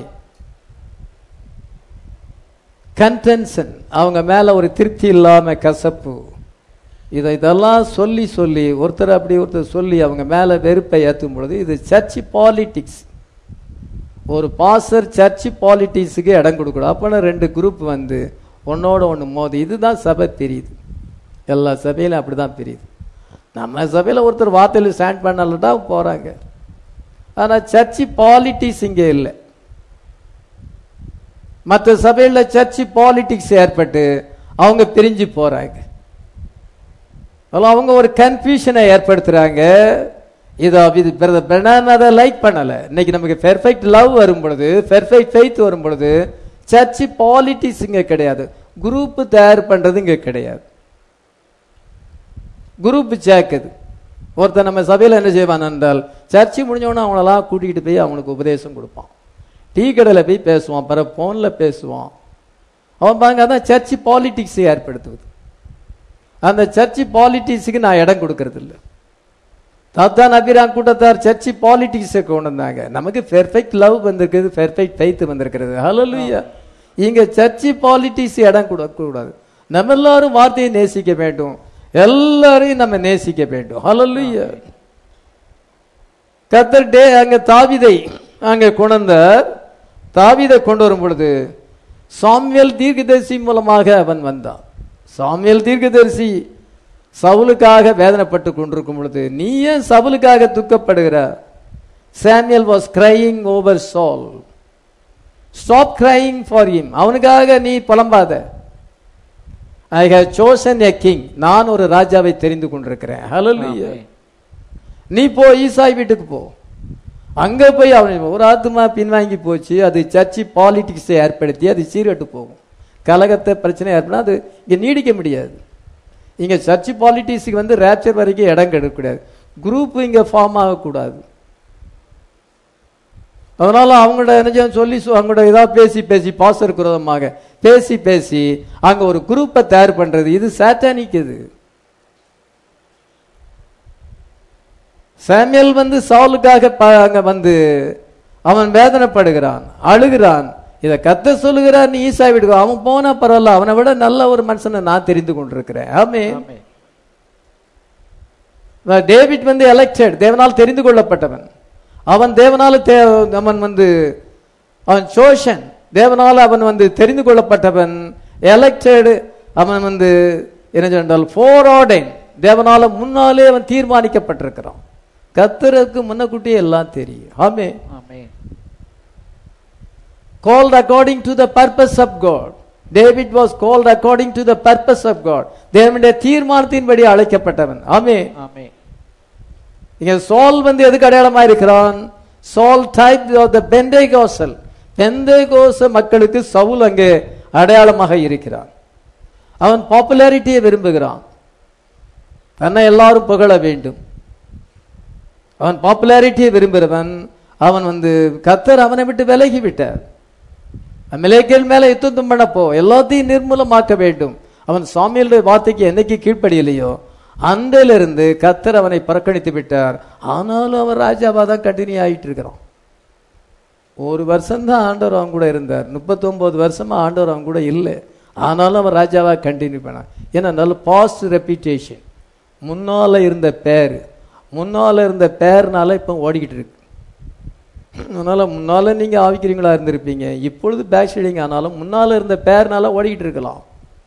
கன்டென்ஷன், அவங்க மேல ஒரு திருப்தி இல்லாம கசப்பு, இதை இதெல்லாம் சொல்லி சொல்லி ஒருத்தர் அப்படி ஒருத்தர் சொல்லி அவங்க மேல வெறுப்பை ஏற்றும் பொழுது இது சர்ச் பாலிடிக்ஸ். ஒரு பாஸ்டர் சர்ச் பாலிட்டிக்ஸுக்கு இடம் கொடுக்கணும். அப்போனா ரெண்டு குரூப் வந்து ஒன்னோட ஒன்று மோதி, இதுதான் சபை பிரியுது. எல்லா சபையிலும் அப்படிதான் பிரியுது. நம்ம சபையில் ஒருத்தர் வார்த்தையில் ஸ்டாண்ட் பண்ணலட்டா போறாங்க. ஆனால் சர்ச் பாலிட்டிக்ஸ் இங்கே இல்லை. மற்ற சபையில் சர்ச் பாலிட்டிக்ஸ் ஏற்பட்டு அவங்க பிரிஞ்சு போறாங்க. அவங்க ஒரு கன்ஃபியூஷனை ஏற்படுத்துறாங்க. இதை அதை லைக் பண்ணல. இன்னைக்கு நமக்கு பெர்ஃபெக்ட் லவ் வரும் பொழுது, பெர்ஃபெக்ட் ஃபெய்த் வரும் பொழுது சர்ச் பாலிட்டிக்ஸ் இங்க கிடையாது. குரூப் தயார் பண்றது இங்க கிடையாது. குரூப் சேர்க்குது. ஒருத்தர் நம்ம சபையில் என்ன செய்வான் என்றால் சர்ச்சு முடிஞ்சவொன்னே அவங்களெல்லாம் கூட்டிகிட்டு போய் அவனுக்கு உபதேசம் கொடுப்பான். டீ கடையில் போய் பேசுவான், பிறகு போனில் பேசுவான். அவன் பாருங்க, அதான் சர்ச் பாலிட்டிக்ஸ் ஏற்படுத்துவது. அந்த சர்ச் பாலிட்டிக்ஸுக்கு நான் இடம் கொடுக்கறது இல்லை. தாத்தா நபிரான் கூட்டத்தார் சர்ச் பாலிட்டிக்ஸை கொண்டு வந்தாங்க. நமக்கு பெர்ஃபெக்ட் லவ் வந்திருக்குது, பெர்ஃபெக்ட் ஃபெய்த் வந்திருக்கிறது. ஹல்லேலூயா. இங்க சர்ச் பாலிட்டிக்ஸ் இடம் கொடுக்கக்கூடாது. நம்ம எல்லாரும் வார்த்தையை நேசிக்க வேண்டும், எல்லாரையும் நம்ம நேசிக்க வேண்டும். ஹல்லேலூயா. கர்த்தர் டே அங்க தாவீதை அங்க கொண்டு வந்தார். தாவீதை கொண்டு வரும் பொழுது சாமுவேல் தீர்க்கதரிசி மூலமாக அவன் வந்தான். சாமுவேல் தீர்க்கதரிசி சவுலுக்காக வேதனைப்பட்டு கொண்டிருக்கும் பொழுது நீ ஏன் சவுலுக்காக துக்கப்படுகிற? Samuel was crying over Saul. Stop crying for him. அவனுக்காக நீ புலம்பாத. I have chosen a king. நான் ஒரு ராஜாவை தெரிந்து கொண்டிருக்கிறேன். ஹல்லேலூயா. நீ போ, ஈசாய் வீட்டுக்கு போ. அங்க போய் அவன் ஒரு ஆத்மா பின்வாங்கி போச்சு, அது சர்ச்சி பாலிடிக்ஸை ஏற்படுத்தி அது சீரட்டு போகும். கலகத்தை பிரச்சனை ஏற்படும், அது இங்க நீடிக்க முடியாது. இங்க சர்ச்சி பாலிட்டிக்ஸுக்கு வந்து ரேப்சர் வரைக்கும் இடம் கிடைக்கக்கூடாது, குரூப் இங்க ஃபார்ம் ஆகக்கூடாது. அதனால அவங்களோட என்ன சொல்லி அவங்களோட ஏதாவது பேசி பேசி பாஸ்டர் விரோதமாக பேசி பேசி அங்க ஒரு குரூப்பை தயார் பண்றது, இது சாத்தானிக். இது சாமுவேல் வந்து சவுலுக்காக அங்க வந்து அவன் வேதனைப்படுகிறான், அழுகிறான். இத கத்த சொல்லுகிறார், நீ ஈசா விடுங்க, அவன் போனா பரவாயில்ல, அவனை விட நல்ல ஒரு மனுஷனை நான் தெரிந்து கொண்டிருக்கிறேன். ஆமென். டேவிட் வந்து எலெக்டட், தேவனால் தெரிந்து கொள்ளப்பட்டவன். அவன் தேவனால அவன் வந்து அவன் சோஷன், தேவனால அவன் வந்து தெரிந்து கொள்ளப்பட்டவன், எலெக்டட். அவன் வந்து என்ன சொன்னால் ஃபோர் ஆர்டைன், தேவனால முன்னாலே அவன் தீர்மானிக்கப்பட்டிருக்கிறான். கர்த்தருக்கு முன்னக்கூட்டியே எல்லாம் தெரியும். ஆமென். ஆமென். Called according to the purpose of God. David was called according to the purpose of God. தேவனுடைய தீர்மானத்தின்படி அழைக்கப்பட்டவன். ஆமென். ஆமென். இங்க சவுல் வந்து எதுக்கு அடையாளமா இருக்கிறான்? Saul type of the Pentecostal. பெந்தேகோஸ்த மக்களுக்கு சவுல் அங்கே அடையாளமாக இருக்கிறான். அவன் பாப்புலாரிட்டியை விரும்புகிறான், தன்னை எல்லாரும் புகழ வேண்டும். அவன் பாப்புலாரிட்டியை விரும்புகிறவன். அவன் வந்து கர்த்தர் அவனை விட்டு விலகி விட்டார். அமலேக்கேல் மேல யுத்தம் பண்ண போ, எல்லாத்தையும் நிர்மூலமாக்க வேண்டும். அவன் சாமுவேலுடைய வார்த்தைக்கு என்னைக்கு கீழ்ப்படியலையோ அன்றிலிருந்து கர்த்தர் அவனை புறக்கணித்து விட்டார். ஆனாலும் அவன் ராஜாவா தான் கண்டினியூ ஆகிட்டு இருக்கிறான். ஒரு வருஷம் தான் ஆண்டவர் அவன் கூட இருந்தார், முப்பத்தி ஒன்பது வருஷமா ஆண்டவர் அவன் கூட இல்லை. ஆனாலும் அவன் ராஜாவா கண்டினியூ பண்ணான். ஏன்னா நல்ல பாஸ்ட் ரெப்யூட்டேஷன், முன்னால இருந்த பேர், முன்னால இருந்த பேர்னால இப்ப ஓடிக்கிட்டு இருக்கு. அதனால முன்னால நீங்க ஆவிக்கிறீங்களா இருந்திருப்பீங்க, இப்பொழுது பேக் ஷீடிங் ஆனாலும் முன்னால இருந்த பேர்னால ஓடிக்கிட்டு இருக்கலாம்.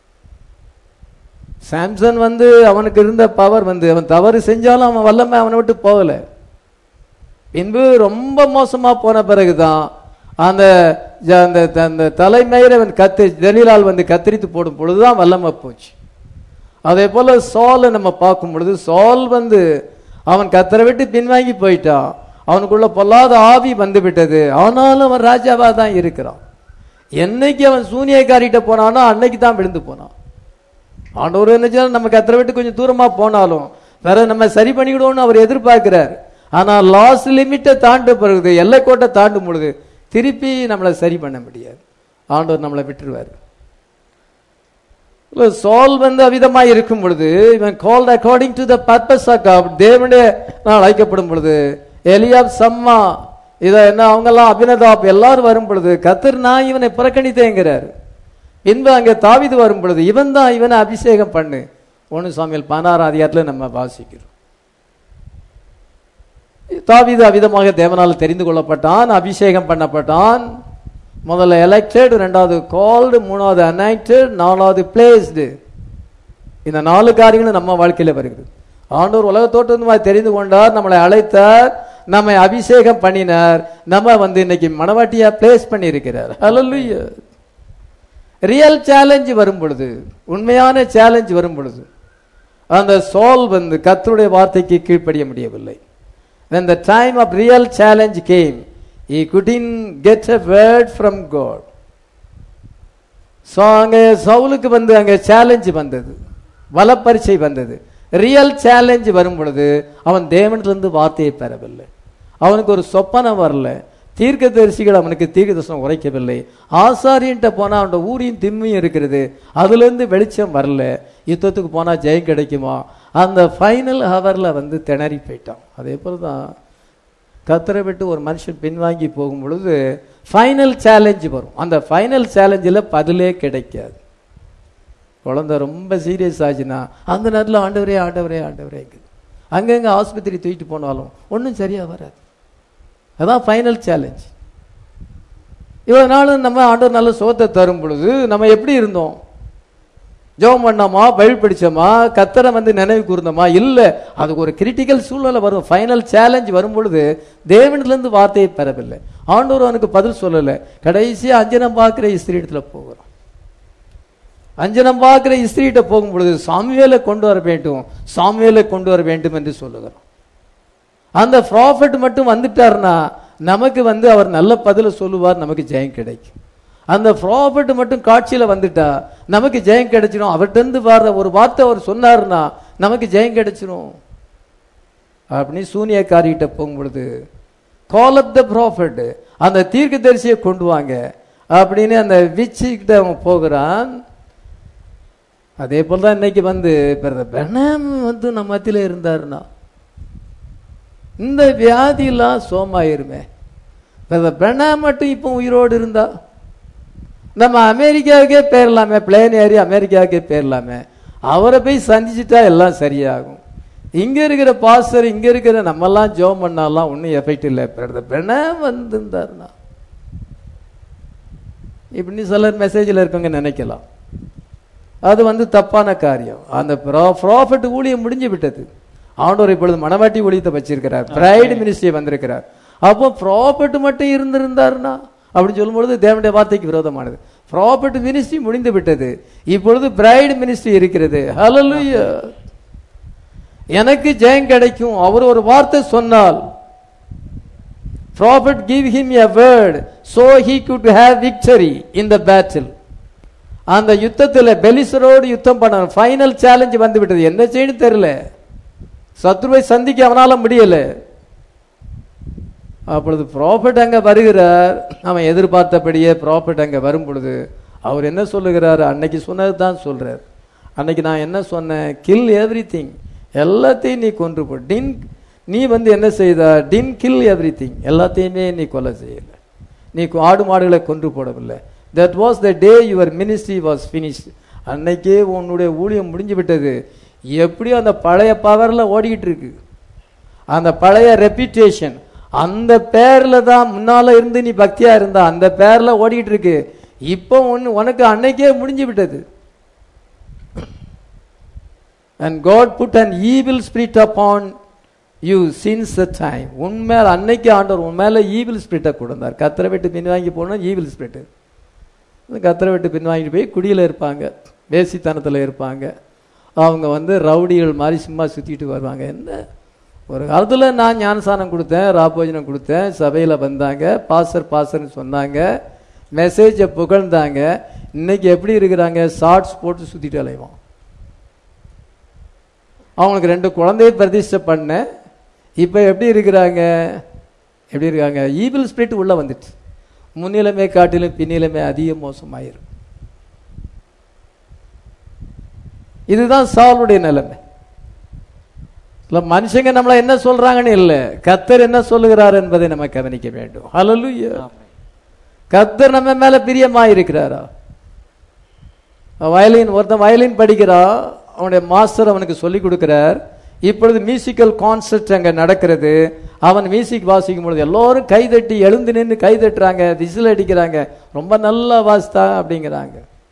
சாம்சன் வந்து அவனுக்கு இருந்த பவர் வந்து அவன் தவறு செஞ்சாலும் அவன் வல்லமை அவனை விட்டு போகல. பின்பு ரொம்ப மோசமா போன பிறகுதான் அந்த அந்த தலைமையில அவன் கத்து ஜெலிலால் வந்து கத்திரித்து போடும் பொழுதுதான் வல்லமை போச்சு. அதே போல சவுலை நம்ம பார்க்கும் பொழுது சவுல் வந்து அவன் கத்தரை விட்டு பின்வாங்கி போயிட்டான், அவனுக்குள்ள பொல்லாத ஆவி வந்து விட்டது. ஆனாலும் அவன் ராஜாவா தான் இருக்கிறான். என்னைக்கு அவன் சூனியக்காரிட்ட போனானோ அன்னைக்கு தான் விழுந்து போனான். ஆண்டவர் என்ன நம்ம கத்தரை விட்டு கொஞ்சம் தூரமா போனாலும் வேற நம்ம சரி பண்ணிக்கிடுவோம்னு அவர் எதிர்பார்க்கிறார். ஆனா லாஸ் லிமிட்டை தாண்ட பிறகு, எல்லை கோட்டை தாண்டும் பொழுது திருப்பி நம்மளை சரி பண்ண முடியாது, ஆண்டவர் நம்மளை விட்டுருவார். சவுல் வந்து அவிதமா இருக்கும் பொழுது இவன் called according to the purpose of God, தேவனுடைய அழைக்கப்படும் பொழுது எலியாப், சம்மா, இத என்ன அவங்க எல்லாம் அபினதாப் எல்லாரும் வரும் பொழுது கர்த்தர் நான் இவனை புறக்கணித்தேங்கிறார். பின்பு அங்கே தாவீது வரும் பொழுது இவன் தான் இவனை அபிஷேகம் பண்ணு. ஒன்னு சாமுவேல் பதினாறாம் அதிகாரத்துல நம்ம வாசிக்கிறோம். தாவீது அவிதமாக தேவனால் தெரிந்து கொள்ளப்பட்டான், அபிஷேகம் பண்ணப்பட்டான். முதல்ல எலெக்டட், இரண்டாவது கால்டு, மூணாவது அனாயிண்டட், நாலாவது பிளேஸ்டு. இந்த நாலு காரியங்களும் நம்ம வாழ்க்கையில வருகிறது. ஆண்டவர் உலக தோற்றமாக தெரிந்து கொண்டார், நம்மளை அழைத்தார், நம்மை அபிஷேகம் பண்ணினார், நம்ம வந்து இன்னைக்கு மனவாட்டியா பிளேஸ் பண்ணி இருக்கிறார். ஹல்லேலூயா. ரியல் சேலஞ்ச் வரும் பொழுது, உண்மையான சேலஞ்ச் வரும் பொழுது அந்த சவுல் வந்து கர்த்தருடைய வார்த்தைக்கு கீழ்ப்படிய முடியவில்லை. When the time of real challenge came, he couldn't get a word from God. So அங்கே சவுலுக்கு வந்து அங்கே சேலஞ்ச் வந்தது, வலப்பரிச்சை வந்தது. ரியல் சேலஞ்ச் வரும் பொழுது அவன் தேவனிலிருந்து வார்த்தையை பெறவில்லை, அவனுக்கு ஒரு சொப்பனம் வரல, தீர்க்க தரிசிகள் அவனுக்கு தீர்க்க தரிசனம் உரைக்கவில்லை. ஆசாரியன்ட்ட போனா அவனோட ஊரின் திண்மையும் இருக்கிறது, அதுல இருந்து வெளிச்சம் வரல. யுத்தத்துக்கு போனா ஜெயம் கிடைக்குமா? அந்த ஃபைனல் ஹவர்ல வந்து திணறி போயிட்டான். அதே போலதான் கர்த்தரை விட்டு ஒரு மனுஷன் பின்வாங்கி போகும் பொழுது ஃபைனல் சேலஞ்ச் வரும். அந்த ஃபைனல் சேலஞ்சில் பதிலே கிடைக்காது. குழந்தை ரொம்ப சீரியஸ் ஆச்சுன்னா அந்த நேரத்தில் ஆண்டவரே ஆண்டவரே ஆண்டவரே அங்கங்க ஆஸ்பத்திரி தூக்கிட்டு போனாலும் ஒன்றும் சரியா வராது. அதான் ஃபைனல் சேலஞ்ச். இவ்வளவு நாள் நம்ம ஆண்டவர் நல்ல சோத்தை தரும் பொழுது நம்ம எப்படி இருந்தோம்? ஜெபம் பண்ணோமா, பைபிள் படிச்சோமா, கர்த்தரை வந்து நினைவு கூர்ந்தோமா? இல்ல, அதுக்கு ஒரு கிரிட்டிக்கல் சூழ்நிலை வரும். ஃபைனல் சேலஞ்ச் வரும் பொழுது தேவனிலிருந்து வார்த்தையை பெறவில்லை, ஆண்டவர் அவனுக்கு பதில் சொல்லல. கடைசியா அஞ்சனம் பார்க்கிற ஸ்திரீ இடத்துல போகிறோம். அஞ்சனம் பார்க்கிற ஸ்திரீட்ட போகும் பொழுது சாமுவேலை கொண்டு வர வேண்டும், சாமுவேலை கொண்டு வர வேண்டும் என்று சொல்லுகிறோம். அந்த ப்ராஃபட் மட்டும் வந்துட்டாருன்னா நமக்கு வந்து அவர் நல்ல பதில சொல்லுவார், நமக்கு ஜெயம் கிடைக்கும். அந்த ப்ராஃபட் மட்டும் காட்சியில வந்துட்டா நமக்கு ஜெயம் கிடைச்சிடும். அவர்கிட்ட இருந்து வர்ற ஒரு வார்த்தை அவர் சொன்னார்னா நமக்கு ஜெயம் கிடைச்சிடும். அப்படி சூனியக்காரிகிட்ட போகும்பொழுது கால் அப் த ப்ராஃபட், அந்த தீர்க்கதரிசியை கொண்டு வாங்க அப்படின்னு அந்த விச்சிக்கிட்ட அவன் போகிறான். அதே போல தான் இன்னைக்கு வந்து பெர்னாம் வந்து நம்ம மத்தியில இருந்தாருன்னா இந்த வியாதியெல்லாம் சோமாயிருமே. பெர்னாம் மட்டும் இப்போ உயிரோடு இருந்தா நம்ம அமெரிக்காவுக்கே போயிடலாமே, பிளேன் ஏறி அமெரிக்காவுக்கே போயிடலாமே, அவரை போய் சந்திச்சுட்டா எல்லாம் சரியாகும். இங்க இருக்கிற பாஸ்டர் இங்க இருக்கிற நம்மெல்லாம் ஜோம் பண்ணாலாம் ஒன்றும் எஃபெக்ட் இல்லை. பெர்னாம் வந்திருந்தாருன்னா இப்படி சிலர் மெசேஜில் இருக்கவங்க நினைக்கலாம், அது வந்து தப்பான காரியம். அந்த ப்ராஃபட் ஊழியம் முடிஞ்சு விட்டது. ஆண்டவர் இப்பொழுது மனவாட்டி ஊழியத்தை வச்சிருக்கிறார், பிரைட் மினிஸ்ட்ரி வந்திருக்கிறார். அப்போ ப்ராஃபட் மட்டும் இருந்திருந்தாருன்னா அப்படின்னு சொல்லும்பொழுது தேவனுடைய வார்த்தைக்கு விரோதமானது. ப்ராஃபட் மினிஸ்ட்ரி முடிந்து விட்டது, இப்பொழுது பிரைட் மினிஸ்ட்ரி இருக்கிறது. ஹல்லேலூயா. எனக்கு ஜெயம் கிடைக்கும். அவர் ஒரு வார்த்தை சொன்னால், prophet give him a word so he could have victory in the battle. அந்த யுத்தத்தில் பெலிசரோடு யுத்தம் பண்ண ஃபைனல் சேலஞ்ச் வந்து விட்டது. என்ன செய்யணும் தெரியல, சத்ருவை சந்திக்க அவனால முடியல. அப்பொழுது ப்ராஃபட் அங்க வருகிறார். அவன் எதிர்பார்த்தபடியே ப்ராஃபட் அங்க வரும் பொழுது அவர் என்ன சொல்லுகிறார், அன்னைக்கு சொன்னது தான் சொல்றார். அன்னைக்கு நான் என்ன சொன்னேன், கில் எவ்ரி திங், எல்லாத்தையும் நீ கொன்று போ. டின் நீ வந்து என்ன செய்த, டின் கில் எவ்ரி திங், எல்லாத்தையுமே நீ கொலை செய்யல, நீ ஆடு மாடுகளை கொன்று போடவில்லை. That was the day your ministry was finished. அன்னைக்கே உன்னுடைய ஊழியம் முடிஞ்சு விட்டது. எப்படியும் அந்த பழைய பவர்ல ஓடிக்கிட்டு இருக்கு, அந்த பழைய ரெப்யூட்டேஷன், அந்த பேர்ல தான் முன்னால இருந்து நீ பக்தியா இருந்தா அந்த பேர்ல ஓடிக்கிட்டு இருக்கு. இப்போ ஒன்னு உனக்கு அன்னைக்கே முடிஞ்சு விட்டது. And God put an evil spirit upon you since the time. உண்மையில அன்னைக்கு ஆண்டவர் உண்மையில ஈவில் ஸ்பிரிட்டை கொடுத்தார். கத்தரை விட்டு பின்வாங்கி போனா ஈவில் ஸ்பிரிட், கத்தரை விட்டு பின்வாங்கிட்டு போய் குடியில இருப்பாங்க, வேசித்தனத்தில் இருப்பாங்க. அவங்க வந்து ரவுடிகள் மாதிரி சும்மா சுத்திட்டு வருவாங்க. என்ன ஒரு காலத்தில் நான் ஞானசானம் கொடுத்தேன், ராபோஜனம் கொடுத்தேன், சபையில் வந்தாங்க, பாசர் பாசர்னு சொன்னாங்க, மெசேஜை புகழ்ந்தாங்க. இன்னைக்கு எப்படி இருக்கிறாங்க, ஷார்ட்ஸ் போட்டு சுத்திட்டு அலைவான். அவங்களுக்கு ரெண்டு குழந்தைய பிரதிஷ்டை பண்ண, இப்போ எப்படி இருக்கிறாங்க, எப்படி இருக்காங்க, ஈவில் ஸ்பிரிட் உள்ள வந்துட்டு முன்னிலைமை காட்டிலும் பின்னிலைமை அதிக மோசமாயிரும். இதுதான் சாவுடைய நிலைமை. இல்ல மனுஷங்க நம்மள என்ன சொல்றாங்கன்னு இல்ல, கர்த்தர் என்ன சொல்லுகிறார் என்பதை நம்ம கவனிக்க வேண்டும். ஹல்லேலூயா. கர்த்தர் நம்ம மேல பிரியமா இருக்கிறாரா? வயலின் ஒருத்தன் வயலின் படிக்கிறா, அவனுடைய மாஸ்டர் அவனுக்கு சொல்லி கொடுக்கிறார். இப்பொழுது மியூசிக்கல் கான்சர்ட் அங்க நடக்கிறது. அவன் மியூசிக் வாசிக்கும் பொழுது எல்லோரும் கைதட்டி எழுந்து நின்று கைதட்டுறாங்க, விசில் அடிக்கிறாங்க, ரொம்ப நல்லா வாசித்தா அப்படிங்கிறாங்க.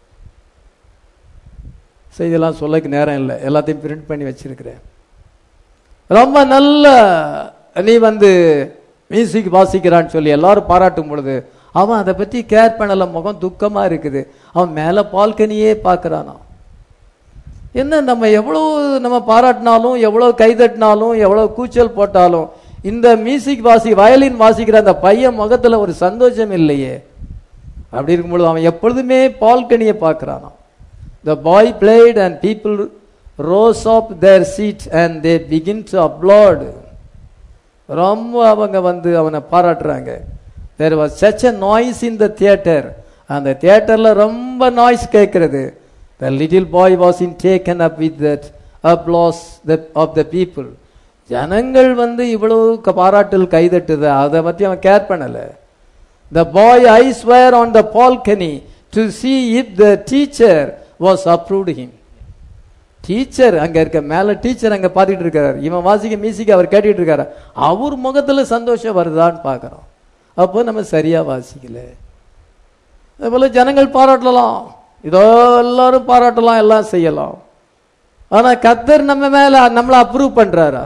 செய்தியெல்லாம் சொல்லக்கு நேரம் இல்லை, எல்லாத்தையும் பிரிண்ட் பண்ணி வச்சிருக்கிறேன். ரொம்ப நல்ல நீ வந்து மியூசிக் வாசிக்கிறான்னு சொல்லி எல்லாரும் பாராட்டும் பொழுது அவன் அதை பத்தி கேர் பண்ணல, முகம் துக்கமா இருக்குது. அவன் மேல பால்கனியே பார்க்கறானா. என்ன நம்ம எவ்வளவு நம்ம பாராட்டினாலும் எவ்வளவு கைதட்டினாலும் எவ்வளவு கூச்சல் போட்டாலும் இந்த மியூசிக் வாசி வயலின் வாசிக்கிற அந்த பையன் முகத்துல ஒரு சந்தோஷம் இல்லையே. அப்படி இருக்கும்பொழுது அவன் எப்பொழுதுமே பால்கனியை பார்க்கறானா. The boy played and people rose up their seat and they begin to applaud. ரொம்ப அவங்க வந்து அவனை பாராட்டுறாங்க. There was such a noise in the theater. அந்த தியேட்டர்ல ரொம்ப நாய்ஸ் கேட்கிறது. The little boy was taken up with that applause of the people. ஜனங்கள் வந்து இவ்வளவு பாராட்டல் கைதட்டுது, அதை பத்தி அவன் கேர் பண்ணல. The boy eyes were on the balcony to see if the teacher was approved him. Teacher அங்க இருக்க மேல டீச்சர் அங்க பாத்துட்டு இருக்காரு, இவன் வாசிக்க மியூசிக் அவர் கேட்டுட்டு இருக்காரு. அவர் முகத்துல சந்தோஷம் வருதான்னு பாக்குறோம். அப்போ நம்ம சரியா வாசிக்கல. அதுபோல ஜனங்கள் பாராட்டலாம், இதோ எல்லாரும் பாராட்டலாம், எல்லாம் செய்யலாம். ஆனா கர்த்தர் நம்ம மேல நம்மளை அப்ரூவ் பண்றாரா?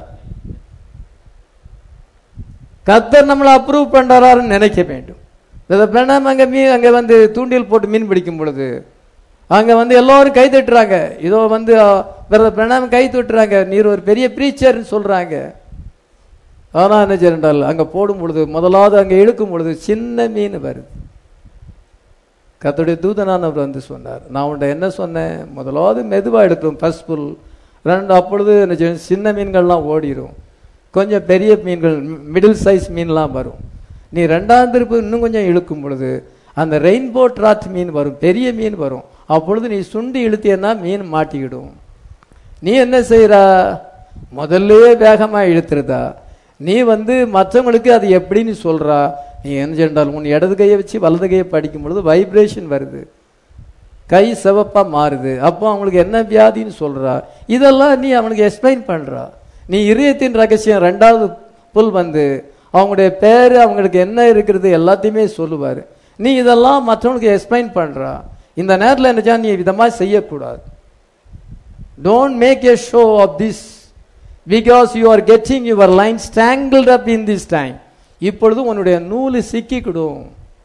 கர்த்தர் நம்மளை அப்ரூவ் பண்றாருன்னு நினைக்க வேண்டும். அங்க மீன் அங்க வந்து தூண்டில் போட்டு மீன் பிடிக்கும் பொழுது அங்க வந்து எல்லாரும் கை தட்டுறாங்க. இதோ வந்து பிரணாம் கை தட்டுறாங்க, நீர் ஒரு பெரிய பிரீச்சர்னு சொல்றாங்க. ஆனால் என்ன செய்யறால் அங்கே போடும் பொழுது முதலாவது அங்கே இழுக்கும் பொழுது சின்ன மீன் வருது. கர்த்தருடைய தூதனானவர் வந்து சொன்னார், நான் உன்ட என்ன சொன்னேன், முதலாவது மெதுவாக எடுக்கணும் ஃபர்ஸ்ட் புல், ரெண்டு அப்பொழுது என்ன செய்யும் சின்ன மீன்கள்லாம் ஓடிடும், கொஞ்சம் பெரிய மீன்கள் மிடில் சைஸ் மீன்லாம் வரும். நீ ரெண்டாம் திருப்பு இன்னும் கொஞ்சம் இழுக்கும் பொழுது அந்த ரெயின்போ ட்ராட் மீன் வரும், பெரிய மீன் வரும். அப்பொழுது நீ சுண்டி இழுத்தியன்னா மீன் மாட்டிக்கிடும். நீ என்ன செய்யறா, முதல்லையே வேகமா இழுத்துருதா, நீ வந்து மற்றவங்களுக்கு அது எப்படின்னு சொல்றா. நீ என்ன சென்றால் உன் இடது கையை வச்சு வலது கையை படிக்கும் பொழுது வைப்ரேஷன் வருது, கை சிவப்பா மாறுது. அப்போ அவங்களுக்கு என்ன வியாதின்னு சொல்றா. இதெல்லாம் நீ அவனுக்கு எக்ஸ்பிளைன் பண்றா. நீ இதயத்தின் ரகசியம் ரெண்டாவது புல் வந்து அவங்களுடைய பேரு அவங்களுக்கு என்ன இருக்கிறது எல்லாத்தையுமே சொல்லுவாரு. நீ இதெல்லாம் மற்றவங்களுக்கு எக்ஸ்பிளைன் பண்றா. இந்த நேரத்தில் என்ன நீ விதமா செய்யக்கூடாது. Don't make a show of this because you are getting your line strangled up in this time. இப்பொழுது உன்னுடைய நூல் சிக்கிக்கிடும்.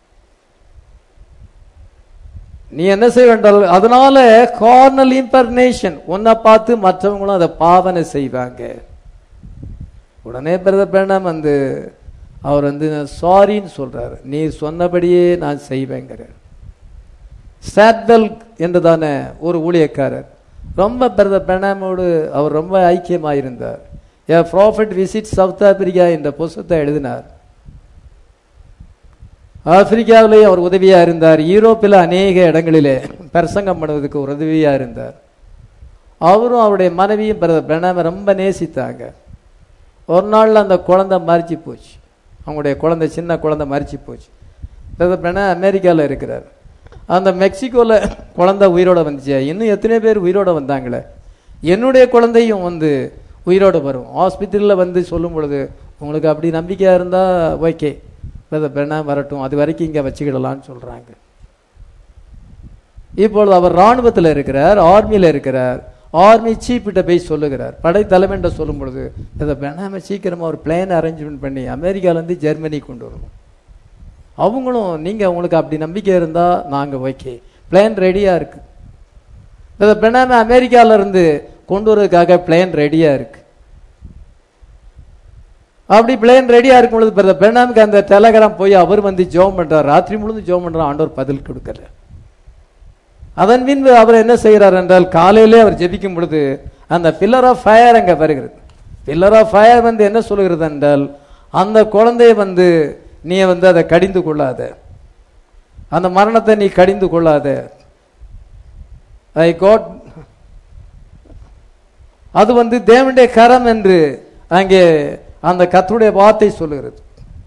நீ என்ன செய்ய வேண்டாம், அதனால கார்னல் இம்பர்னேஷன் உன்னை பார்த்து மற்றவங்களும் அதை பாவனை செய்வாங்க. உடனே பிரதர் பிரணாம் வந்து அவர் வந்து சாரின்னு சொல்றாரு, நீ சொன்னபடியே நான் செய்வேங்கிறார். சாட்வெல் என்றுதான ஒரு ஊழியக்காரர் ரொம்ப பிரதர் பிரணாமோடு அவர் ரொம்ப ஐக்கியமாயிருந்தார். A prophet visit South Africa என்ற புத்தகத்தை எழுதினார். ஆப்பிரிக்காவிலே அவர் உதவியா இருந்தார். யூரோப்பில் அநேக இடங்களிலே பிரசங்கம் பண்ணுவதற்கு ஒரு உதவியா இருந்தார். அவரும் அவருடைய மனைவியும் பிரதர் பிரணாம ரொம்ப நேசித்தாங்க. ஒரு நாள்ல அந்த குழந்தை மறிச்சு போச்சு. அவங்களுடைய குழந்தை சின்ன குழந்தை மறிச்சு போச்சு. பிரதர் பிரணாம் அமெரிக்காவில் இருக்கிறார். அந்த மெக்சிகோவில் குழந்தை உயிரோட வந்துச்சு. இன்னும் எத்தனை பேர் உயிரோட வந்தாங்களே, என்னுடைய குழந்தையும் வந்து உயிரோட வரும். ஹாஸ்பிட்டலில் வந்து சொல்லும் பொழுது உங்களுக்கு அப்படி நம்பிக்கையா இருந்தா ஓகே பிரதர் பிரணாம் வரட்டும், அது வரைக்கும் இங்கே வச்சுக்கிடலான்னு சொல்றாங்க. இப்பொழுது அவர் இராணுவத்தில் இருக்கிறார், ஆர்மியில் இருக்கிறார். ஆர்மி சீஃப்கிட்ட போய் சொல்லுகிறார், படை தலைமைன்ற சொல்லும் பொழுது பிரதர் பிரணாம சீக்கிரமா ஒரு பிளேன் அரேஞ்ச்மெண்ட் பண்ணி அமெரிக்காலேருந்து ஜெர்மனி கொண்டு வரணும். அவங்களும் நீங்க உங்களுக்கு அப்படி நம்பிக்கை இருந்தா நாங்க ஓகே, பிளேன் ரெடியா இருக்கு. பிரதர் பிரணாம அமெரிக்கால இருந்து கொண்டு வரதுக்காக பிளேன் ரெடியா இருக்கு. அப்படி பிளேன் ரெடியா இருக்கும் பொழுது பிரதர் பிரணாமுக்கு அந்த டெலகிராம் போய் அவர் வந்து ஜெபம் பண்றார். ராத்திரி முழுவதும் ஜெபம் பண்றார், ஆண்டவர் பதில் கொடுக்கல. அதன் பின்பு அவர் என்ன செய்கிறார் என்றால் காலையிலே அவர் ஜெபிக்கும் பொழுது அந்த பில்லர் ஆஃப் ஃபயர் அங்க வருகிறது. பில்லர் ஆஃப் ஃபயர் வந்து என்ன சொல்லுகிறது என்றால், அந்த குழந்தைய வந்து நீ வந்து அதை கடிந்து கொள்ளாத, அந்த மரணத்தை நீ கடிந்து கொள்ளாத. ஐ காட் அது வந்து தேவனுடைய கரம் என்று அங்கே அந்த கர்த்தருடைய வார்த்தை சொல்லுகிறது.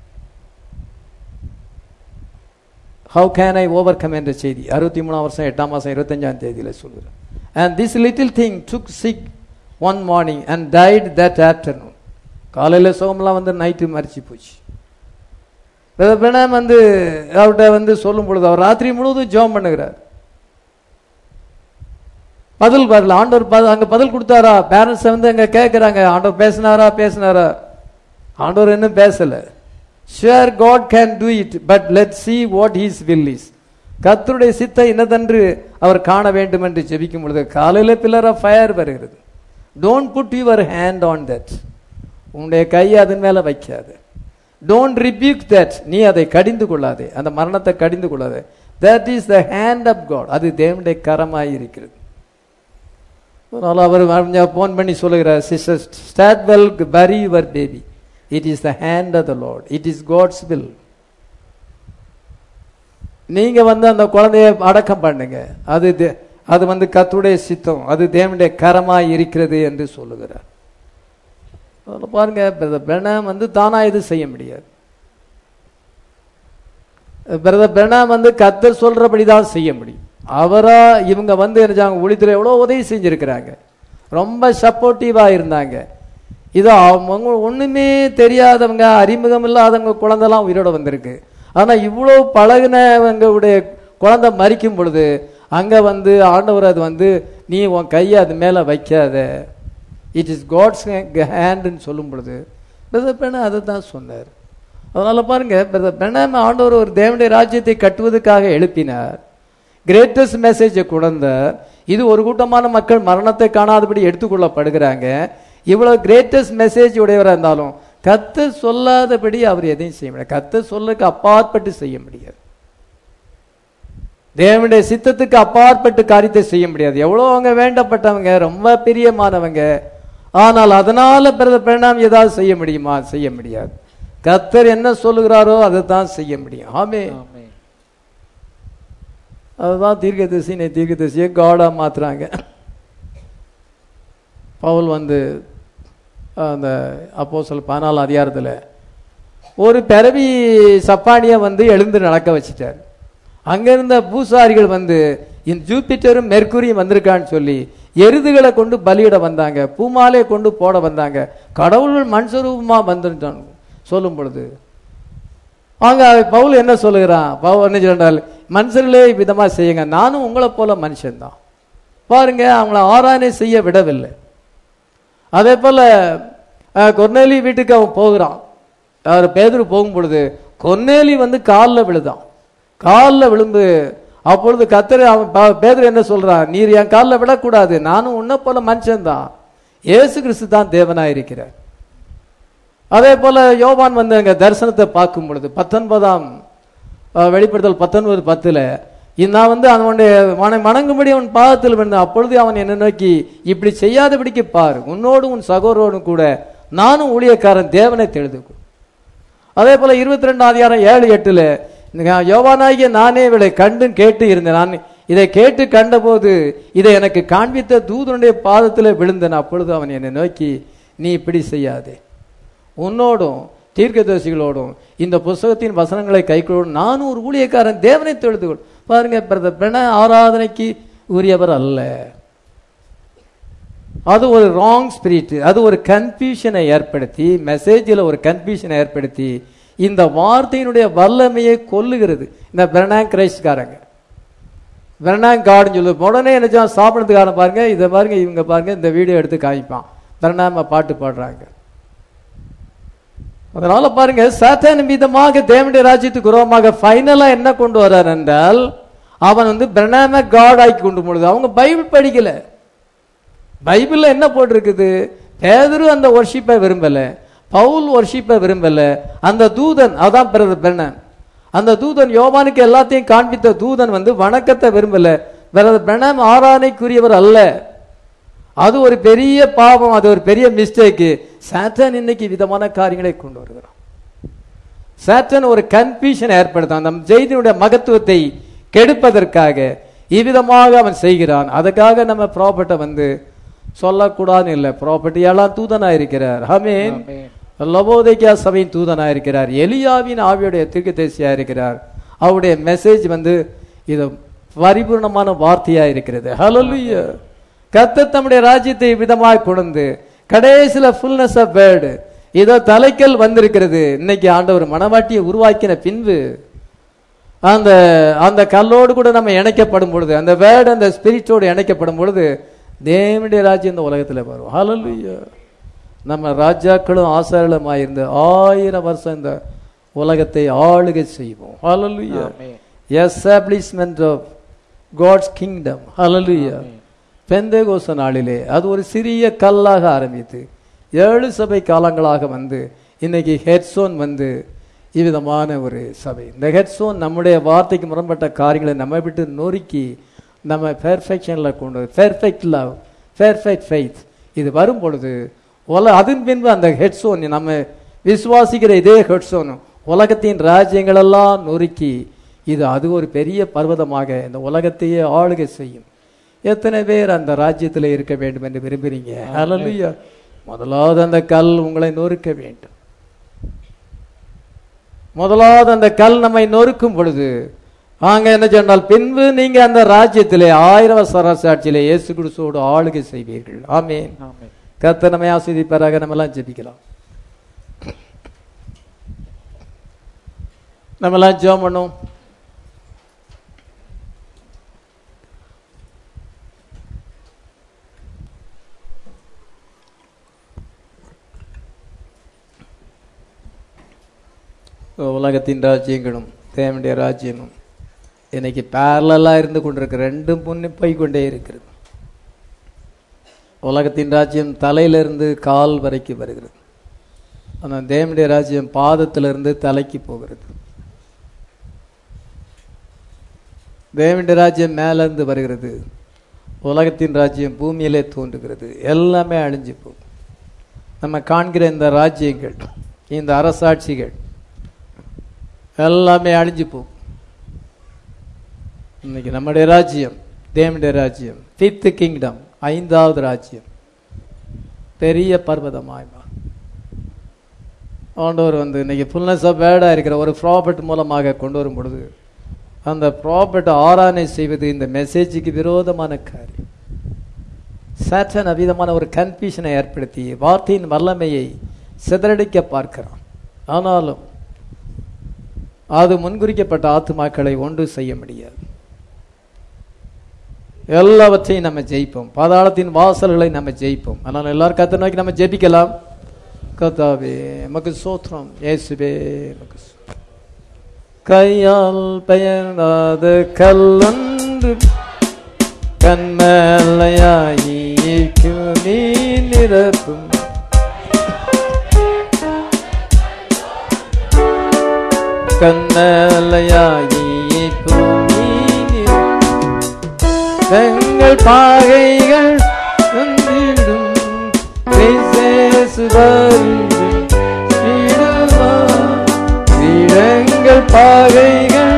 How can I overcome என்ற செய்தி அறுபத்தி மூணாம் வருஷம் எட்டாம் மாசம் இருபத்தஞ்சாம் தேதியில சொல்லுகிறேன். And this little thing took sick one morning and died that afternoon. காலையில சுகம்லாம் வந்து நைட்டு மறிச்சு போச்சு. பிரணாம் வந்து அவர்கிட்ட வந்து சொல்லும் பொழுது அவர் ராத்திரி முழுவதும் ஜெபம் பண்ணுகிறார். பதில் வரல. ஆண்டவர் அங்க பதில் கொடுத்தாரா? பேரண்ட்ஸ் வந்து அங்க கேட்கிறாங்க, ஆண்டவர் பேசினாரா பேசினாரா? ஆண்டவர் இன்னும் பேசல. Sure, God can do it, but let's see what His will is. கர்த்தருடைய சித்தம் என்னதென்று அவர் காண வேண்டும் என்று ஜெபிக்கும் பொழுது காலையில பில்லர் ஆஃப் ஃபயர் வருகிறது. Don't put your hand on that. உன்னுடைய கையை அதன் மேல வைக்காது. Don't rebuke that. நீ அதை கடிந்து கொள்ளாதே, அந்த மரணத்தை கடிந்து கொள்ளாதே. That is the hand of God. அது தேவனுடைய கரமாய் இருக்கிறது. அதனால அவர் போன் பண்ணி சொல்லுகிறார், sister Stadwell bury your baby. It is the hand of the Lord. It is God's will. நீங்க வந்து அந்த குழந்தையை அடக்கம் பண்ணுங்க, அது அது வந்து கர்த்தருடைய சித்தம், அது தேவனுடைய கரமாய் இருக்கிறது என்று சொல்லுகிறார். பாருங்க, பிரதர் பிரணாம் வந்து தானா இது செய்ய முடியாது. பிரதர் பிரணாம் வந்து கர்த்தர் சொல்றபடிதான் செய்ய முடியும். அவரா இவங்க வந்து என்ன ஊழியத்தில் எவ்வளோ உதவி செஞ்சிருக்கிறாங்க, ரொம்ப சப்போர்ட்டிவா இருந்தாங்க. இது அவங்க ஒண்ணுமே தெரியாதவங்க, அறிமுகம் இல்லாதவங்க குழந்தைலாம் உயிரோட வந்திருக்கு. ஆனா இவ்வளவு பழகினவங்களுடைய குழந்தை மறிக்கும் பொழுது அங்க வந்து ஆண்டவர் அது வந்து நீ உன் கையை அது மேல வைக்காத, இட் இஸ் காட்ஸ் ஹேண்ட்னு சொல்லும் பொழுது பிரதர் பிரணாம் அதை தான் சொன்னார். அதனால பாருங்க, பிரதர் பிரணாம் ஆண்டவர் ஒரு தேவனுடைய ராஜ்யத்தை கட்டுவதற்காக எழுப்பினார். கிரேட்டஸ்ட் மெசேஜை கொடுத்தார். இது ஒரு கூட்டமான மக்கள் மரணத்தை காணாதபடி எடுத்துக்கொள்ளப்படுகிறாங்க. இவ்வளவு கிரேட்டஸ்ட் மெசேஜ் உடையவராக இருந்தாலும் கர்த்தர் சொல்லாதபடி அவர் எதையும் செய்ய முடியாது. கர்த்தர் சொல்லுக்கு அப்பாற்பட்டு செய்ய முடியாது. தேவனுடைய சித்தத்துக்கு அப்பாற்பட்டு காரியத்தை செய்ய முடியாது. எவ்வளோ அவங்க வேண்டப்பட்டவங்க, ரொம்ப பிரியமானவங்க, ஆனால் அதனால பிறகு பிரணாம் ஏதாவது செய்ய முடியுமா? செய்ய முடியாது. கர்த்தர் என்ன சொல்லுகிறாரோ அதை தான் செய்ய முடியும். ஆமே. அதுதான் தீர்க்கதரிசி தீர்க்கதரிசியை காடா மாத்துறாங்க. பவுல் வந்து அந்த அப்போஸ்தலர் பதினாலாம் அதிகாரத்தில் ஒரு பிறவி சப்பானியை வந்து எழுந்து நடக்க வச்சுட்டார். அங்கே இருந்த பூசாரிகள் வந்து இந்த ஜூபிட்டரும் மெர்க்குரியும் வந்திருக்கான்னு சொல்லி எருதுகளை கொண்டு பலியிட வந்தாங்க, பூமாலையை கொண்டு போட வந்தாங்க. கடவுள் மனுஷரூபமாக வந்துட்டான் சொல்லும் பொழுது அங்க பவுல் என்ன சொல்லுகிறான்? பவுல் என்ன சொல்றால், மனுஷர்களே விதமாக செய்யுங்க, நானும் உங்களை போல மனுஷன்தான். பாருங்க, அவங்கள ஆராதனை செய்ய விடவில்லை. அதே போல கொர்நேலி வீட்டுக்கு அவன் போகிறான். அவர் பேதுரு போகும் பொழுது கொர்நேலி வந்து காலில் விழுதான். காலில் விழுந்து அப்பொழுது கர்த்தர் அவன் பேதுரு என்ன சொல்றான், நீர் என் காலில் விடக்கூடாது, நானும் உன்னை போல மனுஷன்தான், இயேசு கிறிஸ்து தான் தேவனாய் இருக்கிறார். அதே போல யோவான் வந்து அங்க தரிசனத்தை பார்க்கும் பொழுது பத்தொன்பதாம் வெளிப்படுத்தல் பத்தொன்பது பத்துல நான் வந்து அவனுடைய வணங்கும்படி அவன் பாதத்தில் விழுந்தான். அப்பொழுது அவன் என்ன நோக்கி, இப்படி செய்யாதபடிக்கு பார், உன்னோடு உன் சகோதரோடும் கூட நானும் ஊழியக்காரன் தேவனை தெழுதுக்கும். அதே போல இருபத்தி ரெண்டாம் அதிகாரம் ஏழு எட்டுல யோவானாகிய நானே இவளை கண்டு கேட்டு இருந்தேன், நான் இதை கேட்டு கண்டபோது இதை எனக்கு காண்பித்த தூதனுடைய பாதத்தில் விழுந்தேன். அப்பொழுது அவன் என்னை நோக்கி, நீ இப்படி செய்யாதே, உன்னோடும் தீர்க்கதரிசிகளோடும் இந்த புஸ்தகத்தின் வசனங்களை கைக்கொள்ளும் நானும் ஒரு ஊழியக்காரன் தேவனை தொழுதுகொள். பாருங்க, பிரண ஆராதனைக்கு உரியவர் அல்ல. அது ஒரு ராங் ஸ்பிரிட், அது ஒரு கன்ஃபியூஷனை ஏற்படுத்தி, மெசேஜில் ஒரு கன்ஃபியூஷனை ஏற்படுத்தி இந்த வார்த்தையினுடைய வல்லமையை கொல்லுகிறது. இந்த பிரணாங் கிரைஸ்ட்காரங்க பிரணாங் காடுன்னு சொல்லு உடனே என்ன சாப்பிட்றதுக்கான பாருங்க, இதை பாருங்க, இவங்க பாருங்க, இந்த வீடியோ எடுத்து காமிப்பான், பிரணாம பாட்டு பாடுறாங்க. அதனால பாருங்க, சாத்தான் மீதமாக தேவனுடைய ராஜ்யத்துக்கு விரோதமாக ஃபைனலா என்ன கொண்டு வர்றார் என்றால், அவன் வந்து பிரணாம காட் ஆக்கி கொண்டு போடுது. அவங்க பைபிள் படிக்கல. பைபிள்ல என்ன போட்டிருக்குது, பேதுரு அந்த வர்ஷிப்பை விரும்பல, பவுல் வர்ஷிப்பை விரும்பல, அந்த தூதன் அதான் பிரணாம், அந்த தூதன் யோவானுக்கு எல்லாத்தையும் காண்பித்த தூதன் வந்து வணக்கத்தை விரும்பல. பிரணாம் ஆராதனைக்குரியவர் அல்ல. அது ஒரு பெரிய பாவம், அது ஒரு பெரிய மிஸ்டேக்கு. சாத்தான் இன்னைக்கு விதமான காரியங்களை கொண்டு வருகிறான். சாத்தான் ஒரு கன்ஃபியூஷன் ஏற்படுத்தான், நம் செய்தியுடைய மகத்துவத்தை கெடுப்பதற்காக இவ்விதமாக அவன் செய்கிறான். அதுக்காக நம்ம ப்ராப்பர்ட்டை வந்து சொல்லக்கூடாதுன்னு இல்லை. ப்ராப்பர்ட்டி எல்லாம் தூதனா இருக்கிறார். ஆமென். லவோதிக்கா சபையின் தூதனா இருக்கிறார், எலியாவின் ஆவியுடைய தீர்க்கதரிசியா இருக்கிறார். அவருடைய மெசேஜ் வந்து இது பரிபூர்ணமான வார்த்தையா இருக்கிறது. ஹல்லேலூயா. கர்த்தர் தம்முடைய ராஜ்யத்தை விதமாய் கொண்டு கடைசியில ஃபுல்னஸ் ஆஃப் வேர்டு இதோ தலைக்கல் வந்திருக்கிறது. இன்னைக்கு ஆண்டவர் மனவாட்டியை உருவாக்கின பின்பு அந்த அந்த கல்லோடு கூட நம்ம இணைக்கப்படும் பொழுது, அந்த வேர்டு அந்த ஸ்பிரிட்டோடு இணைக்கப்படும் பொழுது தேவனுடைய ராஜ்யம் இந்த உலகத்தில் வரும். ஹல்லேலூயா. நம்ம ராஜாக்களும் ஆசாரியர்களுமாய் இருந்து ஆயிரம் வருஷம் இந்த உலகத்தை ஆளுகை செய்வோம். ஹல்லேலூயா. Establishment of God's kingdom. ஹல்லேலூயா. பெந்தேகோஸ்த நாளிலே அது ஒரு சிறிய கல்லாக ஆரம்பித்து ஏழு சபை காலங்களாக வந்து இன்னைக்கு ஹெட்ஸோன் வந்து இவ்விதமான ஒரு சபை. இந்த ஹெட்ஸோன் நம்முடைய வார்த்தைக்கு முரண்பட்ட காரியங்களை நம்ம விட்டு நொறுக்கி நம்ம பெர்ஃபெக்ஷனில் கொண்டு பெர்ஃபெக்ட் லவ், பெர்ஃபெக்ட் ஃபெய்த் இது வரும் பொழுது உல அதன் பின்பு அந்த ஹெட்ஸோன் நம்ம விசுவாசிக்கிற இதே ஹெட்ஸோன் உலகத்தின் ராஜ்யங்களெல்லாம் நொறுக்கி இது அது ஒரு பெரிய பர்வதமாக இந்த உலகத்தையே ஆளுகை செய்யும். எத்தனை பேர் அந்த ராஜ்யத்தில் இருக்க வேண்டும் என்று விரும்புறீங்க? ஹல்லேலூயா. முதலாவது அந்த கல் உங்களை நொறுக்க வேண்டும். முதலாவது அந்த கல் நம்மை நொறுக்கும் பொழுது அங்க என்ன சொன்னால் பின்பு நீங்க அந்த ராஜ்யத்திலே ஆயிரம் வருஷ அரசாட்சியிலே இயேசு கிறிஸ்துவோடு ஆளுகை செய்வீர்கள். ஆமென். கர்த்தர் நம்மை ஆசீர்வதிப்பாராக. நம்ம எல்லாம் ஜெபிக்கலாம். நம்ம எல்லாம் ஜெபம் பண்ணுவோம். உலகத்தின் ராஜ்யங்களும் தேவனுடைய ராஜ்யமும் இன்னைக்கு பேரலா இருந்து கொண்டிருக்கு, ரெண்டும் முன்னே போய் கொண்டே இருக்கிறது. உலகத்தின் ராஜ்யம் தலையிலிருந்து கால் வரைக்கும் வருகிறது. ஆனால் தேவனுடைய ராஜ்யம் பாதத்திலிருந்து தலைக்கு போகிறது. தேவனுடைய ராஜ்யம் மேலிருந்து வருகிறது. உலகத்தின் ராஜ்யம் பூமியிலே தோன்றுகிறது. எல்லாமே அழிஞ்சு போகும். நம்ம காண்கிற இந்த ராஜ்யங்கள், இந்த அரசாட்சிகள் எல்லாமே அழிஞ்சு போகும். இன்னைக்கு நம்முடைய ராஜ்யம் தேவனுடைய ராஜ்யம், ஃபிஃப்த் கிங்டம், ஐந்தாவது ராஜ்யம், பெரிய பர்வதமாய் ஆண்டவர் வந்து இன்னைக்கு ஃபுல்னஸ் ஆஃப் வேர்டாக இருக்கிற ஒரு ப்ராபர்ட் மூலமாக கொண்டு வரும் பொழுது அந்த ப்ராபர்ட் ஆராதனை செய்வது இந்த மெசேஜுக்கு விரோதமான காரியம். சாட்டன் அவிதமான ஒரு கன்ஃபியூஷனை ஏற்படுத்தி வார்த்தையின் வல்லமையை சிதறடிக்க பார்க்கிறான். ஆனாலும் அது முன்குறிக்கப்பட்ட ஆத்துமாக்களை ஒன்று செய்ய முடியாது. எல்லாவற்றையும் நம்ம ஜெயிப்போம். பாதாளத்தின் வாசல்களை நம்ம ஜெயிப்போம். அதனால எல்லாரும் கர்த்தரை நோக்கி நம்ம ஜெபிக்கலாம். கர்த்தாவே மக்கு சோத்ரம், இயேசுவே மக்கு கையால் பெயர்ந்தாத கல்லொன்று கண்மலையாகி நீ நிரப்பும் கண்மலையாகி எங்கள் பாகைகள் வந்திடும் எங்கள் பாகைகள்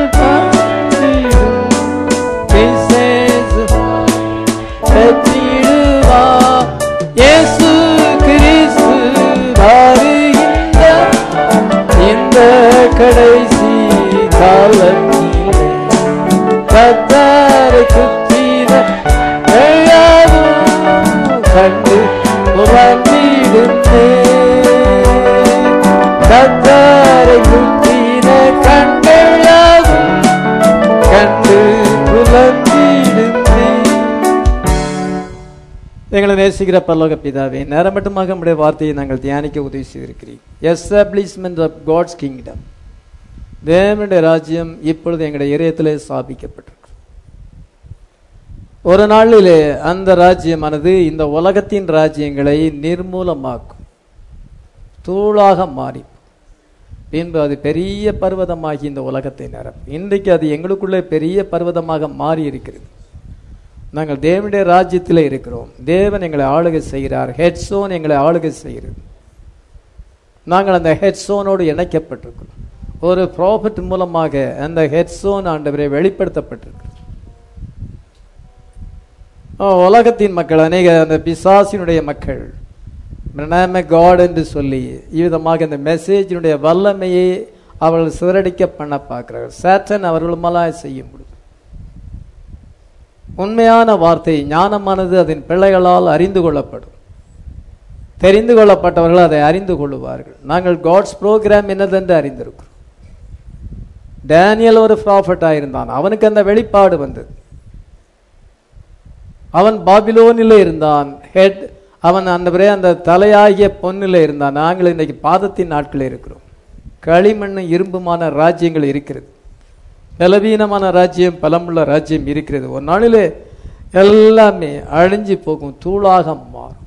இயேசு கிறிஸ்து வருகின்ற இந்த கடைசி காலத்திலே கர்த்தரை குத்தின கண்டு புலம்பிடுமே. கர்த்தரை குத்தின கண்களாகும் கண்டு புலம்பிடுமே. எங்களை நேசிக்கிற பரலோக பிதாவே, நேரம் மட்டுமாக நம்முடைய வார்த்தையை நாங்கள் தியானிக்க உதவி செய்திருக்கிறீர். எஸ்டாப்ளிஷ்மெண்ட் ஆஃப் காட்ஸ் கிங்டம், தேவனுடைய ராஜ்யம் இப்பொழுது எங்களுடைய இதயத்திலே ஸ்தாபிக்கப்பட்டிருக்கு. ஒரு நாளிலே அந்த ராஜ்யமானது இந்த உலகத்தின் ராஜ்யங்களை நிர்மூலமாக்கும், தூளாக மாறி பின்பு அது பெரிய பர்வதமாகி இந்த உலகத்தை நிரப்பும். இன்றைக்கு அது எங்களுக்குள்ளே பெரிய பர்வதமாக மாறி இருக்கிறது. நாங்கள் தேவனுடைய ராஜ்யத்தில் இருக்கிறோம். தேவன் எங்களை ஆளுகை செய்கிறார். ஹெட்ஸோன் எங்களை ஆளுகை செய்கிறது. நாங்கள் அந்த ஹெட்ஸோனோடு இணைக்கப்பட்டிருக்கிறோம். ஒரு ப்ராஃபட் மூலமாக அந்த ஹெட்ஸோன் ஆண்டவரை வெளிப்படுத்தப்பட்டிருக்கு. உலகத்தின் மக்கள் அநேக அந்த பிசாசினுடைய மக்கள் காட் என்று சொல்லி இவ்விதமாக இந்த மெசேஜினுடைய வல்லமையை அவர்கள் சிதறடிக்க பண்ண பார்க்கிறார்கள். சாட்டன் அவர்கள் மலாய் செய்ய முடியும். உண்மையான வார்த்தை ஞானமானது அதன் பிள்ளைகளால் அறிந்து கொள்ளப்படும். தெரிந்து கொள்ளப்பட்டவர்கள் அதை அறிந்து கொள்ளுவார்கள். நாங்கள் காட்ஸ் ப்ரோக்ராம் என்னதென்று அறிந்திருக்கிறோம். டேனியல் ஒரு ப்ராஃபட்டாக இருந்தான். அவனுக்கு அந்த வெளிப்பாடு வந்தது. அவன் பாபிலோனில் இருந்தான். ஹெட் அவன் அந்த அந்த தலையாகிய பொன்னில் இருந்தான். நாங்கள் இன்றைக்கு பாதத்தின் நாட்களில் இருக்கிறோம். களிமண்ணு இரும்புமான ராஜ்யங்கள் இருக்கிறது. பலவீனமான ராஜ்யம், பலமுள்ள ராஜ்யம் இருக்கிறது. ஒரு நாளிலே எல்லாமே அழிஞ்சு போகும், தூளாக மாறும்.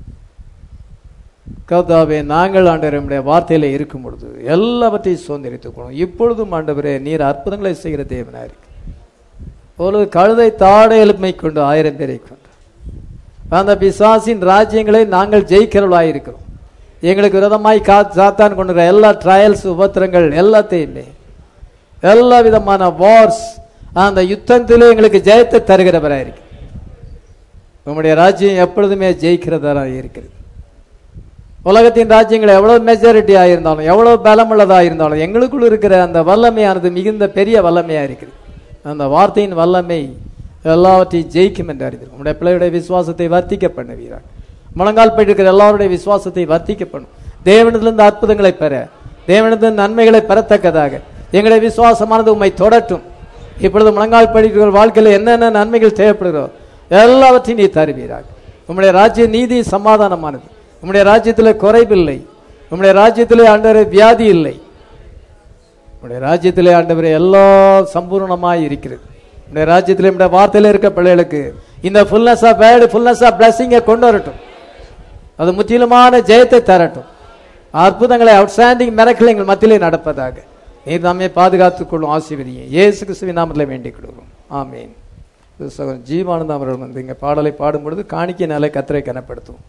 கர்த்தாவே, நாங்கள் ஆண்டவருடைய வார்த்தையில இருக்கும் பொழுது எல்லாவற்றையும் சுதந்திரித்துக்கணும். இப்பொழுதும் ஆண்டவரே, நீர் அற்புதங்களை செய்கிற தேவனா இருக்கு. ஒரு கழுதை தாடை எலும்பை கொண்டு ஆயிரம் பேரை கொண்டு அந்த பிசாசின் ராஜ்யங்களை நாங்கள் ஜெயிக்கிறவர்களாக இருக்கிறோம். எங்களுக்கு விரோதமாய் கா சாத்தான் கொண்டுற எல்லா ட்ரையல்ஸ், உபத்திரங்கள் எல்லாத்தையுமே, எல்லா விதமான வார்ஸ், அந்த யுத்தத்திலே எங்களுக்கு ஜெயத்தை தருகிறவராக இருக்கு. உங்களுடைய ராஜ்யம் எப்பொழுதுமே ஜெயிக்கிறதா இருக்கிறது. உலகத்தின் ராஜ்யங்கள் எவ்வளவு மெஜாரிட்டியா இருந்தாலும், எவ்வளவு பலமுள்ளதா இருந்தாலும், எங்களுக்குள் இருக்கிற அந்த வல்லமையானது மிகுந்த பெரிய வல்லமையா இருக்குது. அந்த வார்த்தையின் வல்லமை எல்லாவற்றையும் ஜெயிக்கும் என்று அறிந்தோம். உங்களுடைய பிள்ளையுடைய விசுவாசத்தை வர்த்திக்க பண்ணுவீராக. முழங்கால் போயிட்டு எல்லாருடைய விசுவாசத்தை வர்த்திக்க பண்ணும். தேவனிடத்திலிருந்து அற்புதங்களை பெற, தேவனிடத்திலிருந்து நன்மைகளை பெறத்தக்கதாக எங்களுடைய விசுவாசமானது உண்மை தொடட்டும். இப்பொழுது முழங்கால் படிக்கிற வாழ்க்கையில் என்னென்ன நன்மைகள் தேவைப்படுகிறோ எல்லாவற்றையும் நீ தருவீராக. உங்களுடைய ராஜ்ய நீதி சமாதானமானது. உங்களுடைய ராஜ்யத்தில் குறைவில்லை. உங்களுடைய ராஜ்யத்திலே ஆண்டவரே வியாதி இல்லை. உங்களுடைய ராஜ்யத்திலே ஆண்டவரே எல்லாம் சம்பூர்ணமாய் இருக்கிறது. உங்களுடைய ராஜ்யத்திலே நம்முடைய வார்த்தையில் இருக்க பிள்ளைகளுக்கு இந்த fullness of word, fullness of பிளஸிங்கை கொண்டு வரட்டும். அது முற்றிலுமான ஜெயத்தை தரட்டும். அற்புதங்களை அவுட்ஸ்டாண்டிங் மிரக்கிள் எங்கள் மத்தியிலே நடப்பதாக நீர் நம்மை பாதுகாத்துக் கொள்ளும். ஆசீர்வதிங்க. இயேசு கிறிஸ்துவின் நாமத்தில் வேண்டிக் கொள்கிறோம். ஆமீன். ஜீவானந்தம் அவர்கள் வந்து இங்கே பாடலை பாடும் பொழுது காணிக்கையினாலே கர்த்தரை கனப்படுத்தும்.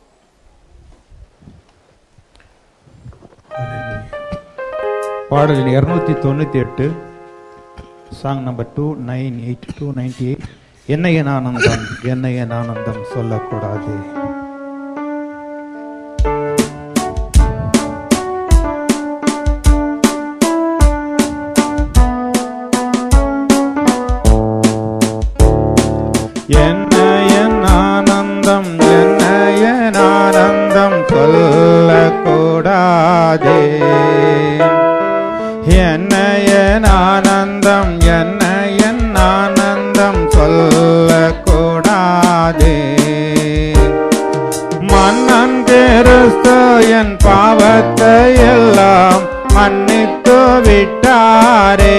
பாடல் இருநூத்தி தொண்ணூத்தி எட்டு, song number two nine eight two ninety eight. என்னைய ஆனந்தம் என்னைய ஆனந்தம் சொல்லக்கூடாது. என்னைய ஆனந்தம் என்னைய ஆனந்தம் சொல்லக்கூடாதே. என்னைய ஆனந்தம் என்னைய ஆனந்தம் சொல்லக்கூடாதே. மன்னன் கிறிஸ்து என் பாவத்தை எல்லாம் மன்னித்து விட்டாரே.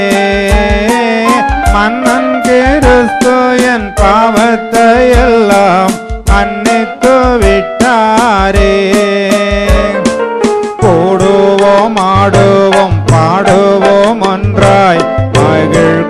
மன்னன் கிறிஸ்து என் பாவத்தை எல்லாம் மன்னித்து விட்டாரே. கூடுவோம் ஆடுவோம் பாடுவோம் ஒன்றாய் மகிழ்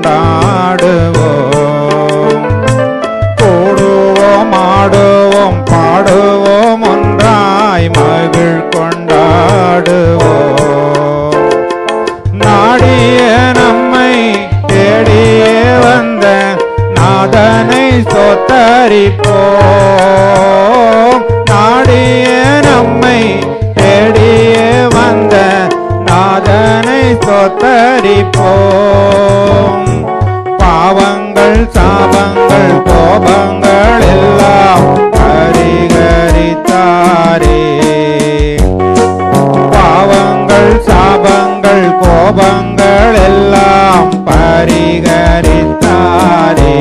கொண்டாடுவோம். கூடுவோம் ஆடுவோம் பாடுவோம் ஒன்றாய் மகிழ் கொண்டாடுவோம். நாடிய நம்மை தேடியே வந்த நாதனை ஸ்தோத்தரிப்போம். நாடிய நம்மை தேடியே வந்த நாதனை ஸ்தோத்தரிப்போம். பாவங்கள் சாபங்கள் கோபங்கள் எல்லாம் பரிகரித்தாரே. பாவங்கள் சாபங்கள் கோபங்கள் எல்லாம் பரிகரித்தாரே.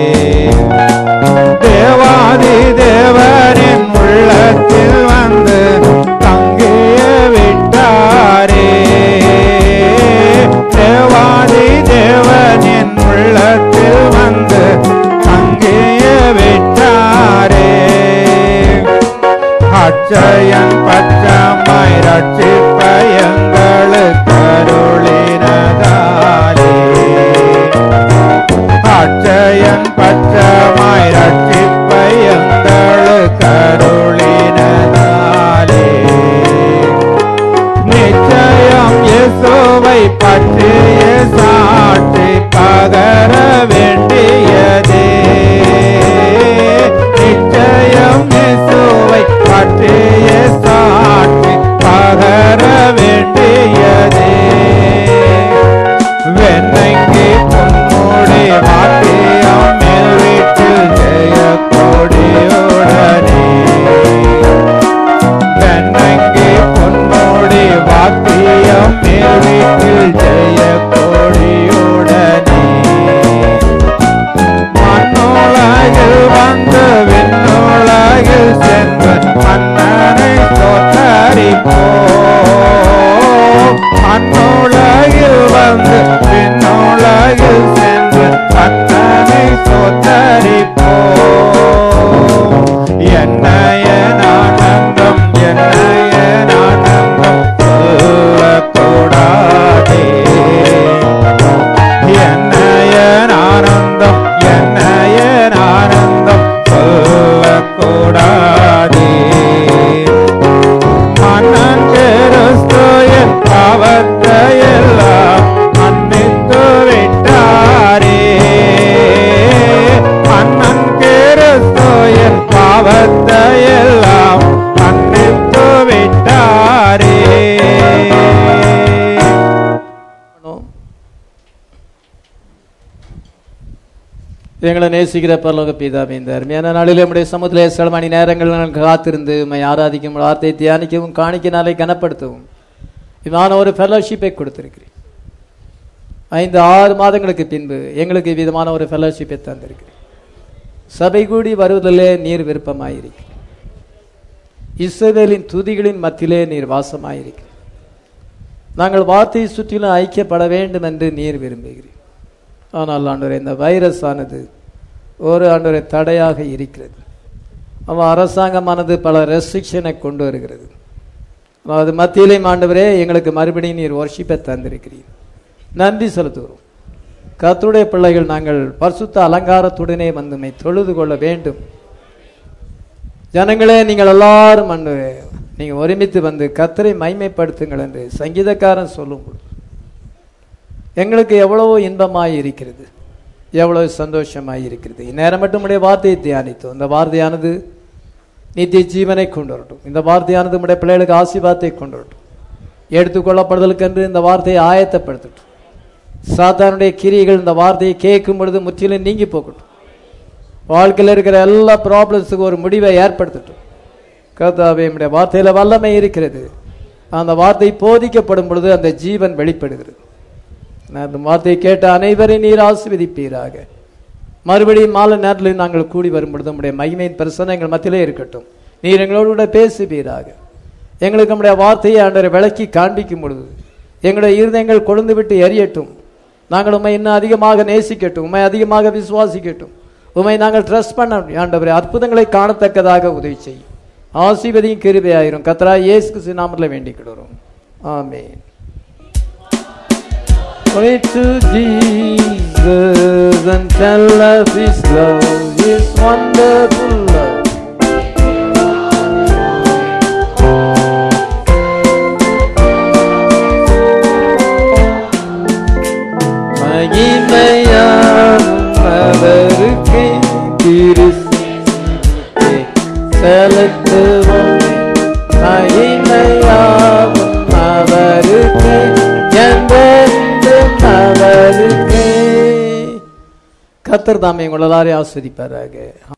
தேவாதி தேவரின் உள்ளத்தில் வந்து தங்கிய விட்டாரே. தேவாதி தேவனின் உள்ளத்தில் வந்து தங்கிய விட்டாரே. அச்சயன் பச்சமாய் ரட்சிப்ப எங்களுக்கு அருளினதாலே. அச்சயன் பச்சமாய் ரட்சிப்ப எங்களுக்கு அருளினதாலே. நிச்சயம் இயேசுவை பற்றிய சாட்சி பகர வேண்டியதே. நிச்சயம் இயேசுவை பற்றிய சாட்சி பகர வேண்டியதே. வெண்ணங்கி பொன்முடி வாத்தியம் மேல் வீட்டில் ஜெய கொடியுடனே. வெண்ணங்கி பொன்முடி வாத்தியம் மேல் வீட்டில் ஜெய கொடியுடனே. மண்ணுலகில் வந்து விண்ணுலகில் சென்று மன்னனை ஸ்தோத்தரிப்போம். மண்ணுலகில் வந்து விண்ணுலகில் சென்று மன்னனை ஸ்தோத்தரிப்போம். என்னைய ஆனந்தம் என்னைய ஆனந்தம் சொல்லக்கூடாதே. என்னைய ஆனந்தம் என்னைய ஆனந்தம் சொல்லக்கூடாதே. மன்னன் கிறிஸ்து என் பாவத்தை எல்லாம் மன்னித்து விட்டாரே. மன்னன் கிறிஸ்து என் பாவத்தை எல்லாம் மன்னித்து விட்டாரே. எங்களை நேசிக்கிற பரலோக பிதாவே, இந்த அருமையான நாளில் நம்முடைய சமூகத்திலே சில மணி நேரங்கள் காத்திருந்து உம்மை ஆராதிக்கும் வார்த்தை தியானிக்கவும் காணிக்கையினாலே கனப்படுத்தவும் இதான ஒரு ஃபெலோஷிப்பை கொடுத்திருக்கிறேன். ஐந்து ஆறு மாதங்களுக்கு பின்பு எங்களுக்கு விதமான ஒரு ஃபெலோஷிப்பை தந்திருக்கிறேன். சபை கூடி வருவதிலே நீர் விருப்பமாயிருக்கிறேன். இஸ்ரவேலின் துதிகளின் மத்தியிலே நீர் வாசமாயிருக்கிறேன். நாங்கள் வார்த்தையை சுற்றிலும் ஐக்கியப்பட வேண்டும் என்று நீர் விரும்புகிறேன். ஆனால் ஆண்டவரே, இந்த வைரஸ் ஆனது ஒரு ஆண்டவரே தடையாக இருக்கிறது. அவன் அரசாங்கமானது பல ரெஸ்ட்ரிக்ஷனை கொண்டு வருகிறது. அது மத்தியிலையும் ஆண்டவரே எங்களுக்கு மறுபடியும் நீர் வர்ஷிப்பை தந்திருக்கிறீர், நன்றி செலுத்துகிறோம். கர்த்தருடைய பிள்ளைகள் நாங்கள் பரிசுத்த அலங்காரத்துடனே வந்துமை தொழுது கொள்ள வேண்டும். ஜனங்களே நீங்கள் எல்லாரும் அன்று நீங்கள் ஒருமித்து வந்து கர்த்தரை மைமைப்படுத்துங்கள் என்று சங்கீதக்காரன் சொல்லும் பொழுது எங்களுக்கு எவ்வளவோ இன்பமாய் இருக்கிறது, எவ்வளவு சந்தோஷமாய் இருக்கிறது. இந்நேரம் மட்டும் உடைய வார்த்தையை தியானித்தோம். இந்த வார்த்தையானது நித்திய ஜீவனை கொண்டு வரட்டும். இந்த வார்த்தையானது உடைய பிள்ளைகளுக்கு ஆசீர்வாதத்தை கொண்டு வரட்டும். எடுத்துக்கொள்ளப்படுதலுக்கென்று இந்த வார்த்தையை ஆயத்தப்படுத்தட்டும். சாத்தானுடைய கிரியைகள் இந்த வார்த்தையை கேட்கும் பொழுது முற்றிலும் நீங்கி போகட்டும். வாழ்க்கையில் இருக்கிற எல்லா ப்ராப்ளம்ஸுக்கு ஒரு முடிவை ஏற்படுத்தட்டும். கர்த்தாவே உம்முடைய வார்த்தையில வல்லமை இருக்கிறது. அந்த வார்த்தை போதிக்கப்படும் பொழுது அந்த ஜீவன் வெளிப்படுகிறது. அந்த வார்த்தையை கேட்ட அனைவரையும் நீர் ஆசீர்வதிப்பீராக. மறுபடியும் மாலை நேரத்தில் நாங்கள் கூடி வரும் பொழுது நம்முடைய மகிமையின் பிரசன்னம் எங்கள் மத்தியிலே இருக்கட்டும். நீர் எங்களோடு கூட பேசுவீராக. எங்களுக்கு நம்முடைய வார்த்தையை ஆண்டவரை விளக்கி காண்பிக்கும் பொழுது எங்களுடைய இருதயங்கள் கொழுந்து விட்டு எரியட்டும். நாங்கள் உண்மை இன்னும் அதிகமாக நேசிக்கட்டும், உண்மை அதிகமாக விசுவாசிக்கட்டும், உண்மை நாங்கள் ட்ரஸ்ட் பண்ண ஆண்டவரை அற்புதங்களை காணத்தக்கதாக உதவி செய்யும். ஆசீர்வதியும் கிருபையாயிரும். கர்த்தராகிய இயேசு கிறிஸ்து நாமத்தில் வேண்டிக் கொள்கிறோம். ஆமென். Pray to Jesus and tell of His love, His wonderful love. மகிமையாகும் அவருக்கே கிறிஸ்துவே செலுத்துவோம். மகிமையாகும் அவருக்கே கர்த்தர் தாமே உங்கள் எல்லாரையும் ஆஸ்வதிப்பாராக.